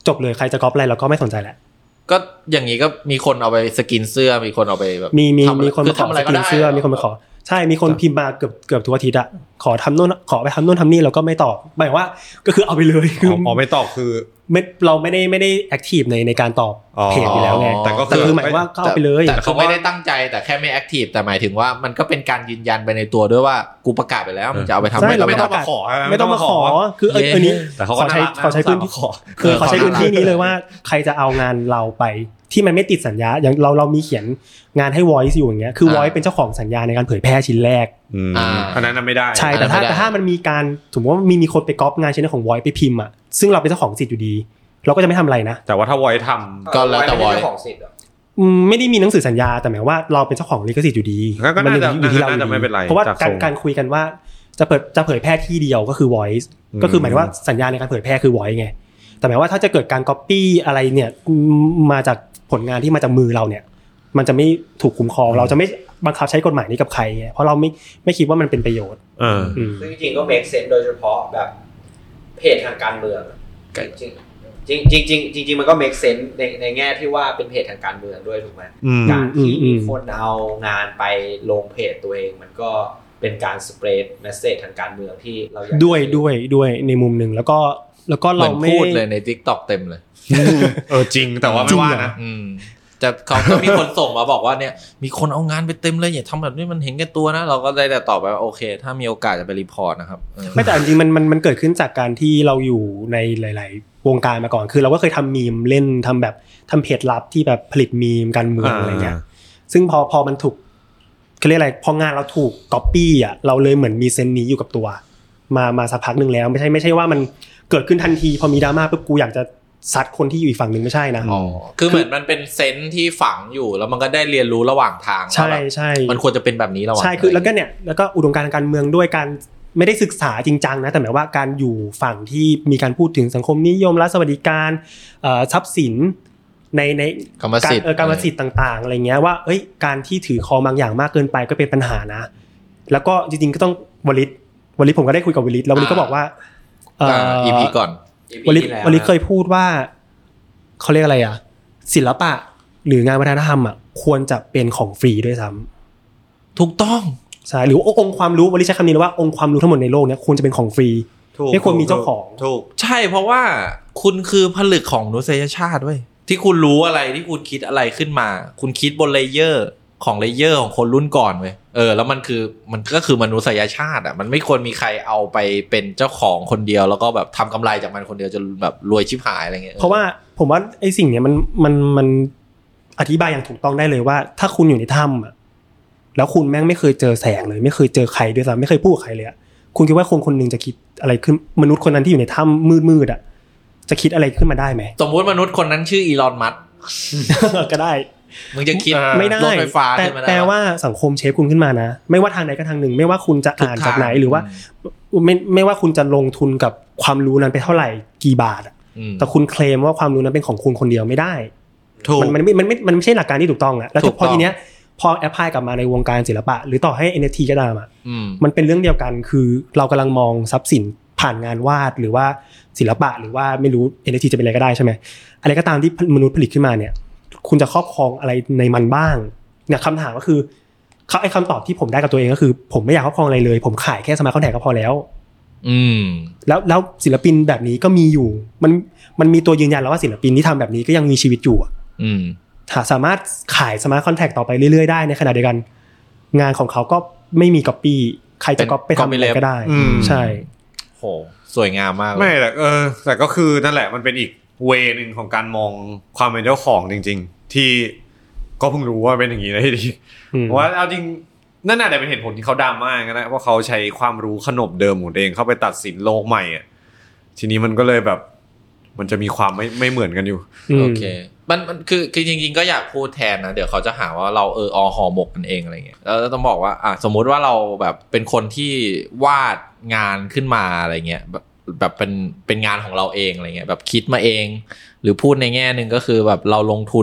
Speaker 2: จบเลยใครจะก๊อปอะไรเราก็ไม่สนใจแหละ
Speaker 1: ก็อย่างนี้ก็มีคนเอาไปสกินเสื้อมีคนเอาไปแบบ
Speaker 2: มีมีมีคนมาขอสกินเสื้อมีคนมาขอใช่มีคนพิมพ์มาเกือบเกือบทุกอาทิตย์อะขอทำโน่นขอไปทำโน่นทำนี่เราก็ไม่ตอบหมายว่าก็คือเอาไปเลย
Speaker 4: คืออ๋อไม่ตอบคือ
Speaker 2: ไม่เราไม่ได้ไม่ได้แอคทีฟในในการตอบเพจอยู่แล้วไง
Speaker 4: แต่ก็
Speaker 2: คือหมายว่าก็เอาไปเลย
Speaker 1: แต่เขาไม่ได้ตั้งใจแต่แค่ไม่แอคทีฟแต่หมายถึงว่ามันก็เป็นการยืนยันไปในตัวด้วยว่ากูประกาศไปแล้วมึงจะเอาไปทำไม่
Speaker 2: เรา
Speaker 1: ไม่
Speaker 2: ต้องมาขอไม่ต้องมาขอคือเออนี้ขอใช้ขอใช้พื้นที่คือขอใช้พื้นที่นี้เลยว่าใครจะเอางานเราไปที่มันไม่ติดสัญญาอย่างเราเรามีเขียนงานให้ Voice อยู่อย่างเงี้ยคือ Voice เป็นเจ้าของสัญญาในการเผยแพร่ชิ้นแรก
Speaker 4: อ่าอันนั้นไม่ได้
Speaker 2: ใช่แต่ถ้าแต่ถ้ามันมีการสมมติว่ามีมีคนไปก๊อปงานชิ้นของ Voice ไปพิมพ์อ่ะซึ่งเราเป็นเจ้าของสิทธิ์อยู่ดีเราก็จะไม่ทำอะไรนะ
Speaker 4: แต่ว่าถ้า Voice ทำ
Speaker 1: ก็แล้วแต่ Voice
Speaker 3: เจ้าของสิทธิ์
Speaker 2: อืมไม่ได้มีหนังสือสัญญาแต่หมายว่าเราเป็นเจ้าของลิขสิทธิ์อยู่ดี
Speaker 4: มันอยู่ที่เราอยู่ดี
Speaker 2: เพราะว่าการการคุยกันว่าจะเปิดจะเผยแพร่ที่เดียวก็คือ Voice ก็คือหมายว่าสัญญาในการเผยแพร่คือ Voice ไงแต่หมายว่าถ้าจะเกิดการ copy อะไรเนี่ยมาจากผลงานที่มาจากมือเราเนี่ยมันจะไม่ถูกคุ้มครองเราจะไม่บังคับใช้กฎหมายนี้กับใครไงเพราะเราไม่ไม่คิดว่ามันเป็นประโยชน์
Speaker 4: เออ
Speaker 3: ซึ่งจริงๆก็ make sense โดยเฉพาะแบบเพจทางการเมืองจริงจริงจริงจริงจริงมันก็ make sense ในในแง่ที่ว่าเป็นเพจทางการเมืองด้วยถูกไหมการที่มีคนเอางานไปลงเพจตัวเองมันก็เป็นการ spread message ทางการเมืองที่เราอยาก
Speaker 2: ด้วยด้วยด้วยในมุมนึงแล้วก็แล้วก็เราไม่
Speaker 1: พูดเลยใน TikTok เต็มเลย
Speaker 4: เออจริงแต่ว่าไม่ว่านะ
Speaker 1: อืมแต่เขาก็มีคนส่งมาบอกว่าเนี่ยมีคนเอางานไปเต็มเลยอย่าทำแบบนี้มันเห็นแก่ตัวนะเราก็ได้แต่ตอบไปว่าโอเคถ้ามีโอกาสจะไปรีพอร์ตนะครับ
Speaker 2: ไม่แต่จริงๆมันมันมันเกิดขึ้นจากการที่เราอยู่ในหลายๆวงการมาก่อนคือเราก็เคยทำมีมเล่นทำแบบทำเพจลับที่แบบผลิตมีมการเมืองอะไรเงี้ยซึ่งพอพอมันถูกเขาเรียกอะไรพองานเราถูกก๊อปปี้อ่ะเราเลยเหมือนมีเซนส์นี้อยู่กับตัวมามาสักพักนึงแล้วไม่ใช่ไม่ใช่ว่ามันเกิดขึ้นทันทีพอมีดราม่าปุ๊บกูอยากจะซัดคนที่อยู่อีกฝั่งนึงไม่ใช่นะ
Speaker 1: อ๋อคือเหมือนมันเป็นเซนส์ที่ฝังอยู่แล้วมันก็ได้เรียนรู้ระหว่างทาง
Speaker 2: ใช่ใช่
Speaker 1: มันควรจะเป็นแบบนี้ระหว่าง
Speaker 2: ใช่คือแล้วก็เนี่ยแล้วก็อุดมการณ์การเมืองด้วยการไม่ได้ศึกษาจริงจังนะแต่หมายว่าการอยู่ฝั่งที่มีการพูดถึงสังคมนิยมรัฐสวัสดิการเอ่อทรัพย์สินในใน
Speaker 1: กรรมสิทธิ์
Speaker 2: เออกรรมสิทธิ์ต่างๆอะไรเงี้ยว่าเอ้ยการที่ถือครองบางอย่างมากเกินไปก็เป็นปัญหานะแล้วก็จริงๆก็ต้องวลิตวลิตผมก็ได้คุยกับวลิตแล้ววลิตก็บอกว่า
Speaker 1: เอ่อ อี พี ก่อน
Speaker 2: วลิตวลิตเคยพูดว่าเขาเรียกอะไรอ่ะศิลปะหรืองานวัฒนธรรมอ่ะควรจะเป็นของฟรีด้วยซ้
Speaker 1: ำถูกต้อง
Speaker 2: ใช่หรือองค์ความรู้วลิตใช้คำนี้ว่าองค์ความรู้ทั้งหมดในโลกเนี้ยควรจะเป็นของฟรีไม่ควรมีเจ้าของ
Speaker 1: ถูกใช่เพราะว่าคุณคือผลึกของมนุษยชาติเว้ยที่คุณรู้อะไรที่คุณคิดอะไรขึ้นมาคุณคิดบนเลเยอร์ของเลเยอร์ของคนรุ่นก่อนเว้ยเออแล้วมันคือมันก็คือมนุษยชาติอ่ะมันไม่ควรมีใครเอาไปเป็นเจ้าของคนเดียวแล้วก็แบบทำกำไรจากมันคนเดียวจนแบบรวยชิบหายอะไรเงี้ย
Speaker 2: เพราะว่าผมว่าไอ้สิ่งเนี้ยมันมันมันอธิบายอย่างถูกต้องได้เลยว่าถ้าคุณอยู่ในถ้ำอ่ะแล้วคุณแม่งไม่เคยเจอแสงเลยไม่เคยเจอใครด้วยซ้ำไม่เคยพูดกับใครเลยอ่ะคุณคิดว่าคนคนนึงจะคิดอะไรขึ้นมนุษย์คนนั้นที่อยู่ในถ้ำมืดๆอ่ะจะคิดอะไรขึ้นมาได้ไหม
Speaker 1: สมมติมนุษย์คนนั้นชื่ออีลอนมัสก์
Speaker 2: ก็ได้
Speaker 1: มึงจะคิด
Speaker 2: ไม่ได้รถไฟฟ้าขึ้นมาได้แปลว่าสังคมเชฟคุณขึ้นมานะไม่ว่าทางไหนก็ทางหนึ่งไม่ว่าคุณจะอ่านจากไหนหรือว่าไม่ไม่ว่าคุณจะลงทุนกับความรู้นั้นไปเท่าไหร่กี่บาทอ่ะแต่คุณเคลมว่าความรู้นั้นเป็นของคุณคนเดียวไม่ได้มันมันไม่มันไม่มันไม่ใช่หลักการที่ถูกต้องอ่ะแล้วพอทีเนี้ยพอแอพพลายกลับมาในวงการศิลปะหรือต่อให้ เอ็น เอฟ ที ก็ตามอ่ะมันเป็นเรื่องเดียวกันคือเรากำลังมองทรัพย์สินผ่านงานวาดหรือว่าศิลปะหรือว่าไม่รู้ เอ็น เอฟ ที จะเป็นอะไรก็ได้ใช่ไหมอะไรก็ตามที่มนุษย์ผลิตขึ้นมาเนี่ยคุณจะครอบครองอะไรในมันบ้างเนี่ยคำถามก็คือเขาไอ้คำตอบที่ผมได้กับตัวเองก็คือผมไม่อยากครอบครองอะไรเลยผมขายแค่สมาร์ทคอนแทคก็พอแล้ว
Speaker 1: อืม
Speaker 2: แล้วแล้วศิลปินแบบนี้ก็มีอยู่มันมันมีตัวยืนยันแล้วว่าศิลปินที่ทำแบบนี้ก็ยังมีชีวิตอยู่
Speaker 1: อืม
Speaker 2: สามารถขายสมาร์ทคอนแทคต่อไปเรื่อยๆได้ในขณะเดียวกันงานของเขาก็ไม่มีก๊อปปี้ใครจะก๊อปไปทำอะไรก็ได้ใช่
Speaker 1: โหสวยงามมาก
Speaker 4: ไม่แต่เออแต่ก็คือนั่นแหละมันเป็นอีกเวนึงของการมองความเป็นเจ้าของจริงๆที่ก็เพิ่งรู้ว่าเป็นอย่างนี้นะที่ดีเพราะว่าเอาจริงนั่นน่าจะเป็นเหตุผลที่เขาดราม่ากันนะเพราะเขาใช้ความรู้ขนบเดิมของตัวเองเข้าไปตัดสินโลกใหม่อ่ะทีนี้มันก็เลยแบบมันจะมีความไม่ไม่เหมือนกันอยู่
Speaker 1: โอเคมันมันคือคือจริงๆก็อยากพูดแทนนะเดี๋ยวเขาจะหาว่าเราเอออห่อหมกกันเองอะไรเงี้ยแล้วต้องบอกว่าอ่ะสมมุติว่าเราแบบเป็นคนที่วาดงานขึ้นมาอะไรเงี้ยแบบแบบเป็นเป็นงานของเราเองอะไรเงี้ยแบบคิดมาเองหรือพูดในแง่นึงก็คือแบบเราลงทุน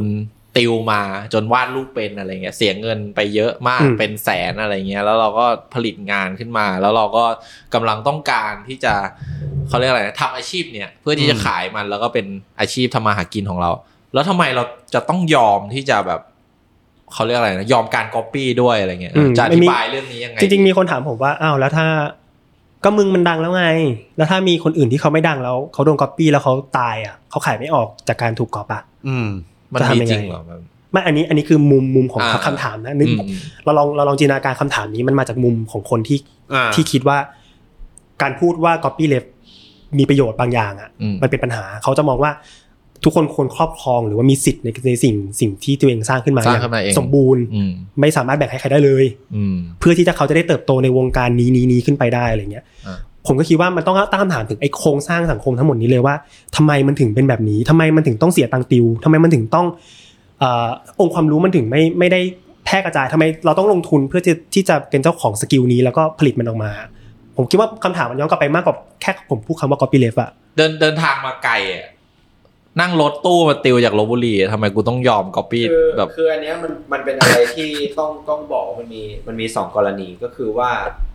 Speaker 1: ติวมาจนวาดรูปเป็นอะไรเงี้ยเสียเงินไปเยอะมากเป็นแสนอะไรเงี้ยแล้วเราก็ผลิตงานขึ้นมาแล้วเราก็กำลังต้องการที่จะเขาเรียกอะไรนะทำอาชีพเนี่ยเพื่อที่จะขายมันแล้วก็เป็นอาชีพทำมาหากินของเราแล้วทำไมเราจะต้องยอมที่จะแบบเขาเรียกอะไรนะยอมการก๊อปปี้ด้วยอะไรเงี้ยจะอธิบายเรื่องนี้ยังไง
Speaker 2: จริงๆมีคนถามผมว่าอ้าวแล้วถ้าก็มึงมันดังแล้วไงแล้วถ้ามีคนอื่นที่เขาไม่ดังแล้วเขาโดนก๊อปปี้แล้วเขาตายอ่ะเขาขายไม่ออกจากการถูกก๊อปอ่ะ
Speaker 4: อืม
Speaker 1: มันมีจริงเหรอ
Speaker 2: ไม่อันนี้อันนี้คือมุมมุมของคำถามนะนึกเราลองเราลองจินตนาการคำถามนี้มันมาจากมุมของคนที่ที่คิดว่าการพูดว่า copyleft มีประโยชน์บางอย่างอ่ะมันเป็นปัญหาเขาจะมองว่าทุกคนควรครอบครองหรือว่ามีสิทธิ์ในในสิ่งสิ่งที่ตัวเองสร้างขึ้นมาอย่างสมบูรณ์ไม่สามารถแบ่งให้ใครได้เลยเพื่อที่จะเขาจะได้เติบโตในวงการนี้นี้นี้ขึ้นไปได้อะไรเงี้ยผมก็คิดว่ามันต้องตั้งคำถามถึงไอ้โครงสร้างสังคมทั้งหมดนี้เลยว่าทำไมมันถึงเป็นแบบนี้ทำไมมันถึงต้องเสียตังค์ติวทำไมมันถึงต้องอ่าองค์ความรู้มันถึงไม่ไม่ได้แพร่กระจายทำไมเราต้องลงทุนเพื่อที่ที่จะเป็นเจ้าของสกิลนี้แล้วก็ผลิตมันออกมาผมคิดว่าคำถามมันย้อนกลับไปมากกว่าแค่ผมพูดคำว่า copyleft อะ
Speaker 1: เดินเดินทางมาไกลอะนั่งรถตู้มาติวจากลพบุรีทำไมกูต้องยอม copy แบบ
Speaker 3: คืออันเนี้ยมันมันเป็นอะไรที่ต้องต้องบอกมันมีมันมีสองกรณีก็คือว่า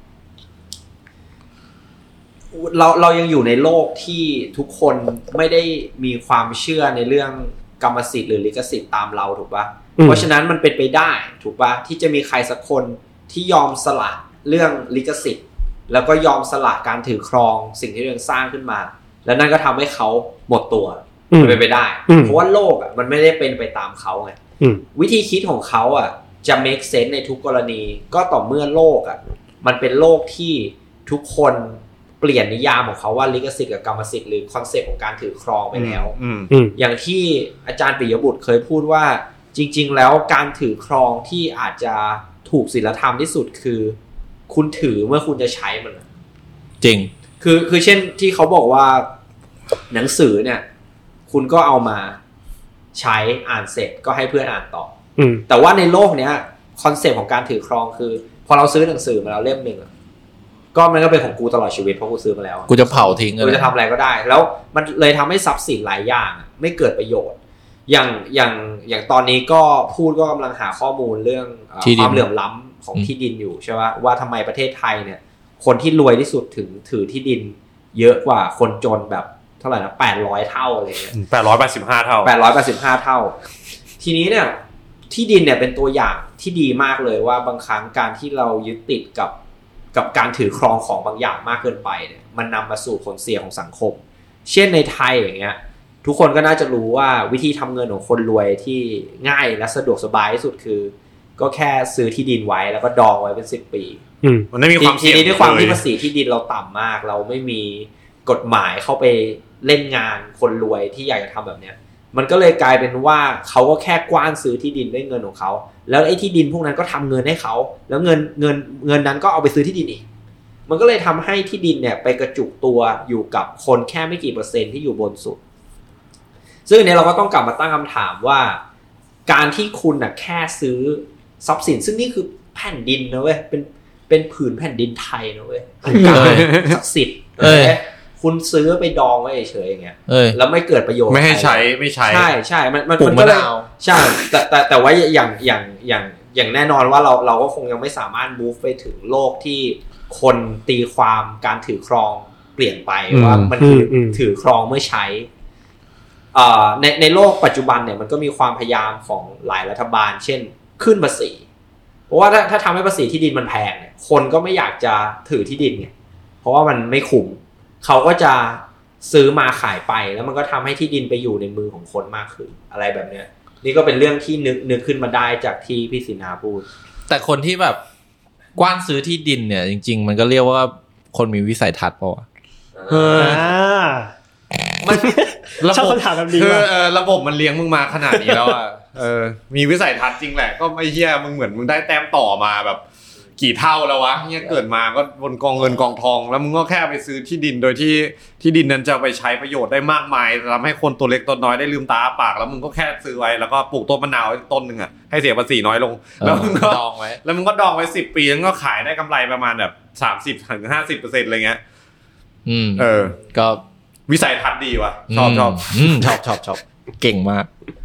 Speaker 3: เราเรายังอยู่ในโลกที่ทุกคนไม่ได้มีความเชื่อในเรื่องกรรมสิทธิ์หรือลิขสิทธิ์ตามเราถูกป่ะเพราะฉะนั้นมันเป็นไปได้ถูกป่ะที่จะมีใครสักคนที่ยอมสละเรื่องลิขสิทธิ์แล้วก็ยอมสละการถือครองสิ่งที่ตัวเองสร้างขึ้นมาแล้วนั่นก็ทำให้เขาหมดตัวมันเป็นไปได้เพราะว่าโลกอ่ะมันไม่ได้เป็นไปตามเขาไงวิธีคิดของเขาอ่ะจะ make sense ในทุกกรณีก็ต่อเมื่อโลกอ่ะมันเป็นโลกที่ทุกคนเปลี่ยนนิยามของเขาว่าลิขสิทธิ์กับกรรมสิทธิ์หรือคอนเซ็ปต์ของการถือครองไปแล้วอย่างที่อาจารย์ปิยบุตรเคยพูดว่าจริงๆแล้วการถือครองที่อาจจะถูกศีลธรรมที่สุดคือคุณถือเมื่อคุณจะใช้มัน
Speaker 1: จริง
Speaker 3: คือคือเช่นที่เขาบอกว่าหนังสือเนี่ยคุณก็เอามาใช้อ่านเสร็จก็ให้เพื่อนอ่านต่อแต่ว่าในโลกเนี้ยคอนเซ็ปต์ของการถือครองคือพอเราซื้อหนังสือมาแล้วเล่มหนึ่งก็มันก็เป็นของกูตลอดชีวิตเพราะกูซื้อมาแล้ว
Speaker 1: กูจะเผาทิ้ง
Speaker 3: กูจะทำอะไรก็ได้แล้วมันเลยทำให้ทรัพย์สินหลายอย่างไม่เกิดประโยชน์อย่างอย่างอย่างตอนนี้ก็พูดก็กำลังหาข้อมูลเรื่องความเหลื่อมล้ำของที่ดินอยู่ใช่ไหมว่าทำไมประเทศไทยเนี่ยคนที่รวยที่สุดถึงถือที่ดินเยอะกว่าคนจนแบบเท่าไหร่นะแปดร้อยเท่าอะไรเงี้ย
Speaker 4: แปดร้อยแปดสิบห้าเท่า
Speaker 3: แปดร้อยแปดสิบห้าเท่าทีนี้เนี่ยที่ดินเนี่ยเป็นตัวอย่างที่ดีมากเลยว่าบางครั้งการที่เรายึดติดกับกับการถือครองของบางอย่างมากเกินไปเนี่ยมันนำมาสู่ผลเสียของสังคมเช่นในไทยอย่างเงี้ยทุกคนก็น่าจะรู้ว่าวิธีทำเงินของคนรวยที่ง่ายและสะดวกสบายที่สุดคือก็แค่ซื้อที่ดินไว้แล้วก็ดองไว้เป็นสิบปี
Speaker 4: มันไม่มีความเสี่ยง
Speaker 3: ทีนี้ด้วยความที่ภาษีที่ดินเราต่ำมากเราไม่มีกฎหมายเข้าไปเล่นงานคนรวยที่อยากจะทำแบบเนี้ยมันก็เลยกลายเป็นว่าเขาก็แค่กว้านซื้อที่ดินด้วยเงินของเขาแล้วไอ้ที่ดินพวกนั้นก็ทำเงินให้เขาแล้วเงินเงินเงินนั้นก็เอาไปซื้อที่ดินอีกมันก็เลยทำให้ที่ดินเนี่ยไปกระจุกตัวอยู่กับคนแค่ไม่กี่เปอร์เซ็นต์ที่อยู่บนสุดซึ่งอันนี้เราก็ต้องกลับมาตั้งคำถามว่าการที่คุณน่ะแค่ซื้อทรัพย์สินซึ่งนี่คือแผ่นดินนะเว้ยเป็นเป็นผืนแผ่นดินไทยนะเว้ยศักดิ์สิทธิ์คุณซื้อไปดองไว้เฉยๆอย่างเงี้ยแล้วไม่เกิดประโยชน์
Speaker 4: ไม่ให้ใช้ไม่ใช้
Speaker 3: ใช่ใช่มันมันก็เลยใช่แต่แต่แต่ว่าอย่างอย่างอย่างอย่างแน่นอนว่าเราเราก็คงยังไม่สามารถ move ไปถึงโลกที่คนตีความการถือครองเปลี่ยนไปว่ามันคือถือครองเมื่อใช้ในในโลกปัจจุบันเนี่ยมันก็มีความพยายามของหลายรัฐบาลเช่นขึ้นภาษีเพราะว่าถ้าถ้าทำให้ภาษีที่ดินมันแพงเนี่ยคนก็ไม่อยากจะถือที่ดินไงเพราะว่ามันไม่คุ้มเขาก็จะซื้อมาขายไปแล้วมันก็ทำให้ที่ดินไปอยู่ในมือของคนมากขึ้นอะไรแบบเนี้ยนี่ก็เป็นเรื่องที่นึกนึกขึ้นมาได้จากที่พี่สินาพูด
Speaker 1: แต่คนที่แบบกว้านซื้อที่ดินเนี่ยจริงๆมันก็เรียกว่าคนมีวิสัยทัศน์ป่ะ
Speaker 2: เออ
Speaker 4: มัน
Speaker 2: ชอบคำถามแบบนี้
Speaker 4: คือระบบมันเลี้ยงมึงมาขนาดนี้แล้วอ่ะเออมีวิสัยทัศน์จริงแหละก็ไม่เหี้ยมึงเหมือนมึงได้แต้มต่อมาแบบกี่เท่าแล้ววะเนี่ยเกิดมาก็บนกองเงินกองทองแล้วมึงก็แค่ไปซื้อที่ดินโดยที่ที่ดินนั้นจะไปใช้ประโยชน์ได้มากมายทำให้คนตัวเล็กตัวน้อยได้ลืมตาปากแล้วมึงก็แค่ซื้อไว้แล้วก็ปลูกต้นมะนาวต้นนึงอ่ะให้เสียภาษีน้อยลงแล้วมึงก็
Speaker 1: ดองไว้
Speaker 4: แล้วมึงก็ดองไว้สิบปีแล้วก็ขายได้กำไรประมาณแบบ สามสิบถึงห้าสิบเปอร์เซ็นต์ อะไรเงี้ย
Speaker 1: อืม
Speaker 4: เออ
Speaker 1: ก็
Speaker 4: วิสัยทัศน์ดีว่ะชอบชอบ
Speaker 1: อืมชอบชอบชอบเก่งมาก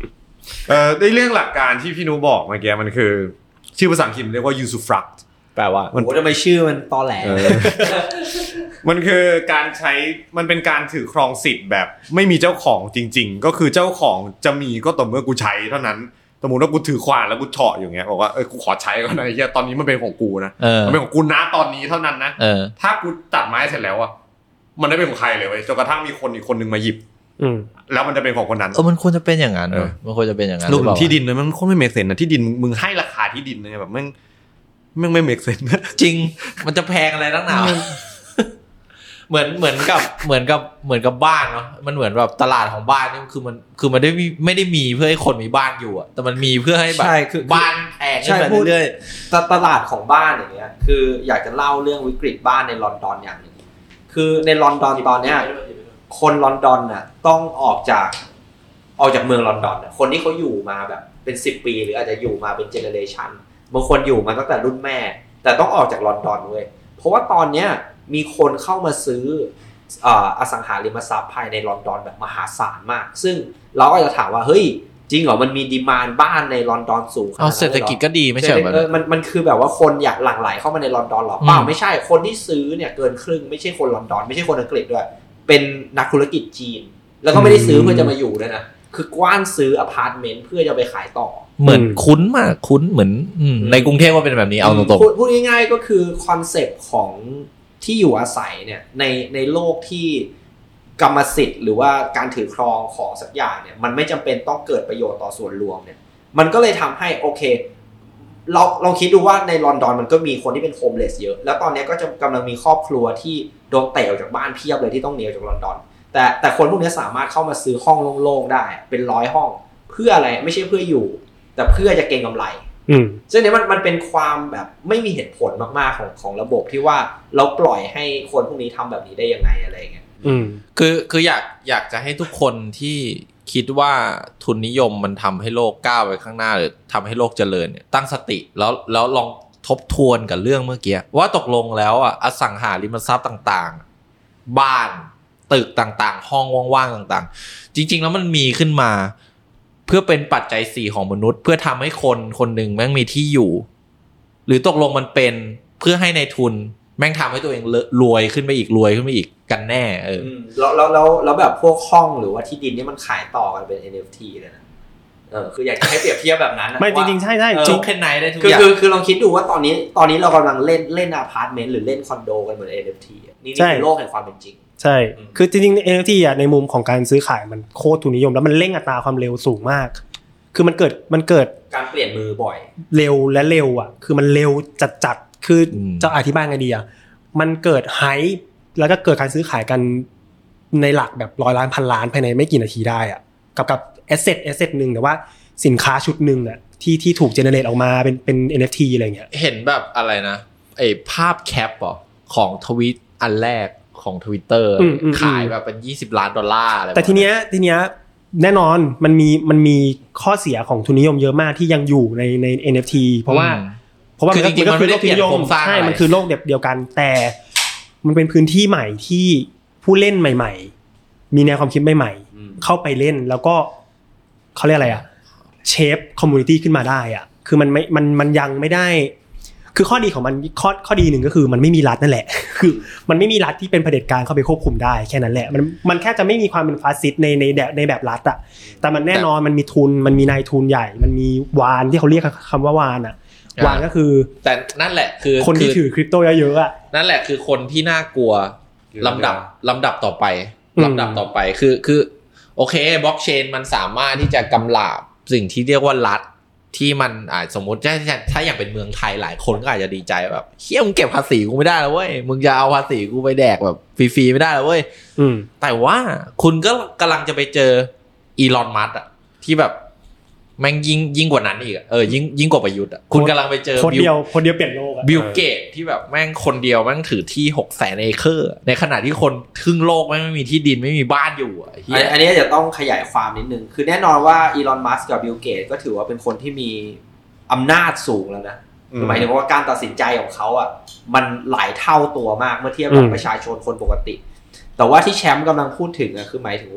Speaker 4: เอ่อในเรื่องหลักการที่พี่นุบอกเมื่อกี้มันคือชื่อภาษาอังกฤษเรียกว่า usufruct
Speaker 1: แปลว่า
Speaker 3: มันทำไมชื่อมันตอแหล
Speaker 4: มันคือการใช้มันเป็นการถือครองสิทธิ์แบบไม่มีเจ้าของจริงๆก็คือเจ้าของจะมีก็ต่อเมื่อกูใช้เท่านั้นสมมุติว่ากูถือขวานแล้วกูเฉาะอย่างเงี้ยบอกว่าเออกูขอใช้ก่อนนะไอ้เหี้ยตอนนี้มันเป็นของกูนะมันเป็นของกูนะตอนนี้เท่านั้นนะถ้ากูตัดไม้เสร็จแล้วอ่ะมันได้เป็นของใครเลยเว้ยจนกระทั่งมีคนอีกคนนึงมาหยิบแล้วมันจะเป็นของคนนั้น
Speaker 1: เออมันควรจะเป็นอย่างนั้นมันควรจะเป็นอย่างนั้น
Speaker 4: รวมถึงที่ดินเลยมันโคตรไม่เมคเซนส์นะที่ดินมึงให้ราคาที่ดินเนี่ยแบบมึงมึงไม่เมคเซนส์
Speaker 1: จริงมันจะแพงอะไรนักหนาเหมือนเหมือนกับเหมือนกับเหมือนกับบ้านเนาะมันเหมือนแบบตลาดของบ้านนี่คือมันคือมันได้ไม่ได้มีเพื่อให้คนมีบ้านอยู่อะแต่มันมีเพื่อให้แบบบ้านแพงขึ้นไปเรื่อย
Speaker 3: ๆตลาดของบ้านอย่างเงี้ยคืออยากจะเล่าเรื่องวิกฤตบ้านในลอนดอนอย่างนึงคือในลอนดอนตอนเนี้ยคนลอนดอนน่ะต้องออกจากออกจากเมืองลอนดอนน่ะคนที่เขาอยู่มาแบบเป็นสิบปีหรืออาจจะอยู่มาเป็นเจเนอเรชันบางคนอยู่มาตั้งแต่รุ่นแม่แต่ต้องออกจากลอนดอนเว้ยเพราะว่าตอนเนี้ยมีคนเข้ามาซื้ออสังหาริมทรัพย์ภายในลอนดอนแบบมหาศาลมากซึ่งเราก็จะถามว่าเฮ้ยจริงเหรอมันมีดีมานด์บ้านในลอนดอนสูงขนาดนั้น
Speaker 1: เศรษฐกิจก็ดีไม่ใช่เหรอ
Speaker 3: มันมันคือแบบว่าคนอยากหลั่งไหลเข้ามาในลอนดอนหรอเปล่าไม่ใช่คนที่ซื้อเนี่ยเกินครึ่งไม่ใช่คนลอนดอนไม่ใช่คนอังกฤษด้วยเป็นนักธุรกิจจีนแล้วก็ไม่ได้ซื้อเพื่อจะมาอยู่ด้วยนะคือกว้านซื้ออพาร์ตเมนต์เพื่อจะไปขายต่อ
Speaker 1: เหมือนคุ้นมากคุ้นเหมือนในกรุงเทพว่าเป็นแบบนี้เอาตรง
Speaker 3: ๆพูดง่ายๆก็คือคอนเซปต์ของที่อยู่อาศัยเนี่ยในในโลกที่กรรมสิทธิ์หรือว่าการถือครองของสักอย่างเนี่ยมันไม่จำเป็นต้องเกิดประโยชน์ต่อส่วนรวมเนี่ยมันก็เลยทำให้โอเคเราลองคิดดูว่าในลอนดอนมันก็มีคนที่เป็นโฮมเลสเยอะแล้วตอนนี้ก็จะกำลังมีครอบครัวที่โดนเตะออกจากบ้านเพียบเลยที่ต้องหนีออกจากลอนดอนแต่แต่คนพวกนี้สามารถเข้ามาซื้อห้องโล่งๆได้เป็นร้อยห้องเพื่ออะไรไม่ใช่เพื่ออยู่แต่เพื่อจะเก็งกำไรซึ่งเนี่ยมันมันเป็นความแบบไม่มีเหตุผลมากๆของของระบบที่ว่าเราปล่อยให้คนพวกนี้ทำแบบนี้ได้ยังไงอะไรเงี้ย
Speaker 1: คือคืออยากอยากจะให้ทุกคนที่คิดว่าทุนนิยมมันทำให้โลกก้าวไปข้างหน้าหรือทำให้โลกเจริญเนี่ยตั้งสติแล้วแล้วลองทบทวนกับเรื่องเมื่อกี้ว่าตกลงแล้วอ่ะอสังหาริมทรัพย์ต่างๆบ้านตึกต่างๆห้องว่างๆต่างๆจริงๆแล้วมันมีขึ้นมาเพื่อเป็นปัจจัยสี่ของมนุษย์เพื่อทำให้คนคนหนึ่งแม่งมีที่อยู่หรือตกลงมันเป็นเพื่อให้ในทุนแม่งทำให้ตัวเองรวยขึ้นไปอีกรวยขึ้นไปอีกกันแน่เออ
Speaker 3: แล้วแล้วแล้วแล้วแบบพวกห้องหรือว่าที่ดินนี่มันขายต่อกันเป็น เอ็น เอฟ ที เลยนะเออคืออยากจะให้เปรียบเทียบแบบนั้น
Speaker 2: ไม่จริงๆใช่ใช่
Speaker 3: จริงแค่ไหนได้ทุกอย่างคือคือลองคิดดูว่าตอนนี้ตอนนี้เรากำลังเล่นเล่นอพาร์ตเมนต์หรือเล่นคอนโดกันเหมือน เอ็น เอฟ ที นี่นี่คือโลกแห่งความเป็นจริง
Speaker 2: ใช่คือจริงๆ เอ็น เอฟ ที อ่ะในมุมของการซื้อขายมันโคตรทุนนิยมแล้วมันเร่งอัตราความเร็วสูงมากคือมันเกิดมันเกิด
Speaker 3: การเปลี่ยนมือบ่อย
Speaker 2: เร็วและเร็วอ่ะคือมันเร็วจัดๆคือจะอธิบายไงดีอ่ะมันเกิดไฮป์แล้วก็เกิดการซื้อขายกันในหลักแบบร้อยล้านพันล้านภายในไม่กี่นาทีได้อ่ะกับกับแอสเซทแอสเซทนึงแต่ว่าสินค้าชุดนึงอ่ะที่ที่ถูกเจเนเรตออกมาเป็นเป็น เอ็น เอฟ ที อะไรเงี้ย
Speaker 1: เห็นแบบอะไรนะไอ้ภาพแคปอ่ะของทวีตอันแรกของ Twitter ขายแบบเป็นยี่สิบล้านดอลลาร์อะไร
Speaker 2: แต่ทีเนี้ยทีเนี้ยแน่นอนมันมีมันมีข้อเสียของทุนนิยมเยอะมากที่ยังอยู่ในใน เอ็น เอฟ ที เพราะว่าเพราะว่า
Speaker 1: จริงๆมันไม่ได้เปลี่ยนโครงสร้าง
Speaker 2: ใช่มันคือโลกแบบเดียวกันแต่มันเป็นพื้นที่ใหม่ที่ผู้เล่นใหม่ๆมีแนวความคิดใหม่ๆเข้าไปเล่นแล้วก็เขาเรียกอะไรอ่ะเชฟคอมมูนิตี้ขึ้นมาได้อ่ะคือมันไม่มันมันยังไม่ได้คือข้อดีของมันข้อข้อดีหนึ่งก็คือมันไม่มีรัฐนั่นแหละคือมันไม่มีรัฐที่เป็นเผด็จการเข้าไปควบคุมได้แค่นั้นแหละมันมันแค่จะไม่มีความเป็นฟาสซิสต์ในในแบบในแบบรัฐอ่ะแต่มันแน่นอนมันมีทุนมันมีนายทุนใหญ่มันมีวานที่เขาเรียกคำว่าวานอ่ะวานก็คือ
Speaker 1: แต่นั่นแหละคือ
Speaker 2: คนที่ถือคริปโตเยอะๆอ่ะ
Speaker 1: นั่นแหละคือคนที่น่ากลัวลำดับลำดับต่อไปลำดับต่อไปคือคือโอเคบล็อกเชนมันสามารถที่จะกำราบสิ่งที่เรียกว่ารัฐที่มันอ่าสมมติถ้าถ้าอย่างเป็นเมืองไทยหลายคนก็อาจจะดีใจแบบเฮียมึงเก็บภาษีกูไม่ได้แล้วเว้ยมึงจะเอาภาษีกูไปแดกแบบฟรีๆไม่ได้แล้วเว้ยแต่ว่าคุณก็กำลังจะไปเจออีลอนมัสก์อ่ะที่แบบแม่งยิ่งยิ่งกว่านั้นอีกเออยิ่งยิ่งกว่าประยุทธ์อ่ะคุณกำลังไปเจอ
Speaker 2: คนเดียวคนเดียวเปลี่ยนโลกอ่ะ
Speaker 1: บิลเกตที่แบบแม่งคนเดียวแม่งถือที่ หกแสน เอเคอร์ในขณะที่คนครึ่งโลกแม่งไม่มีที่ดินไม่มีบ้านอยู่อ่ะ
Speaker 3: อันนี้จะต้องขยายความนิดนึงคือแน่นอนว่าอีลอนมัสก์กับบิลเกตก็ถือว่าเป็นคนที่มีอำนาจสูงแล้วนะหมายถึงว่าการตัดสินใจของเขาอ่ะมันหลายเท่าตัวมากเมื่อเทียบกับประชาชนคนปกติแต่ว่าที่แชมป์กำลังพูดถึงอ่ะคือหมายถึงว่า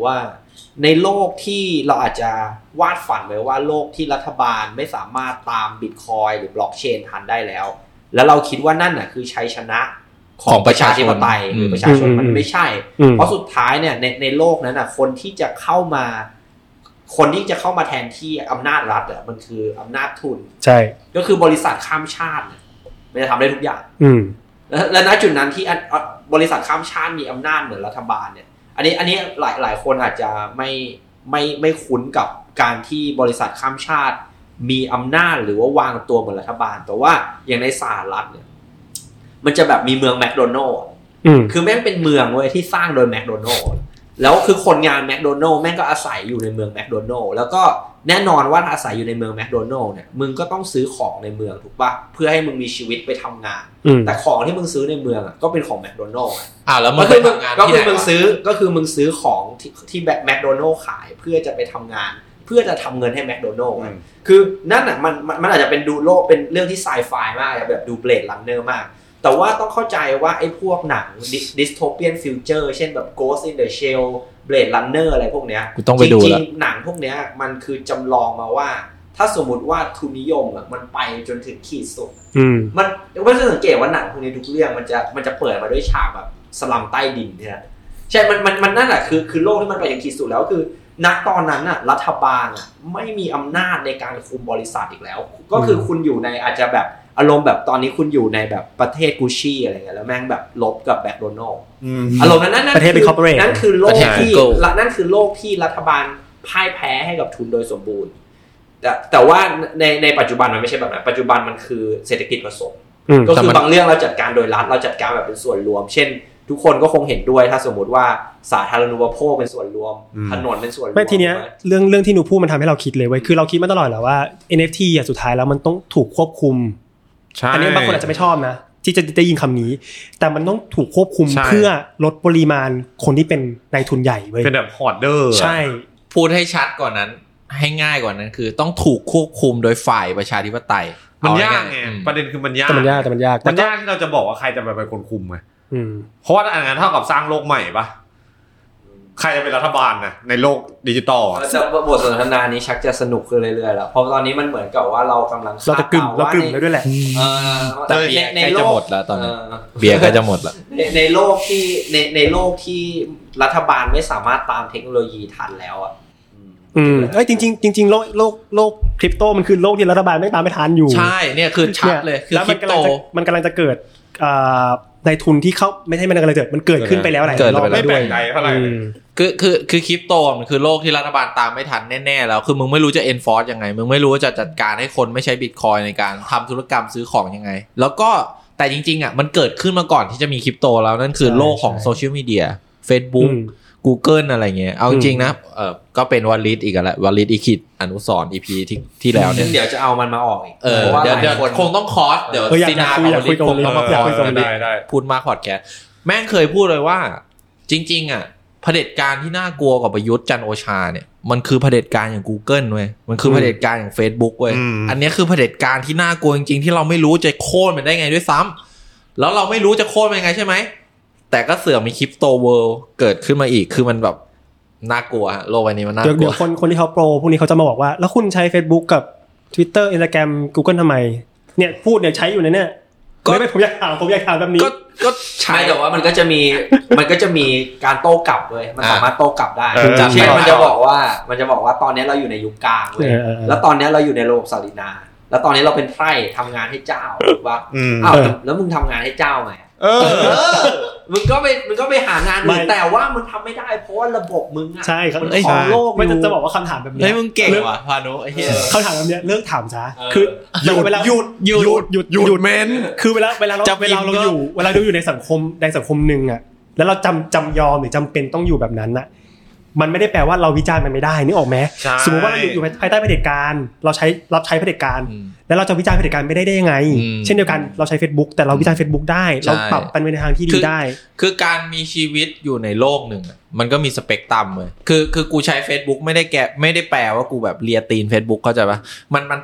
Speaker 3: ในโลกที่เราอาจจะวาดฝันไว้ว่าโลกที่รัฐบาลไม่สามารถตาม Bitcoin หรือบล็อกเชนทันได้แล้วแล้วเราคิดว่านั่นน่ะคือชัยชนะของประชาธิปไตยหรือประชาชนมันไม่ใช่เพราะสุดท้ายเนี่ยในในโลกนั้นน่ะคนที่จะเข้ามาคนที่จะเข้ามาแทนที่อำนาจรัฐอ่ะมันคืออำนาจทุน
Speaker 2: ใช่
Speaker 3: ก็คือบริษัทข้ามชาติมันจะทำได้ทุกอย่าง
Speaker 2: อืม
Speaker 3: และณจุดนั้นที่บริษัทข้ามชาติมีอำนาจเหมือนรัฐบาลเนี่ยอันนี้อันนี้หลายหลายคนอาจจะไม่ไม่ไม่คุ้นกับการที่บริษัทข้ามชาติมีอำนาจหรือว่าวางตัวเหมือนรัฐบาลแต่ว่าอย่างในสหรัฐเนี่ยมันจะแบบมีเมืองแมคโดนัลด์คือแม่งเป็นเมืองเว้ยที่สร้างโดยแมคโดนัลด์แล้วคือคนงานแมคโดนัลด์แม่งก็อาศัยอยู่ในเมืองแมคโดนัลด์แล้วก็แน่นอนว่าอาศัยอยู่ในเมืองแมคโดนัลด์เนี่ยมึงก็ต้องซื้อของในเมืองถูกป่ะเพื่อให้มึงมีชีวิตไปทำงานแต่ของที่มึงซื้อในเมืองก็เป็นของแมคโดนัลด์
Speaker 1: อ่ะแล้วมึงไปทำงาน
Speaker 3: ก็คือมึงซื้อก็คือมึงซื้อของที่ที่แมคโดนัลด์ขายเพื่อจะไปทำงานเพื่อจะทำเงินให้แมคโดนัลด์คือนั่นอ่ะมันมันอาจจะเป็นดูโลกเป็นเรื่องที่ไซไฟมากแบบดูเบลดรันเนอร์มากแต่ว่าต้องเข้าใจว่าไอ้พวกหนัง dystopian future เช่นแบบ Ghost in the Shell Blade Runner อะไรพวกเนี้ยจริงๆหนังพวกเนี้ยมันคือจำลองมาว่าถ้าสมมุติว่าทุนนิยมอ่ะมันไปจนถึงขีดสุดมันไม่ต้องสังเกตว่าหนังพวกนี้ทุกเรื่องมันจะมันจะเปิดมาด้วยฉากแบบสลัมใต้ดินเนี่ยใช่มันมันมันนั่นแหละคือคือโลกที่มันไปอย่างขีดสุดแล้วคือณตอนนั้นน่ะรัฐบาลอ่ะไม่มีอำนาจในการคุมบริษัทอีกแล้วก็คือคุณอยู่ในอาจจะแบบอารมณ์แบบตอนนี้คุณอยู่ในแบบประเทศกูชี่อะไรเงี้ยแล้วแม่งแบบลบกับแมคโดนัลด์อารมณ์นั้นนั่นนั่นคือนั่นคือโลกที่นั่นคือโลกที่รัฐบาลพ่ายแพ้ให้กับทุนโดยสมบูรณ์แต่แต่ว่าในในปัจจุบันมันไม่ใช่แบบนั้นปัจจุบันมันคือเศรษฐกิจผสมก็คือบางเรื่องเราจัดการโดยรัฐเราจัดการแบบเป็นส่วนรวมเช่นทุกคนก็คงเห็นด้วยถ้าสมมติว่าสาธารณูปโภคเป็นส่วนรวมถนนเป็นส่วนรวม
Speaker 2: ไม่ทีเนี้ยเรื่องเรื่องที่หนูพูดมันทำให้เราคิดเลยเว้ยคือเราคิดมาตลอดแหละว่า เอ็น เอฟ ที อ่ะสุดท้ายแล้วมันต้องถูกควบคุมอันนี้บางคนอาจจะไม่ชอบนะที่จะได้ยินคำนี้แต่มันต้องถูกควบคุมเพื่อลดปริมาณคนที่เป็นนายทุนใหญ่เว้ย
Speaker 4: เป็นแบบฮอร์เดอร์
Speaker 2: ใช่
Speaker 1: พูดให้ชัดกว่านั้นให้ง่ายกว่านั้นคือต้องถูกควบคุมโดยฝ่ายประชาธิปไตย
Speaker 4: มันยากไงประเด็นคือมันยาก
Speaker 2: แต่มันยากแต่มันยาก
Speaker 4: มันยากที่เราจะบอกว่าใครจะเป็นคนคุมไงเพราะว่าอันนั้นเท่ากับสร้างโลกใหม่ปะใครจะเป็นรัฐบาลนะในโลกดิจิตอลอ่ะ
Speaker 3: บทสนทนานี้ชักจะสนุกขึ้นเรื่อยๆแล้วเพราะตอนนี้มันเหมือนกับว่าเรากำลัง
Speaker 2: เราจะกึ่มเรากึ่มแล้วด้วยแหละ
Speaker 1: แต่เบียร์ใกล้จะหมดแล้วตอนนี้เบียร์ใกล้จะหมดแล้ว
Speaker 3: ในโลกที่ในในโลกที่รัฐบาลไม่สามารถตามเทคโนโลยีทันแล้วอ่ะ
Speaker 2: อืมเอ้ยจริงๆจริงๆโลกโลกโลกคริปโตมันคือโลกที่รัฐบาลไม่ตามไม่ทันอยู่
Speaker 1: ใช่เนี่ยคือชัดเลยคือคริปโต
Speaker 2: มันกำลังจะเกิดอ่าในทุนที่เข้าไม่ใช่มันกำลังเกิดมันเกิดขึ้นไปแล้วหลายรอบ
Speaker 4: ไม่แปลกใจเท่าไหร่
Speaker 1: คือคือคือคริปโตมันคือโลกที่รัฐบาลตามไม่ทันแน่ๆแล้วคือมึงไม่รู้จะ enforce ยังไงมึงไม่รู้ว่าจะจัดการให้คนไม่ใช้ Bitcoin ในการทำธุรกรรมซื้อของยังไงแล้วก็แต่จริงๆอ่ะมันเกิดขึ้นมาก่อนที่จะมีคริปโตแล้วนั่นคือโลกของโซเชียลมีเดีย Facebook Google อะไรเงี้ยเอาจริงๆนะเออก็เป็นวลิตอีกแล้ววลิตอีคิดอนุสรณ์ อี พี ที่ที่แล้วเนี่ย
Speaker 3: เดี๋ยวจะเอามันมาออกอีก
Speaker 1: เออเดี๋ยวเดี๋ยวคงต้องคอร์สเดี๋ยวซีนากับวลิตคงต้องมาคอร์สได้พูดมาพอดแคสต์แม่งเคยพูดเลยว่าจริงๆอ่ะเผด็จการที่น่ากลัวกว่าประยุทธ์จันทร์โอชาเนี่ยมันคือเผด็จการอย่าง Google เว้ยมันคือเผด็จการอย่าง Facebook เว้ยอันนี้คือเผด็จการที่น่ากลัวจริงๆที่เราไม่รู้จะโค่นมันได้ไงด้วยซ้ำแล้วเราไม่รู้จะโค่นมันยังไงใช่ไหมแต่ก็เสือกมีคริปโตเวิลด์เกิดขึ้นมาอีกคือมันแบบน่ากลัวโลกใบนี้มันน่ากลัว
Speaker 2: เดี๋ยวคนคนที่เขาโปรพวกนี้เขาจะมาบอกว่าแล้วคุณใช้ Facebook กับ Twitter Instagram Google ทำไมเนี่ยพูดเนี่ยใช้อยู่ในเนี่ยก็ไม่ผมอยากถามผมอยากถามแบบนี้
Speaker 1: ก็ก็ใช่
Speaker 3: แต่ว่ามันก็จะมีมันก็จะมีการโต้กลับด้วยมันสามารถโต้กลับได้เช่นมันจะบอกว่ามันจะบอกว่าตอนนี้เราอยู่ในยุคกลางเว้ยแล้วตอนนี้เราอยู่ในระบบศาลินาแล้วตอนนี้เราเป็นไพร่ทำงานให้เจ้าถูกป่ะอ้าวแล้วมึงทำงานให้เจ้าไงเออมึงก็ไปมึงก็ไปหางานอื่นแต่ว่ามึงทำไม่ได้เพราะว่าระบบมึงอ่ะ
Speaker 2: ใช่ครับ
Speaker 3: ของโลก
Speaker 2: มันจะบอกว่าคำถามแบบนี้
Speaker 1: เฮ้ยมึงเก่งว่ะพานุไอ้เหี้ย
Speaker 2: คำถามแบบนี้เลิกถามจ้าคือหยุดเวลาหยุด
Speaker 1: หยุด
Speaker 2: หยุดหยุดเมนคือเวลาเวลาเราเวลาเราอยู่เวลาเราอยู่ในสังคมในสังคมนึงอ่ะแล้วเราจำจำยอมหรือจำเป็นต้องอยู่แบบนั้นน่ะมันไม่ได้แปลว่าเราวิจารณ์มันไม่ได้นึกออกไหมสมมติว่าเราอยู่ภายใต้เผด็จการเราใช้รับใช้เผด็จการแล้วเราจะวิจารณ์เผด็จการไม่ได้ได้ยังไงเช่นเดียวกันเราใช้ Facebook แต่เราวิจารณ์ Facebook ได้เราปรับไปในทางที่ดีได้
Speaker 1: คือการมีชีวิตอยู่ในโลกหนึ่งมันก็มีสเปกตรัมเลยคือคือกูใช้ Facebook ไม่ได้แกไม่ได้แปลว่ากูแบบเลียตีน Facebook เข้าใจป่ะมันมันต่างจาก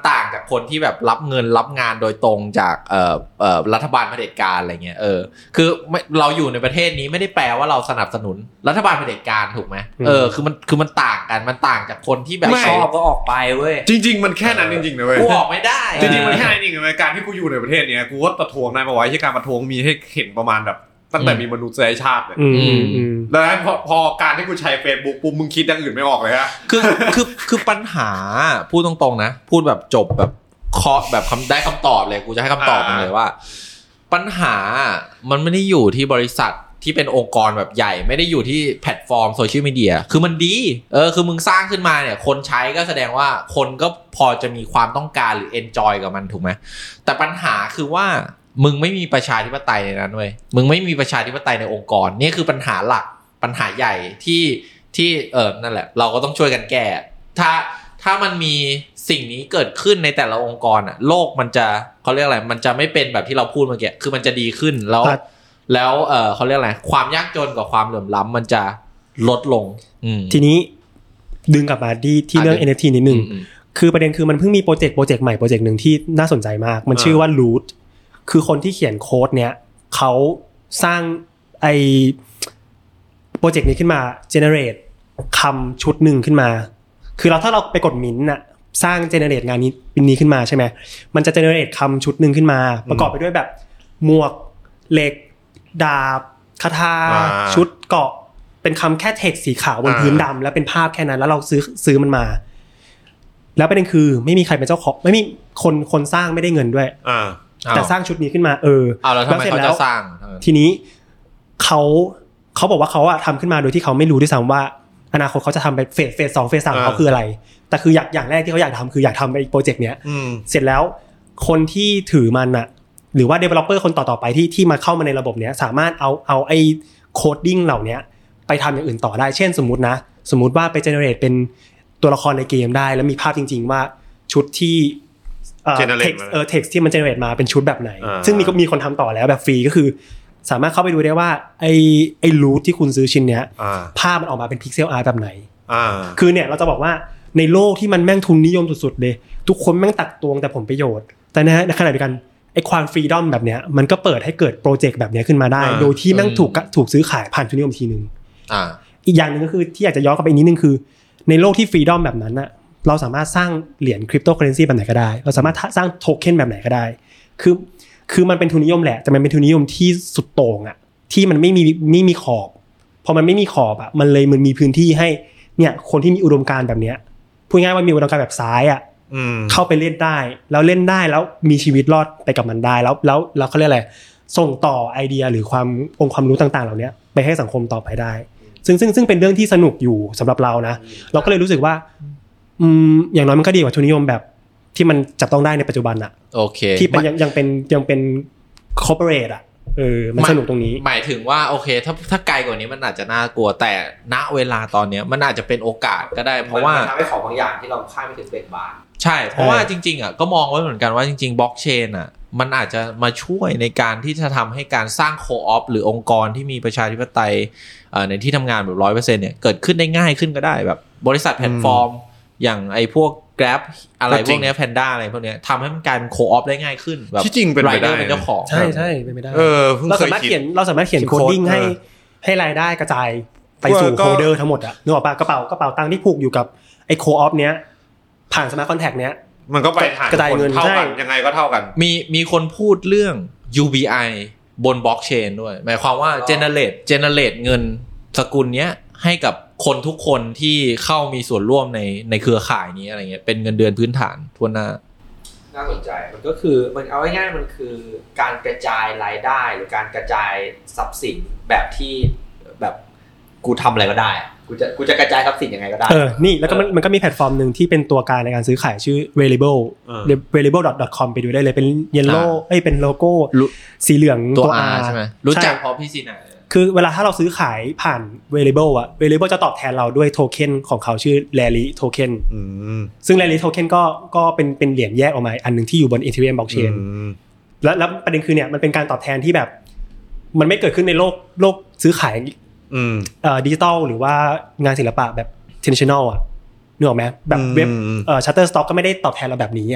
Speaker 1: คนที่แบบรับเงินรับงานโดยตรงจากเอ่อเอ่อรัฐบาลเผด็จการอะไรเงี้ยเออคือเราอยู่ในประเทศนี้ไม่ได้แปลว่าเราสนับสนุนรัฐบาลเผด็จการถูกไหมเออคือมันคือมันต่างกันมันต่างจากคนที่แบบ
Speaker 3: ชอบก็ออกไปเว้ย
Speaker 4: จริงๆมันแค่นั้นจริงๆนะเว้ย
Speaker 1: กูออกไม่ได้
Speaker 4: จริงๆมันแค่นั้นจริงๆในการที่กูอยู่ในประเทศเนี้ยกูก็ประท้วงได้มาไว้ที่การประท้วงมีให้เห็นประมาณแบบตั้งแต่มีมนุษยชาติเนี่ยแล้วพอพอการที่กูใช้ Facebook ปุ๊บมึงคิดอย่างอื่นไม่ออกเลยฮะ
Speaker 1: คือคือคือปัญหาพูดตรงๆนะพูดแบบจบแบบเคาะแบบคำได้คำตอบเลยกูจะให้คำตอบมันเลยว่าปัญหามันไม่ได้อยู่ที่บริษัทที่เป็นองค์กรแบบใหญ่ไม่ได้อยู่ที่แพลตฟอร์มโซเชียลมีเดียคือมันดีเออคือมึงสร้างขึ้นมาเนี่ยคนใช้ก็แสดงว่าคนก็พอจะมีความต้องการหรือเอนจอยกับมันถูกไหมแต่ปัญหาคือว่ามึงไม่มีประชาธิปไตยในนั้นเว้ยมึงไม่มีประชาธิปไตยในองค์กรนี่คือปัญหาหลักปัญหาใหญ่ที่ที่เออนั่นแหละเราก็ต้องช่วยกันแก้ถ้าถ้ามันมีสิ่งนี้เกิดขึ้นในแต่ละองค์กรอ่ะโลกมันจะเขาเรียกอะไรมันจะไม่เป็นแบบที่เราพูดเมื่อกี้คือมันจะดีขึ้นแล้วแล้วเออเขาเรียกอะไรความยากจนกับความเหลื่อมล้ำมันจะลดลง
Speaker 2: ทีนี้ดึงกลับมาที่ที่เรื่อง เอ็น เอฟ ที นิดนึงคือประเด็นคือมันเพิ่งมีโปรเจกต์โปรเจกต์ใหม่โปรเจกต์นึงที่น่าสนใจมากมันชื่อว่า Rootคือคนที่เขียนโค้ดเนี้ยเขาสร้างไอโปรเจกต์นี้ขึ้นมา generate คำชุดหนึ่งขึ้นมาคือเราถ้าเราไปกดมิ้นท์น่ะสร้าง generate งานนี้เป็นนี้ขึ้นมาใช่ไหมมันจะ generate คำชุดหนึ่งขึ้นมาประกอบไปด้วยแบบหมวกเหล็กดาบคาถาชุดเกราะเป็นคำแค่เท็กซ์สีขาวบนพื้นดำแล้วเป็นภาพแค่นั้นแล้วเราซื้อซื้อมันมาแล้วประเด็นคือไม่มีใครเป็นเจ้าของไม่มีคนคนสร้างไม่ได้เงินด้วยแต่สร้างชุดนี้ขึ้นมาเออ
Speaker 1: แล้วทำไมเขาจะสร้าง
Speaker 2: ทีนี้เขาเขาบอกว่าเขาอะทำขึ้นมาโดยที่เขาไม่รู้ด้วยซ้ำว่าอนาคตเขาจะทำไปเฟสเฟสสองเฟสสามเขาคืออะไรแต่คืออยากอย่างแรกที่เขาอยากทำคืออยากทำไอ้โปรเจกต์เนี้ยเสร็จแล้วคนที่ถือมันอะหรือว่า developer คนต่อๆไปที่ที่มาเข้ามาในระบบเนี้ยสามารถเอาเอาไอ้โคดดิ้งเหล่านี้ไปทำอย่างอื่นต่อได้เช่นสมมุตินะสมมุติว่าไป generate เป็นตัวละครในเกมได้แล้วมีภาพจริงๆว่าชุดที่เอ่อ text เอ่อ text ที่มัน generate มาเป็นชุดแบบไหนซึ่งมีมีคนทำต่อแล้วแบบฟรีก็คือสามารถเข้าไปดูได้ว่าไอ้ไอ้ root ที่คุณซื้อชิ้นเนี้ยภาพมันออกมาเป็น pixel art แบบไหนคือเนี่ยเราจะบอกว่าในโลกที่มันแม่งทุนนิยมสุดๆเลยทุกคนแม่งตักตวงแต่ผลประโยชน์แต่ในขณะเดียวกันไอ้ความฟรีดอมแบบเนี้ยมันก็เปิดให้เกิดโปรเจกต์แบบนี้ขึ้นมาได้โดยที่แม่งถูกถูกซื้อขายผ่านทุนนิยมทีนึงอ่าอีกอย่างนึงก็คือที่อยากจะย้อนกลับไปอีกนิดนึงคือในโลกที่ฟรีดอมแบบนั้นน่ะเราสามารถสร้างเหรียญคริปโตเคอเรนซีแบบไหนก็ได้เราสามารถสร้างโทเค็นแบบไหนก็ได้คือคือมันเป็นทุนนิยมแหละแต่มันเป็นทุนนิยมที่สุดโต่งอ่ะที่มันไม่มีไม่มีขอบพอมันไม่มีขอบอ่ะมันเลยมันมีพื้นที่ให้เนี่ยคนที่มีอุดมการณ์แบบเนี้ยพูดง่ายว่ามีอุดมการณ์แบบซ้ายอ่ะเข้าไปเล่นได้แล้วเล่นได้แล้วมีชีวิตรอดไปกับมันได้แล้วแล้วแล้วเขาเรียกอะไรส่งต่อไอเดียหรือความองค์ความรู้ต่างๆเหล่านี้ไปให้สังคมต่อไปได้ซึ่งซึ่งซึ่งเป็นเรื่องที่สนุกอยู่สำหรับเรานะเราก็เลยรู้สึกว่าอืมอย่างน้อยมันก็ดีกว่าทุนนิยมแบบที่มันจับต้องได้ในปัจจุบันอะ
Speaker 1: โอเค
Speaker 2: ที่เป็นยังยังเป็นยังเป็นคอร์ปอเรทอะเออมันสนุกตรงนี้
Speaker 1: หมายถึงว่าโอเคถ้าถ้าไกลกว่านี้มันอาจจะน่ากลัวแต่ณเวลาตอนนี้มันอาจจะเป็นโอกาสก็ได้เพราะว่า
Speaker 3: ทำให้ของบางอย่างที่เราคาดไม่ถึงเป็นบาท
Speaker 1: ใช่เพราะว่าจริงๆอ่ะก็มองไว้เหมือนกันว่าจริงๆบล็อกเชนอ่ะมันอาจจะมาช่วยในการที่จะทำให้การสร้างโคออฟหรือองค์กรที่มีประชาธิปไตยในที่ทำงานแบบ ร้อยเปอร์เซ็นต์ เนี่ยเกิดขึ้นได้ง่ายขึ้นก็ได้แบบบริษัทแพลตฟอร์มอย่างไอ้พวก Grab อะไรพวกนี้ Panda อะไรพวกนี้ทำให้มันกลายเป็นโคออฟได้ง่ายขึ้นแบบ
Speaker 4: ที่จริงเป็นไปได้
Speaker 1: เป็นเจ้าของ
Speaker 2: ใช่ใช่เป็นไปได้
Speaker 4: เออ
Speaker 2: เราสามารถเขียนเราสามารถเขียนโคดดิ้งให้ให้รายได้กระจายไปสู่โฮลเดอร์ทั้งหมดอ่ะนึกออกป่ะกระเป๋ากระเป๋าตังค์ที่ผูกอยู่กับไอ้โคออฟเนี้ยผ่านสมาร์ทคอนแทคเนี้ย
Speaker 4: มันก็ไปหาก
Speaker 2: ระจายเงิน
Speaker 4: เท่ากันยังไงก็เท่ากัน
Speaker 1: มีมีคนพูดเรื่อง ยู บี ไอ บนบล็อกเชนด้วยหมายความว่า generate generate เงินสกุลเนี้ยให้กับคนทุกคนที่เข้ามีส่วนร่วมในในเครือข่ายนี้อะไรเงี้ยเป็นเงินเดือนพื้นฐานทั่วหน้า
Speaker 3: น่าสนใจมันก็คือมันเอาง่ายๆมันคือการกระจายรายได้หรือการกระจายทรัพย์สินแบบที่แบบกูทำอะไรก็ได้กูจะกูจะกระจายทรัพย์สินยังไงก็ได้
Speaker 2: เออนี่แล้วก็มันมันก็มีแพลตฟอร์มนึงที่เป็นตัวกลางในการซื้อขายชื่อ Variable variable dot com ไปดูได้เลยเป็น yellow เอ้ยเป็นโลโก้สีเหลือง
Speaker 1: ตัว R ใช่มั้ยรู้จักเพราะพี่ซีน่า
Speaker 2: คือเวลาถ้าเราซื้อขายผ่าน Variable อ่ะ Variable จะตอบแทนเราด้วยโทเค็นของเขาชื่อ Rally Token อืมซึ่ง Rally Token ก็ก็เป็นเป็นเหรียญแยกออกมาอันนึงที่อยู่บน Ethereum blockchain แล้วแล้วประเด็นคือเนี่ยมันเป็นการตอบแทนที่แบบมันไม่เกิดขึ้นในโลกโลกซื้อขายอืมเอ่อดิจิตอลหรือว่างานศิลปะแบบ traditional อ่ะนึกออกมั้ยแบบเว็บเอ่อ Shutterstock ก็ไม่ได้ตอบแทนเราแบบนี้อ่ะ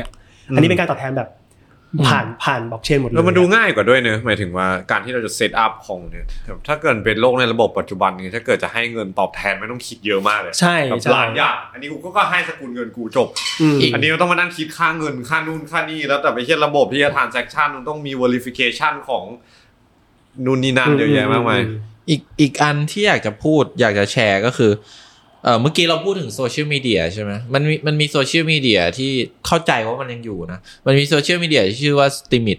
Speaker 2: อันนี้เป็นการตอบแทนแบบผ่านผ่านบล็อกเชนหมดเลย
Speaker 4: แล้วมันดูง่ายกว่าด้วยเนอะหมายถึงว่าการที่เราจะเซตอัพของเนี่ยถ้าเกิดเป็นโลกในระบบปัจจุบันนี้ถ้าเกิดจะให้เงินตอบแทนไม่ต้องคิดเยอะมากเลย
Speaker 2: ใช่
Speaker 4: ใช่หลายอย่างอันนี้กูก็ให้สกุลเงินกูจบอันนี้ต้องมานั่งคิดค่าเงินค่านู่นค่านี่แล้วแต่ไม่ใช่ระบบที่จะ transaction มันต้องมี verification ของนู่นนี่นั่นเยอะแยะมากมาย
Speaker 1: อีกอีกอันที่อยากจะพูดอยากจะแชร์ก็คือเอ่อเมื่อกี้เราพูดถึงโซเชียลมีเดียใช่ไหมมันมีมันมีโซเชียลมีเดียที่เข้าใจว่ามันยังอยู่นะมันมีโซเชียลมีเดียที่ชื่อว่า Steemit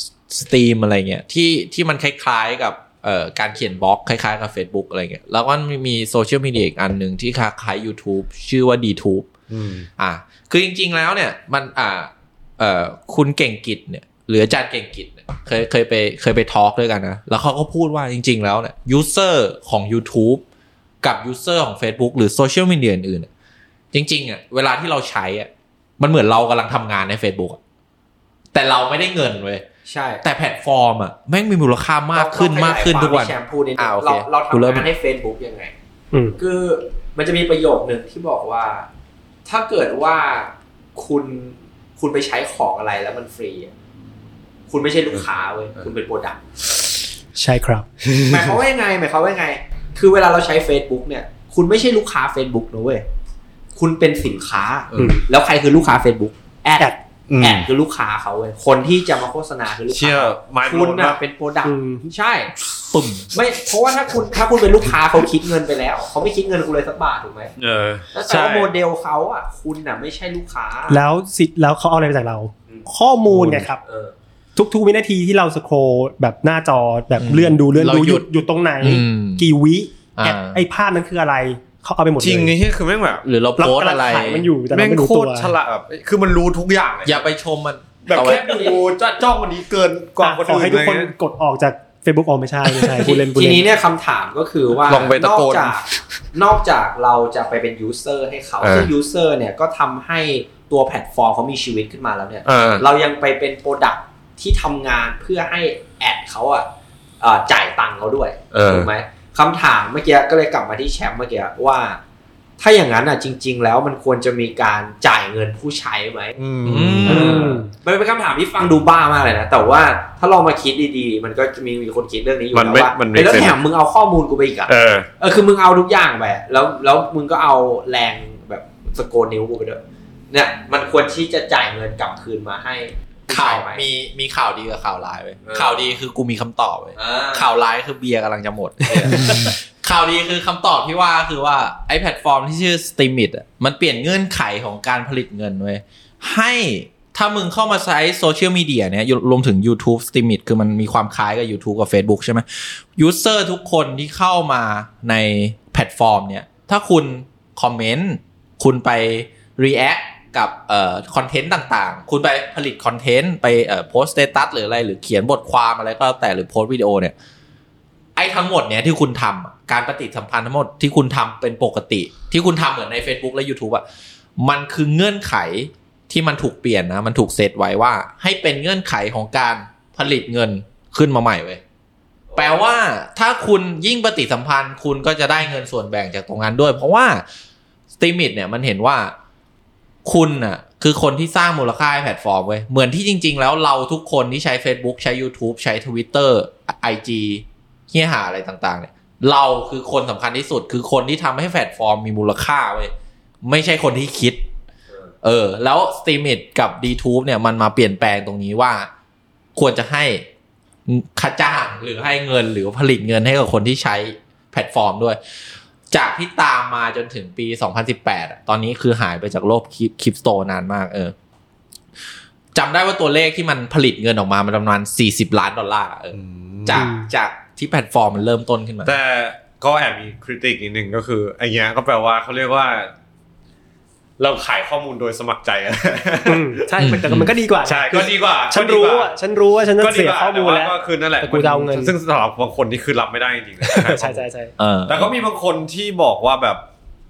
Speaker 1: Steam อะไรเงี้ยที่ที่มันคล้ายๆกับเอ่อการเขียนบล็อกคล้ายๆกับ Facebook อะไรเงี้ยแล้วก็มันมีโซเชียลมีเดียอีกอันนึงที่คล้ายๆ YouTube ชื่อว่า DTube อืมอ่ะคือจริงๆแล้วเนี่ยมันอ่าเอ่อคุณเก่งกิจเนี่ยหรืออาจารย์เก่งกิจเนี่ยเคยเคยไปเคยไปทอล์กด้วยกันนะแล้วเขาก็พูดว่าจริงๆแล้วเนี่ยยูเซอร์ของ YouTubeกับยูเซอร์ของ Facebook หรือโซเชียลมีเดียอื่นๆจริงๆอ่ะเวลาที่เราใช้อ่ะมันเหมือนเรากำลังทำงานใน Facebook อ่ะแต่เราไม่ได้เงินเว้ยใช่แต่แพลตฟอร์มอ่ะแม่งมีมูลค่ามากขึ้นมากขึ้นทุกวัน
Speaker 3: อ่าโอเคเราเราทำงานให้ Facebook ยังไงคือมันจะมีประโยคนึงที่บอกว่าถ้าเกิดว่าคุณคุณไปใช้ของอะไรแล้วมันฟรีคุณไม่ใช่ลูกค้าเว้ยคุณเป็นโปรดักต์
Speaker 2: ใช่ครับ
Speaker 3: หมายความว่ายังไงหมายความว่ายังไงคือเวลาเราใช้ Facebook เนี่ยคุณไม่ใช่ลูกค้า Facebook นะเว้ยคุณเป็นสินค้าแล้วใครคือลูกค้า Facebook แอดแอดคือลูกค้าเขาเว้ยคนที่จะมาโฆษณาคือลูกค้าคุณน่ะเป็นโปรดักต์ใช่ปุ่มไม่เพราะว่าถ้าคุณถ้าคุณเป็นลูกค้าเขาคิดเงินไปแล้วเขาไม่คิดเงินคุณเลยสักบาทถูกไหมเออแต่ว่าโมเดลเขาอ่ะคุณน่ะไม่ใช่ลูกค้า
Speaker 2: แล้วสิแล้วเขาเอาอะไรมาจากเราข้อมูลไงครับทุกๆวินาทีที่เราสโครลแบบหน้าจอแบบเลื่อนดูเลื่อนดูหยุดหยุดตรงไหนกี่วิไอ้ภาพนั้นคืออะไรเขาเอาไปหมดเลย
Speaker 4: จริงนี่คือแม่งแบบ
Speaker 1: หรือเราโพสอะไร
Speaker 2: มันอยู่แต่เราไม่รู้ตัว
Speaker 4: ฉลาดแบบคือมันรู้ทุกอย่างเลย
Speaker 1: อย่าไปชมมัน
Speaker 4: แบบแค่ดูจ้องวันนี้เกินกว่าคนอื่นเลย
Speaker 2: ให้ทุกคนกดออกจาก Facebook ออกไม่ใช่ไม่ใช่พูดเล่นพูดเล่น
Speaker 3: ทีนี้เนี่ยคำถามก็คือว่านอกจากนอกจากเราจะไปเป็นยูเซอร์ให้เขาซึ่งยูเซอร์เนี่ยก็ทำให้ตัวแพลตฟอร์มเขามีชีวิตขึ้นมาแล้วเนี่ยเรายังไปเป็นโปรดักต์ที่ทำงานเพื่อให้แอดเขาอ่ะจ่ายตังค์เขาด้วยถูกไหมคำถามเมื่อกี้ก็เลยกลับมาที่แชมป์เมื่อกี้ว่าถ้าอย่างนั้นอ่ะจริงๆแล้วมันควรจะมีการจ่ายเงินผู้ใช้ไหมมันเป็นคำถามที่ฟังดูบ้ามากเลยนะแต่ว่าถ้าลองมาคิดดีๆมันก็จะมีมีคนคิดเรื่องนี้อยู่นะว่าแล้วแถมมึงเอาข้อมูลกูไปอีกอ่ะเออเออคือมึงเอาทุกอย่างไปแล้วแล้วมึงก็เอาแรงแบบสโกนนิ้วกูไปด้วยเนี่ยมันควรที่จะจ่ายเงินกลับคืนมาให้
Speaker 1: ข่าวมีมีข่าวดีกับข่าวร้ายเว้ยข่าวดีคือกูมีคำตอบเว้ยข่าวร้ายคือเบียร์กำลังจะหมดข่าวดีคือคำตอบที่ว่าคือว่าไอ้แพลตฟอร์มที่ชื่อ Steemit อ่ะมันเปลี่ยนเงื่อนไขของการผลิตเงินเว้ยให้ถ้ามึงเข้ามาใช้โซเชียลมีเดียเนี่ยรวมถึง YouTube Steemit คือมันมีความคล้ายกับ YouTube กับ Facebook ใช่ไหมยูเซอร์ทุกคนที่เข้ามาในแพลตฟอร์มเนี่ยถ้าคุณคอมเมนต์คุณไป reactกับเอ่อคอนเทนต์ต่างๆคุณไปผลิตคอนเทนต์ไปเอ่อโพสต์สเตตัสหรืออะไรหรือเขียนบทความอะไรก็แล้วแต่หรือโพสต์วิดีโอเนี่ยไอ้ทั้งหมดเนี่ยที่คุณทำการปฏิสัมพันธ์ทั้งหมดที่คุณทำเป็นปกติที่คุณทำเหมือนใน Facebook และ YouTube อ่ะมันคือเงื่อนไขที่มันถูกเปลี่ยนนะมันถูกเซตไว้ว่าให้เป็นเงื่อนไขของการผลิตเงินขึ้นมาใหม่เว้ยแปลว่าถ้าคุณยิ่งปฏิสัมพันธ์คุณก็จะได้เงินส่วนแบ่งจากตรงนั้นด้วยเพราะว่า Steemit เนี่ยมันเห็นว่าคุณน่ะคือคนที่สร้างมูลค่าให้แพลตฟอร์มเว้ยเหมือนที่จริงๆแล้วเราทุกคนที่ใช้ Facebook ใช้ YouTube ใช้ Twitter ไอ จี เหี้ยหาอะไรต่างๆเนี่ยเราคือคนสำคัญที่สุดคือคนที่ทำให้แพลตฟอร์มมีมูลค่าเว้ยไม่ใช่คนที่คิดเออแล้ว Steemit กับ DTube เนี่ยมันมาเปลี่ยนแปลงตรงนี้ว่าควรจะให้ค่าจ้างหรือให้เงินหรือผลิตเงินให้กับคนที่ใช้แพลตฟอร์มด้วยจากที่ตามมาจนถึงปีสองพันสิบแปดอ่ะตอนนี้คือหายไปจากโลกคริปโตนานมากเออจำได้ว่าตัวเลขที่มันผลิตเงินออกมามันประมาณสี่สิบล้านดอลลาร์เออจากจากที่แพลตฟอร์มมันเริ่มต้นขึ้นมา
Speaker 4: แต่ก็แอบมีคริติกนิดนึงก็คือไอ้เงี้ยก็แปลว่าเขาเรียกว่าเราขายข้อมูลโดยสมัครใจอ่ะ
Speaker 2: ใช่แต่มันก็ดีกว่า
Speaker 4: ใช่ก็ดีกว่า
Speaker 2: ฉันรู้อ่ะฉันรู้ว่าฉันจะเสียข้อมูลแล้ว
Speaker 4: ก็คือนั่นแหละ
Speaker 2: กูจะเอาเงิน
Speaker 4: ซึ่งสำหรับบางคนนี่คือรับไม่ได้จริง
Speaker 2: ๆใช่ๆๆ
Speaker 4: แต่ก็มีบางคนที่บอกว่าแบบ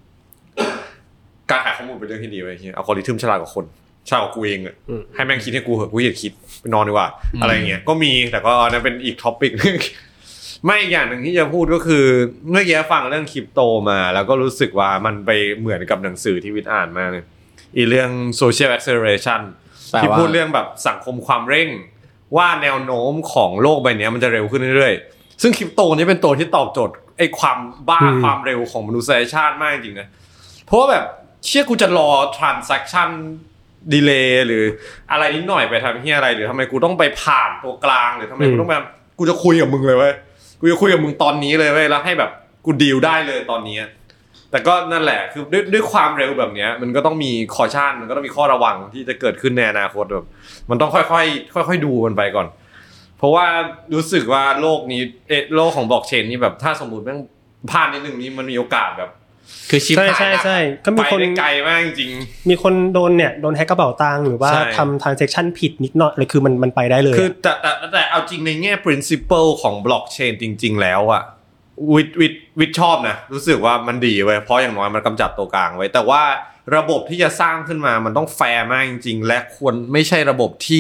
Speaker 4: การขายข้อมูลเป็นเรื่องที่ดีเว้ยเฮียอัลกอริทึมฉลาดกว่าคนฉลาดกว่ากูเองอ่ะให้แม่งคิดให้กูเหอะกูอยากคิดไปนอนดีกว่าอะไรเงี้ยก็มีแต่ก็นั่นเป็นอีกท็อปิกไม่อีกอย่างหนึ่งที่จะพูดก็คือเมื่อกี้ฟังเรื่องคริปโตมาแล้วก็รู้สึกว่ามันไปเหมือนกับหนังสือที่วิทย์อ่านมาเลยอีเรื่อง social acceleration ที่พูดเรื่องแบบสังคมความเร่งว่าแนวโน้มของโลกใบนี้มันจะเร็วขึ้นเรื่อยๆซึ่งคริปโตนี่เป็นตัวที่ตอบโจทย์ไอ้ความบ้าความเร็วของมนุษยชาติมากจริงๆนะเพราะว่าแบบเชื่อกูจะรอ transaction delay หรืออะไรนิดหน่อยไปทำเหี้ยอะไรหรือทำไมกูต้องไปผ่านตัวกลางหรือทำไมกูต้องแบบกูจะคุยกับมึงเลยเว้ยกูจะคุยกับมึงตอนนี้เลยเว้ยแล้วให้แบบกูดีลได้เลยตอนนี้แต่ก็นั่นแหละคือด้วยด้วยความเร็วแบบนี้มันก็ต้องมีคอชั่นมันก็ต้องมีข้อระวังที่จะเกิดขึ้นในอนาคตแบบมันต้องค่อยๆค่อยๆดูมันไปก่อนเพราะว่ารู้สึกว่าโลกนี้เอโลกของบล็อกเชนนี่แบบถ้าสมมุติแม่งพลาดนิดนึงนี่มันมีโอกาสแบบ
Speaker 1: คือชิปหาย
Speaker 2: ใช่ๆๆก็มีคน
Speaker 4: ไกลมากจริง
Speaker 2: มีคนโดนเนี่ยโดนแฮกกระเป๋าตังค์หรือว่าทำ transaction ผิดนิดหน่อยเลยคือมันมันไปได้เลย
Speaker 4: คือแต่แต่แต่เอาจริงในแง่ principle ของบล็อกเชนจริงๆแล้วอะวิทวิทวิทชอบนะรู้สึกว่ามันดีเว้ยเพราะอย่างน้อยมันกำจัดตัวกลางไว้แต่ว่าระบบที่จะสร้างขึ้นมามันต้องแฟร์มากจริงๆและควรไม่ใช่ระบบที่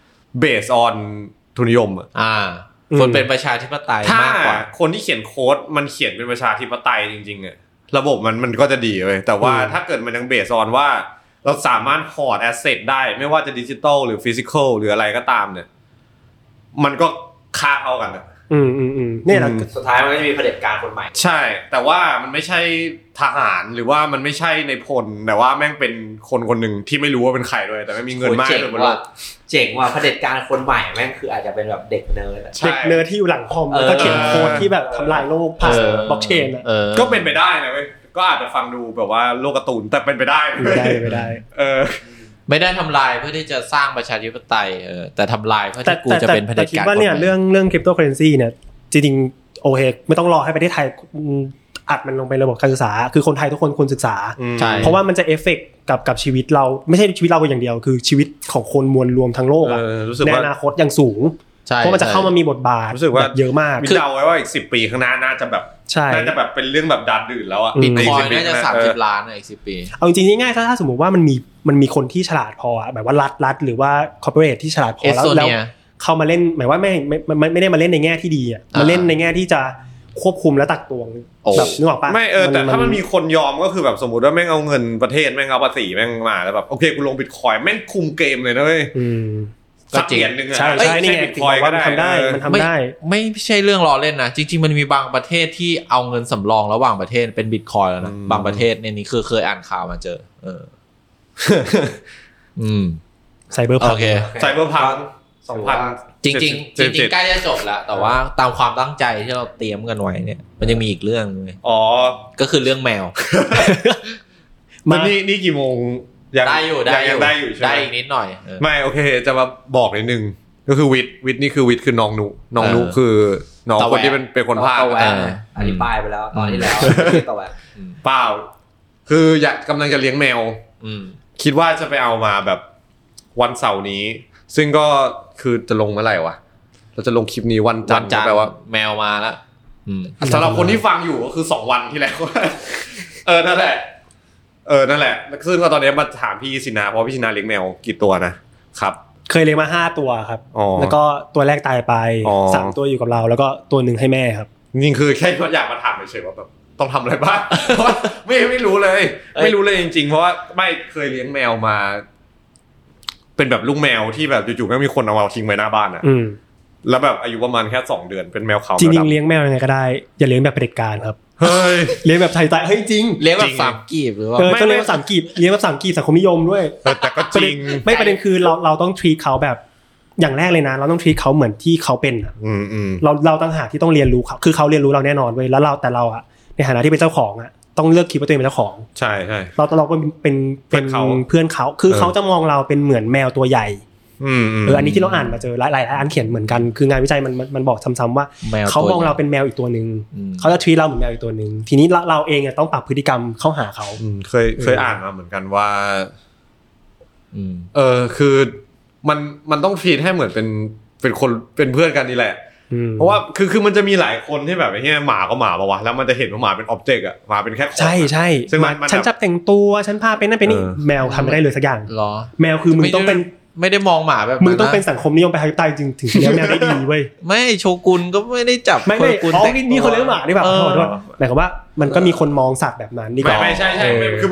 Speaker 4: based on ทุนนิยม
Speaker 1: อ่าคนเป็นประชาธิปไตยมากกว่า
Speaker 4: คนที่เขียนโค้ดมันเขียนเป็นประชาธิปไตยจริงๆอะระบบมันมันก็จะดีเว้ยแต่ว่าถ้าเกิดมันยัง based on ว่าเราสามารถพอร์ตแอสเซทได้ไม่ว่าจะดิจิตอลหรือฟิสิคอลหรืออะไรก็ตามเนี่ยมันก็ค่าเท่ากันอะ
Speaker 2: อืมอืมอืมเนี่ยแหละ
Speaker 3: สุดท้ายมันก็จะมีเผด็จการคนใหม่
Speaker 4: ใช่แต่ว่ามันไม่ใช่ทหารหรือว่ามันไม่ใช่ในพลแต่ว่าแม่งเป็นคนคนหนึ่งที่ไม่รู้ว่าเป็นใครด้วยแต่ไม่มีเงินมากเลยบนโลก
Speaker 3: เจ๋งว่ะเผด็จการคนใหม่แม่งคืออาจจะเป็นแบบเด็กเนิร์ด
Speaker 2: เด็กเนิร์ดที่อยู่หลังคอมแล้วก็เขียนโค้ดที่แบบทำลายโลกผ่านบล็อกเชนอ่ะ
Speaker 4: ก็เป็นไปได้นะเว้ยก็อาจจะฟังดูแบบว่าโลกการ์ตูนแต่เป็นไปได้
Speaker 2: ไม่ได้ไม่ได้
Speaker 1: เออไม่ได้ทำลายเพื่อที่จะสร้างประชาธิปไตยเออแต่ทำลายเพื่อที่กูจะเป็นเผด็จการแต่คิด
Speaker 2: ว่าเนี่ยเรื่องเรื่องคริปโตเคอเรนซีเนี่ยจริงๆโอเคไม่ต้องรอให้ประเทศไทยอัดมันลงไประบบการศึกษาคือคนไทยทุกคนควรศึกษาเพราะว่ามันจะเอฟเฟกต์กับกับชีวิตเราไม่ใช่ชีวิตเราอย่างเดียวคือชีวิตของคนมวลรวมทั้งโลกอ่ะในอนาคตอย่างสูงเพราะมันจะเข้ามามีบทบาท
Speaker 4: รู้สึกว่า
Speaker 2: เยอะมาก
Speaker 4: คือเดาไว้ว่าอีกสิบปีข้างหน้าน่าจะแบบน่าจะแบบเป็นเรื่องแบบดานดื่นแล้วอ่ะ
Speaker 1: บิตคอยน์น่าจะสามสิบล้านในอีกสิบปี
Speaker 2: เอาจริงๆง่ายๆถ้าถ้าสมมุติว่ามันมีมันมีคนที่ฉลาดพอแบบว่ารัฐรัฐหรือว่าคอร์ปอเรทที่ฉลาดพอแล้วแล้วเข้ามาเล่นหมายว่าไม่ไม่ไม่ได้มาเล่นในแง่ที่ดีอ่ะมาเล่นในแง่ที่จะควบคุมและตักตวงแบบนึกออกป่ะ
Speaker 4: ไม่เออแต่ถ้ามันมีคนยอมก็คือแบบสมมุติว่าแม่งเอาเงินประเทศแม่งเอาภาษีแม่งมาแล้วแบบโอเคกูลงบิตคอยน์แม่งคุมเกมเลยนะเว้ยสักเหรียญนึงอ่ะ
Speaker 2: ใช่ใช่นี่ไงบิตคอยน์มันทำได้มันทำได้
Speaker 1: ไม่ใช่เรื่องล้อเล่นนะจริงๆมันมีบางประเทศที่เอาเงินสำรองระหว่างประเทศเป็นบิตคอยน์แล้วนะบางประเทศในนี้คือเคยอ่านข่าวมาเจอเอออืม
Speaker 2: ไซเบอร์พัง
Speaker 1: โอเค
Speaker 4: ไซเบอร์พังสองพัน
Speaker 1: จริงๆจริงๆใกล้จะจบแล้วแต่ว่าตามความตั้งใจที่เราเตรียมกันไว้เนี่ยมันยังมีอีกเรื่องนึง
Speaker 4: อ๋อ
Speaker 1: ก็คือเรื่องแมว
Speaker 4: มันนี่นี่กี่โมง
Speaker 1: ได้อยู่ได้อยู่
Speaker 4: ได้อยู่ใช่
Speaker 1: ได้อีกนิดหน่อย
Speaker 4: ไม่โอเคจะมาบอกนิดนึงก็คือวิทวิทนี่คือวิทคือน้องนุน้องนุคือน้องคนที่เป็นเป็นคนพากย์
Speaker 3: อธิบายไปแล้วตอนที่แล้วต่อไป
Speaker 4: เปล่าคืออยากกำลังจะเลี้ยงแมวคิดว่าจะไปเอามาแบบวันเสาร์นี้ซึ่งก็คือจะลงเมื่อไหร่วะเราจะลงคลิปนี้วันจันทร์แปลว่า
Speaker 1: แมวมาแล้ว
Speaker 4: สำหรับคนที่ฟังอยู่ก็คือสองวันที่แล้วเออนั่นแหละเออนั่นแหละซึ่งก็ตอนนี้มาถามพี่สินาเพราะพี่สินาเลี้ยงแมวกี่ตัวนะครับ
Speaker 2: เคยเลี้ยงมาห้าตัวครับแล้วก็ตัวแรกตายไปสามตัวอยู่กับเราแล้วก็ตัวนึงให้แม่ครับ
Speaker 4: จริงๆคือแค่อยากมาถามเฉยๆว่าแบบต้องทำอะไรบ้างเพราะไม่ไม่รู้เลยไม่รู้เลยจริงๆเพราะว่าไม่เคยเลี้ยงแมวมาเป็นแบบลูกแมวที่แบบจู่ๆก็มีคนเอามาทิ้งไว้หน้าบ้านอ่ะแล้วแบบอายุประมาณแค่สองเดือนเป็นแมวขาว
Speaker 2: จริงๆเลี้ยงแมวยังไงก็ได้อย่าเลี้ยงแบบเผด็จการครับ
Speaker 4: เฮ้ย
Speaker 2: เลี้ยงแบบไทยๆเฮ้ยจริง
Speaker 1: เลี้ยงแบบสามกีบหรือว่า
Speaker 2: ไม่ต้องเลี้ยงแบบสามกีบเลี้ยงแบบสามกีบสังคมนิยมด้วย
Speaker 4: แต่ก็จริง
Speaker 2: ไม่ประเด็นคือเราเราต้อง treat เขาแบบอย่างแรกเลยนะเราต้อง treat เขาเหมือนที่เขาเป็นอ่ะเราเราต่างหากที่ต้องเรียนรู้เขาคือเขาเรียนรู้เราแน่นอนเว้ยแล้วเราแต่เราอ่ะในฐานะที่เป็นเจ้าของอ่ะต้องเลือกคิดว่าตัวเองเป็นเจ้าของ
Speaker 4: ใช่ใช่
Speaker 2: เราเราเป็นเป็นเป็นเพื่อนเขาคือเขาจะมองเราเป็นเหมือนแมวตัวใหญ่เอออันนี้ที่เราอ่านมาเจอหลายหลายอันเขียนเหมือนกันคืองานวิจัยมันมันบอกซ้ำๆว่าเขามองเราเป็นแมวอีกตัวนึงเขาจะ treat เราเหมือนแมวอีกตัวนึงทีนี้เราเองอ่ะต้องปรับพฤติกรรมเข้าหาเขา
Speaker 4: เคยเคยอ่านมาเหมือนกันว่าเออคือมันมันต้อง treat ให้เหมือนเป็นเป็นคนเป็นเพื่อนกันนี่แหละเพราะว่าคือคือมันจะมีหลายคนที่แบบไอ้เหี้ยหมาก็หมาป่ะวะแล้วมันจะเห็นว่าหมาเป็นอ็อบเจกต์อ่ะหมาเป็นแค่ของ
Speaker 2: ใช่ใช่ซึ่งมันฉันจับแต่งตัวฉันพาไปนั่นไปนี่แมวทำไม่ได้เลยสักอย่าง
Speaker 1: หรอ
Speaker 2: แมวคือมึงต้องเป็น
Speaker 1: ไม่ได้มองหมาแบบ
Speaker 2: มึงต้องเป็นสังคมนิยมประชาธิปไตยจริงถึงจะเลี้ยงแมวได้ดีเว้ย
Speaker 1: ไม่โชกุนก็ไม่ได้จับ
Speaker 2: ไม่ไม่อ๋อนี่คนเลี้ยงหมานี่แบบขอโทษหมายความว่ามันก็มีคนมองสัตว์แบบนั้นนี่ก็
Speaker 4: ไม่ไม่ใช่ใช่คือไม่ได้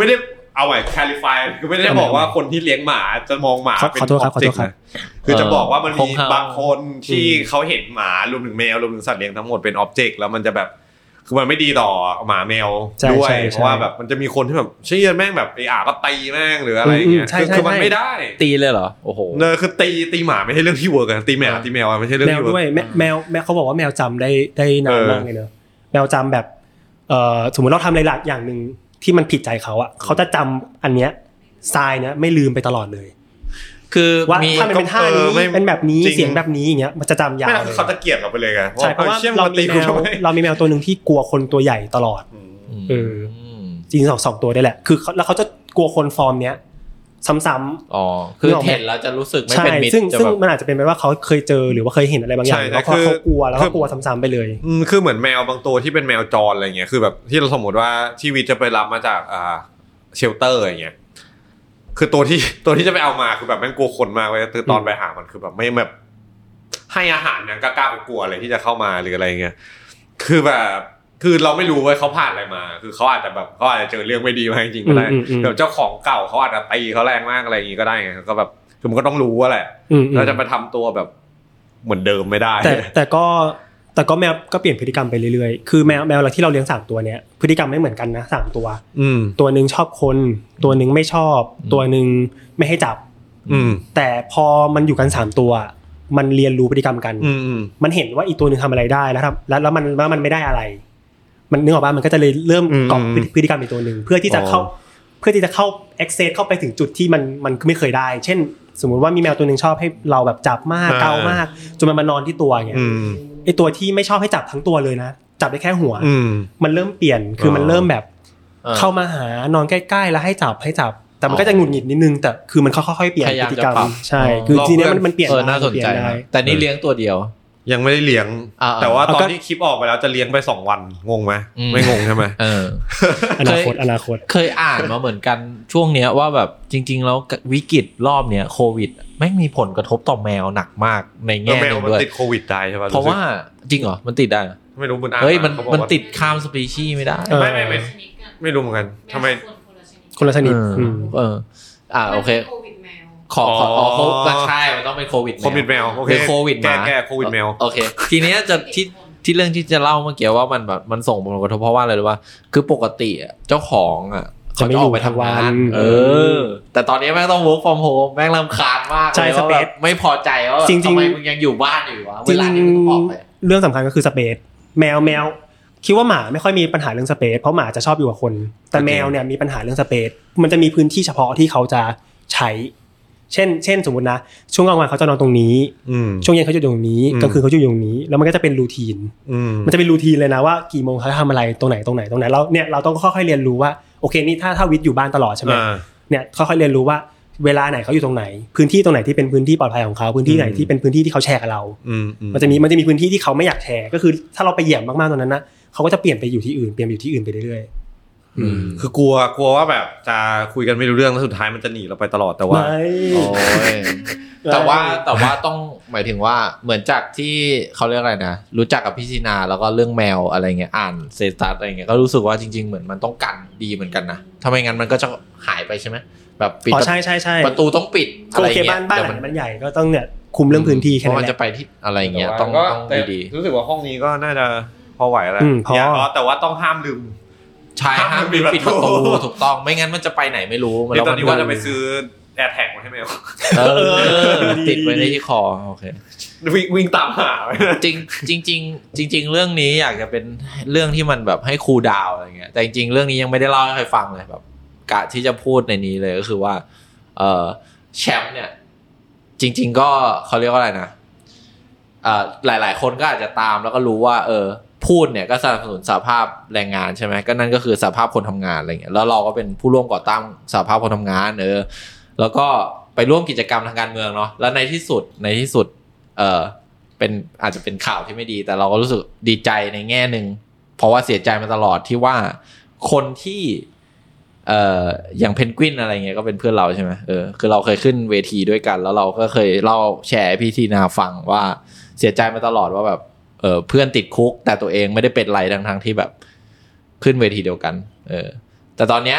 Speaker 4: เอาไว้ clarify คือไม่ได้บอกว่าคนที่เลี้ยงหมาจะมองหมาเป็น object นะคือจะบอกว่ามันมีบางคนที่เขาเห็นหมารวมถึงแมวรวมถึงสัตว์เลี้ยงทั้งหมดเป็น object แล้วมันจะแบบคือมันไม่ดีต่อหมาแมวด้วยเพราะว่าแบบมันจะมีคนที่แบบเชี่ยแม่งแบบไอ้อาก็ตีแม่งหรืออะไรอย่างเงี้ยคือมันไม่ได้
Speaker 1: ตีเลยเหรอโอ้โห
Speaker 4: เนอคือตีตีหมาไม่ใช่เรื่องที่เวิร์กนะตีแมวตีแมวไม่ใช่เรื่องที่เวิร์ก
Speaker 2: แมวด้วยแมวแมวเขาบอกว่าแมวจำได้ได้นานมากเลยเนอะแมวจำแบบเอ่อสมมติเราทำอะไรอย่างนึงที่มันผิดใจเขาอ่ะเขาจะจำอันเนี้ยทรายเนี้ยไม่ลืมไปตลอดเลย
Speaker 1: คือ
Speaker 2: ว่าถ้ามันเป็นท่านี้เป็นแบบนี้เสียงแบบนี้อย่างเงี้ยมันจะจำยาว
Speaker 4: เลยเขาจะเกลียดเราไปเลยไง
Speaker 2: ใช่เพราะว่าเรามีแมวเรามีแมวตัวนึงที่กลัวคนตัวใหญ่ตลอดเออจริงสองสองตัวได้แหละคือแล้วเขาจะกลัวคนฟอร์มเนี้ยซ้ำๆ
Speaker 1: อ๋อคือเห็นแล้วจะรู้สึกไม่เป็นมิตร
Speaker 2: ซึ่งซึ่งมันอาจจะเป็นไปว่าเขาเคยเจอหรือว่าเคยเห็นอะไรบางอย่างแล้วเขากลัวแล้วก็กลัวซ้ำๆไปเลย
Speaker 4: อืมคือเหมือนแมวบางตัวที่เป็นแมวจรอะไรเงี้ยคือแบบที่เราสมมติว่าชีวิตจะไปรับมาจากอ่าเชลเตอร์อย่างเงี้ยคือตัวที่ตัวที่จะไปเอามาคือแบบแม่งกลัวคนมากเลยคือตอนไปหามันคือแบบไม่แบบให้อาหารยังกล้าไปกลัวอะไรที่จะเข้ามาหรืออะไรเงี้ยคือแบบคือเราไม่รู้ว่าเขาผ่านอะไรมาคือเขาอาจจะแบบเขาอาจจะเจอเรื่องไม่ดีมาจริงๆก็ได้แบบเจ้าของเก่าเขาอาจจะตีเขาแรงมากอะไรอย่างงี้ก็ได้ไงก็แบบคือมันก็ต้องรู้ว่าแหละเราจะไปทำตัวแบบเหมือนเดิมไม่ได้
Speaker 2: แต่แต่ก็แต่ก็แมวก็เปลี่ยนพฤติกรรมไปเรื่อยๆคือแมวแมวเราที่เราเลี้ยงสามตัวเนี้ยพฤติกรรมไม่เหมือนกันนะสามตัวตัวนึงชอบคนตัวนึงไม่ชอบตัวนึงไม่ให้จับแต่พอมันอยู่กันสามตัวมันเรียนรู้พฤติกรรมกันมันเห็นว่าอีกตัวนึงทำอะไรได้แล้วแล้วแล้วมันว่ามันไม่ได้อะไรมันนึกออกป่ะมันก็จะเลยเริ่มกรอบพฤติกรรมอีกตัวนึงเพื่อที่จะเข้าเพื่อที่จะเข้า access เข้าไปถึงจุดที่มันมันไม่เคยได้เช่นสมมุติว่ามีแมวตัวนึงชอบให้เราแบบจับมากเกามากจนมันมานอนที่ตัวอย่างเงี้ยไอ้ตัวที่ไม่ชอบให้จับทั้งตัวเลยนะจับได้แค่หัวมันเริ่มเปลี่ยนคือมันเริ่มแบบเข้ามาหานอนใกล้ๆแล้วให้จับให้จับแต่มันก็จะหงุดหงิดนิดนึงแต่คือมันค่อยๆเปลี่ยนพฤติกรรมใช่คือทีนี้มันมันเปลี่ยน
Speaker 1: น่าสนใจแต่นี่เลี้ยงตัวเดียว
Speaker 4: ยังไม่ได้เลี้ยงแต่ว่าตอนที่คลิปออกไปแล้วจะเลี้ยงไปสองวันงงไหมไม่งงใช่ไหม
Speaker 1: เออ
Speaker 2: อนาคตอนาคต
Speaker 1: เคยอ่านมาเหมือนกันช่วงเนี้ยว่าแบบจริงๆแล้ววิกฤตรอบเนี้ยโควิดไม่มีผลกระทบต่อแมวหนักมากในแง่นึงด้วย
Speaker 4: ติดโควิดได้ใช่ป่ะ
Speaker 1: เพราะว่าจริงเหรอมันติดได้
Speaker 4: ไม่รู้มันอ่าน
Speaker 1: เฮ้ยมันมันติดข้ามสปีชีส์ไม่ได้
Speaker 4: ไม่ไม่ไม่ไม่รู้เหมือนกันทำไม
Speaker 2: คนละชนิด
Speaker 1: เอออ่าโอเคขอขออ๋อเขาใช่มันต้องเป็นโควิด
Speaker 4: โควิดแมวโอเค
Speaker 1: โควิดมา
Speaker 4: แก้โควิดแมว
Speaker 1: โอเคทีเนี้ยจะที่ที่เรื่องที่จะเล่าเมื่อกี้ว่ามันแบบมันส่งผลกระทบเพราะว่าอะไรรู้ป่ะคือปกติเจ้าของอ่ะเขาจะออกไปทำงานเออแต่ตอนนี้แม่งต้อง work from home แม่งรำคาญมากเลยว่าแบบไม่พอใจว่าทำไมมึงยังอยู่บ้านอยู่วะเวลานี้มึงออกไป
Speaker 2: เรื่องสำคัญก็คือสเปซแมวแมวคิดว่าหมาไม่ค่อยมีปัญหาเรื่องสเปซเพราะหมาจะชอบอยู่กับคนแต่แมวเนี่ยมีปัญหาเรื่องสเปซมันจะมีพื้นที่เฉพาะที่เขาจะใช้เช่นเช่นสมมุตินะช่วงกลางวันเขาจะนอนตรงนี้ช่วงเย็นเขาจะอยู่ตรงนี้กลางคืนเขาจะอยู่ตรงนี้แล้วมันก็จะเป็นรูทีนมันจะเป็นรูทีนเลยนะว่ากี่โมงเขาทำอะไรตรงไหนตรงไหนตรงไหนแล้วเนี่ยเราต้องค่อยๆเรียนรู้ว่าโอเคนี่ถ้าถ้าวิทย์อยู่บ้านตลอดใช่ไหมเนี่ยค่อยๆเรียนรู้ว่าเวลาไหนเขาอยู่ตรงไหนพื้นที่ตรงไหนที่เป็นพื้นที่ปลอดภัยของเขาพื้นที่ไหนที่เป็นพื้นที่ที่เขาแชร์กับเรามันจะมีมันจะมีพื้นที่ที่เขาไม่อยากแชร์ก็คือถ้าเราไปเหยียบมากๆตรงนั้นนะเขาก็จะเปลี่ยนไปอยู่ที่อื่นเปลี่ยนไปอยู่ที่อื่นไปเรื่อย
Speaker 4: คือกลัวกลัวว่าแบบจะคุยกันไม่รู้เรื่องแล้วสุดท้ายมันจะหนีเราไปตลอดแต่ว่า
Speaker 1: โอ้ยแต่ว่าแต่ว่าต้องหมายถึงว่าเหมือนจากที่เขาเรียกอะไรนะรู้จักกับพี่ซีนาแล้วก็เรื่องแมวอะไรเงี้ยอ่านเซตัสอะไรเงี้ยก็รู้สึกว่าจริงๆเหมือนมันต้องกันดีเหมือนกันนะถ้าไม่งั้นมันก็จะหายไปใช่ไหมแบบปิด
Speaker 2: ใช่ใช่ใช่
Speaker 1: ประตูต้องปิดอะไรเงี้ย
Speaker 2: บ้านบ้านมันใหญ่ก็ต้องเนี่ยคุมเรื่องพื้นที่แค่นั้นแหละ
Speaker 1: มันจะไปที่อะไรเงี้ยต้องต้องดี
Speaker 4: ๆรู้สึกว่าห้องนี้ก็น่าจะพอไหวแล้วแต่ว่าต้องห้ามลืม
Speaker 1: ใช่ห้ามปิดประตูถูกต้องไม่งั้นมันจะไปไหนไม่รู้
Speaker 4: แล้วตอนนี้ว่าจะไปซื้อแอร์แท็กมาให้แมว
Speaker 1: ติดไว้ในที่คอโอเค
Speaker 4: วิ่งวิ่งตามหา
Speaker 1: จริงจริงจริงจริงจริงเรื่องนี้อยากจะเป็นเรื่องที่มันแบบให้คูลดาวน์อะไรเงี้ยแต่จริงๆเรื่องนี้ยังไม่ได้เล่าให้ใครฟังเลยแบบกะที่จะพูดในนี้เลยก็คือว่าเออแชมป์เนี่ยจริงๆก็เขาเรียกว่าอะไรนะเอ่อหลายๆคนก็อาจจะตามแล้วก็รู้ว่าเออพูดเนี่ยก็สนับสนุนสหภาพแรงงานใช่ไหมก็นั่นก็คือสหภาพคนทำงานอะไรเงี้ยแล้วเราก็เป็นผู้ร่วมก่อตั้งสหภาพคนทำงานเออแล้วก็ไปร่วมกิจกรรมทางการเมืองเนาะแล้วในที่สุดในที่สุดเออเป็นอาจจะเป็นข่าวที่ไม่ดีแต่เราก็รู้สึกดีใจในแง่นึงเพราะว่าเสียใจมาตลอดที่ว่าคนที่เอ่ออย่างเพนกวินอะไรเงี้ยก็เป็นเพื่อนเราใช่ไหมเออคือเราเคยขึ้นเวทีด้วยกันแล้วเราก็เคยเล่าแชร์พี่ทีนาฟังว่าเสียใจมาตลอดว่าแบบเออเพื่อนติดคุกแต่ตัวเองไม่ได้เป็นไรทั้งๆที่แบบขึ้นเวทีเดียวกันเออแต่ตอนเนี้ย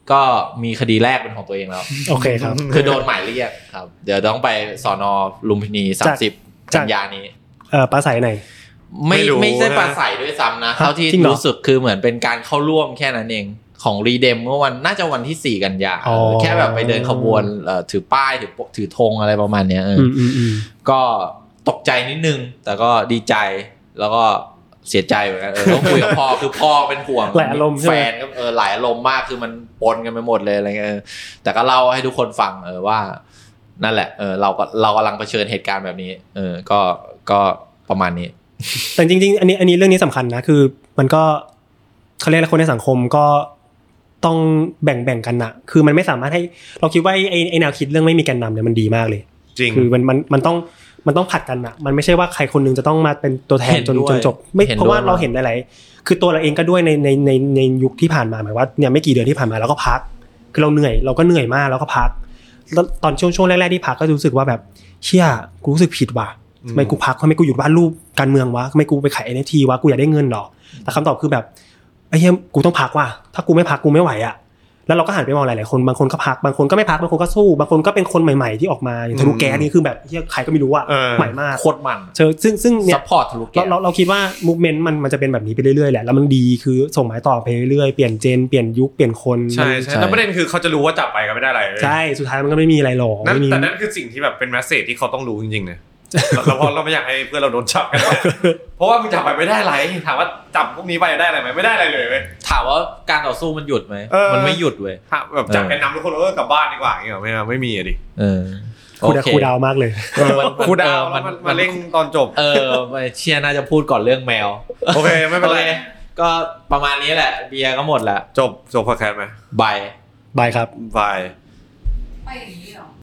Speaker 1: ก็มีคดีแรกเป็นของตัวเองแล้ว
Speaker 2: โอเคครับ
Speaker 1: คือโดนหมายเรียกครับเดี๋ยวต้องไปสน.ลุมพินีสามสิบกันยานี้
Speaker 2: เออปลาใสไหน
Speaker 1: ไม่ไม่ใช่ปลาใสด้วยซ้ำนะเท่าที่รู้สึกคือเหมือนเป็นการเข้าร่วมแค่นั้นเองของรีเดมเมื่อวันน่าจะวันที่สี่กันยาแค่แบบไปเดินขบวนถือป้ายถือถือธงอะไรประมาณนี้ก็ตกใจนิดนึงแต่ก็ดีใจแล้วก็เสียใจเหมือนกันเออต้องคุยกับพ่อคือพ่อเป็นห่วงแฟนก็เออหลายอารมณ์มากคือมันปนกันไปหมดเลยอะไรเงี้ยแต่ก็เล่าให้ทุกคนฟังเออว่านั่นแหละเออเราก็เรากำลังเผชิญเหตุการณ์แบบนี้เออก็ก็ประมาณนี้
Speaker 2: แต่จริงๆอันนี้อันนี้เรื่องนี้สำคัญนะคือมันก็เขาเรียกอะไรคนในสังคมก็ต้องแบ่งๆกันนะคือมันไม่สามารถให้เราคิดว่าไอ้ไอ้แนวคิดเรื่องไม่มีแกนนำเนี่ยมันดีมากเลย
Speaker 4: จริง
Speaker 2: คือมันมันมันต้องมันต้องผัดกันนะมันไม่ใช่ว่าใครคนนึงจะต้องมาเป็นตัวแทนจนจนจบไม่เพราะว่าเราเห็นหลายๆคือตัวเราเองก็ด้วยในในในในยุคที่ผ่านมาหมายว่าเนี่ยไม่กี่เดือนที่ผ่านมาเราก็พักคือเราเหนื่อยเราก็เหนื่อยมากแล้วก็พักแล้วตอนช่วงช่วงแรกๆที่พักก็รู้สึกว่าแบบเชี่ยกูรู้สึกผิดว่ะทำไมกูพักทำไมกูอยู่บ้านรูปการเมืองวะทำไมกูไปขาย เอ็น เอฟ ที วะกูอยากได้เงินหรอแต่คำตอบคือแบบไอ้เหี้ยกูต้องพักว่ะถ้ากูไม่พักกูไม่ไหวอ่ะแล้วเราก็หันไปมองหลายๆคนบางคนก็พักบางคนก็ไม่พักบางคนก็สู้บางคนก็เป็นคนใหม่ๆที่ออกมาทะลุแก๊สนี่คือแบบเหี้ยใครก็ไม่รู้อ่ะใหม่มาก
Speaker 1: โคตรมัน
Speaker 2: เจอซึ่งซึ่งเนี่ย
Speaker 1: ซัพพอร์ตทะลุแก๊ส
Speaker 2: เราเราคิดว่ามูฟเมนต์มันมันจะเป็นแบบนี้ไปเรื่อยๆแหละแล้วมันดีคือส่งไม้ต่อไปเรื่อยๆเปลี่ยนเจนเปลี่ยนยุคเปลี่ยนคน
Speaker 4: ใช่ๆแล้วประเด็นคือเขาจะรู้ว่าจับไปก็ไม่ได้อะไร
Speaker 2: ใช่สุดท้ายมันก็ไม่มีอะไรหรอก
Speaker 4: นั่นแต่นั่นคือสิ่งที่แบบเป็นเมสเสจที่เขาต้องรู้จริงๆเนี่ยเราพอเราไม่อยากให้เพื่อนเราโดนจับกันเพราะว่ามึงจับไปไม่ได้อะไรถามว่าจับพวกนี้ไปได้อะไรไหมไม่ได้อะไรเลยเว้ย
Speaker 1: ถามว่าการต่อสู้มันหยุดไหมมันไม่หยุดเว้ย
Speaker 4: แบบจับแกนนำทุกคนเออกลับบ้านดีกว่าอย่างเงี้ยไม่ไม่มีอะดิ
Speaker 1: เออ
Speaker 2: คูดาคูดาวมากเลย
Speaker 4: คูดาวมันมาเร่งตอนจบ
Speaker 1: เออเชียน่าจะพูดก่อนเรื่องแมว
Speaker 4: โอเคไม่เป็นไร
Speaker 1: ก็ประมาณนี้แหละเบียร์ก็หมดแล้ว
Speaker 4: จบจบพอดแคสต์ไหม
Speaker 1: บาย
Speaker 2: บายครับ
Speaker 4: บาย
Speaker 5: ไปอย่างนี้เหรอ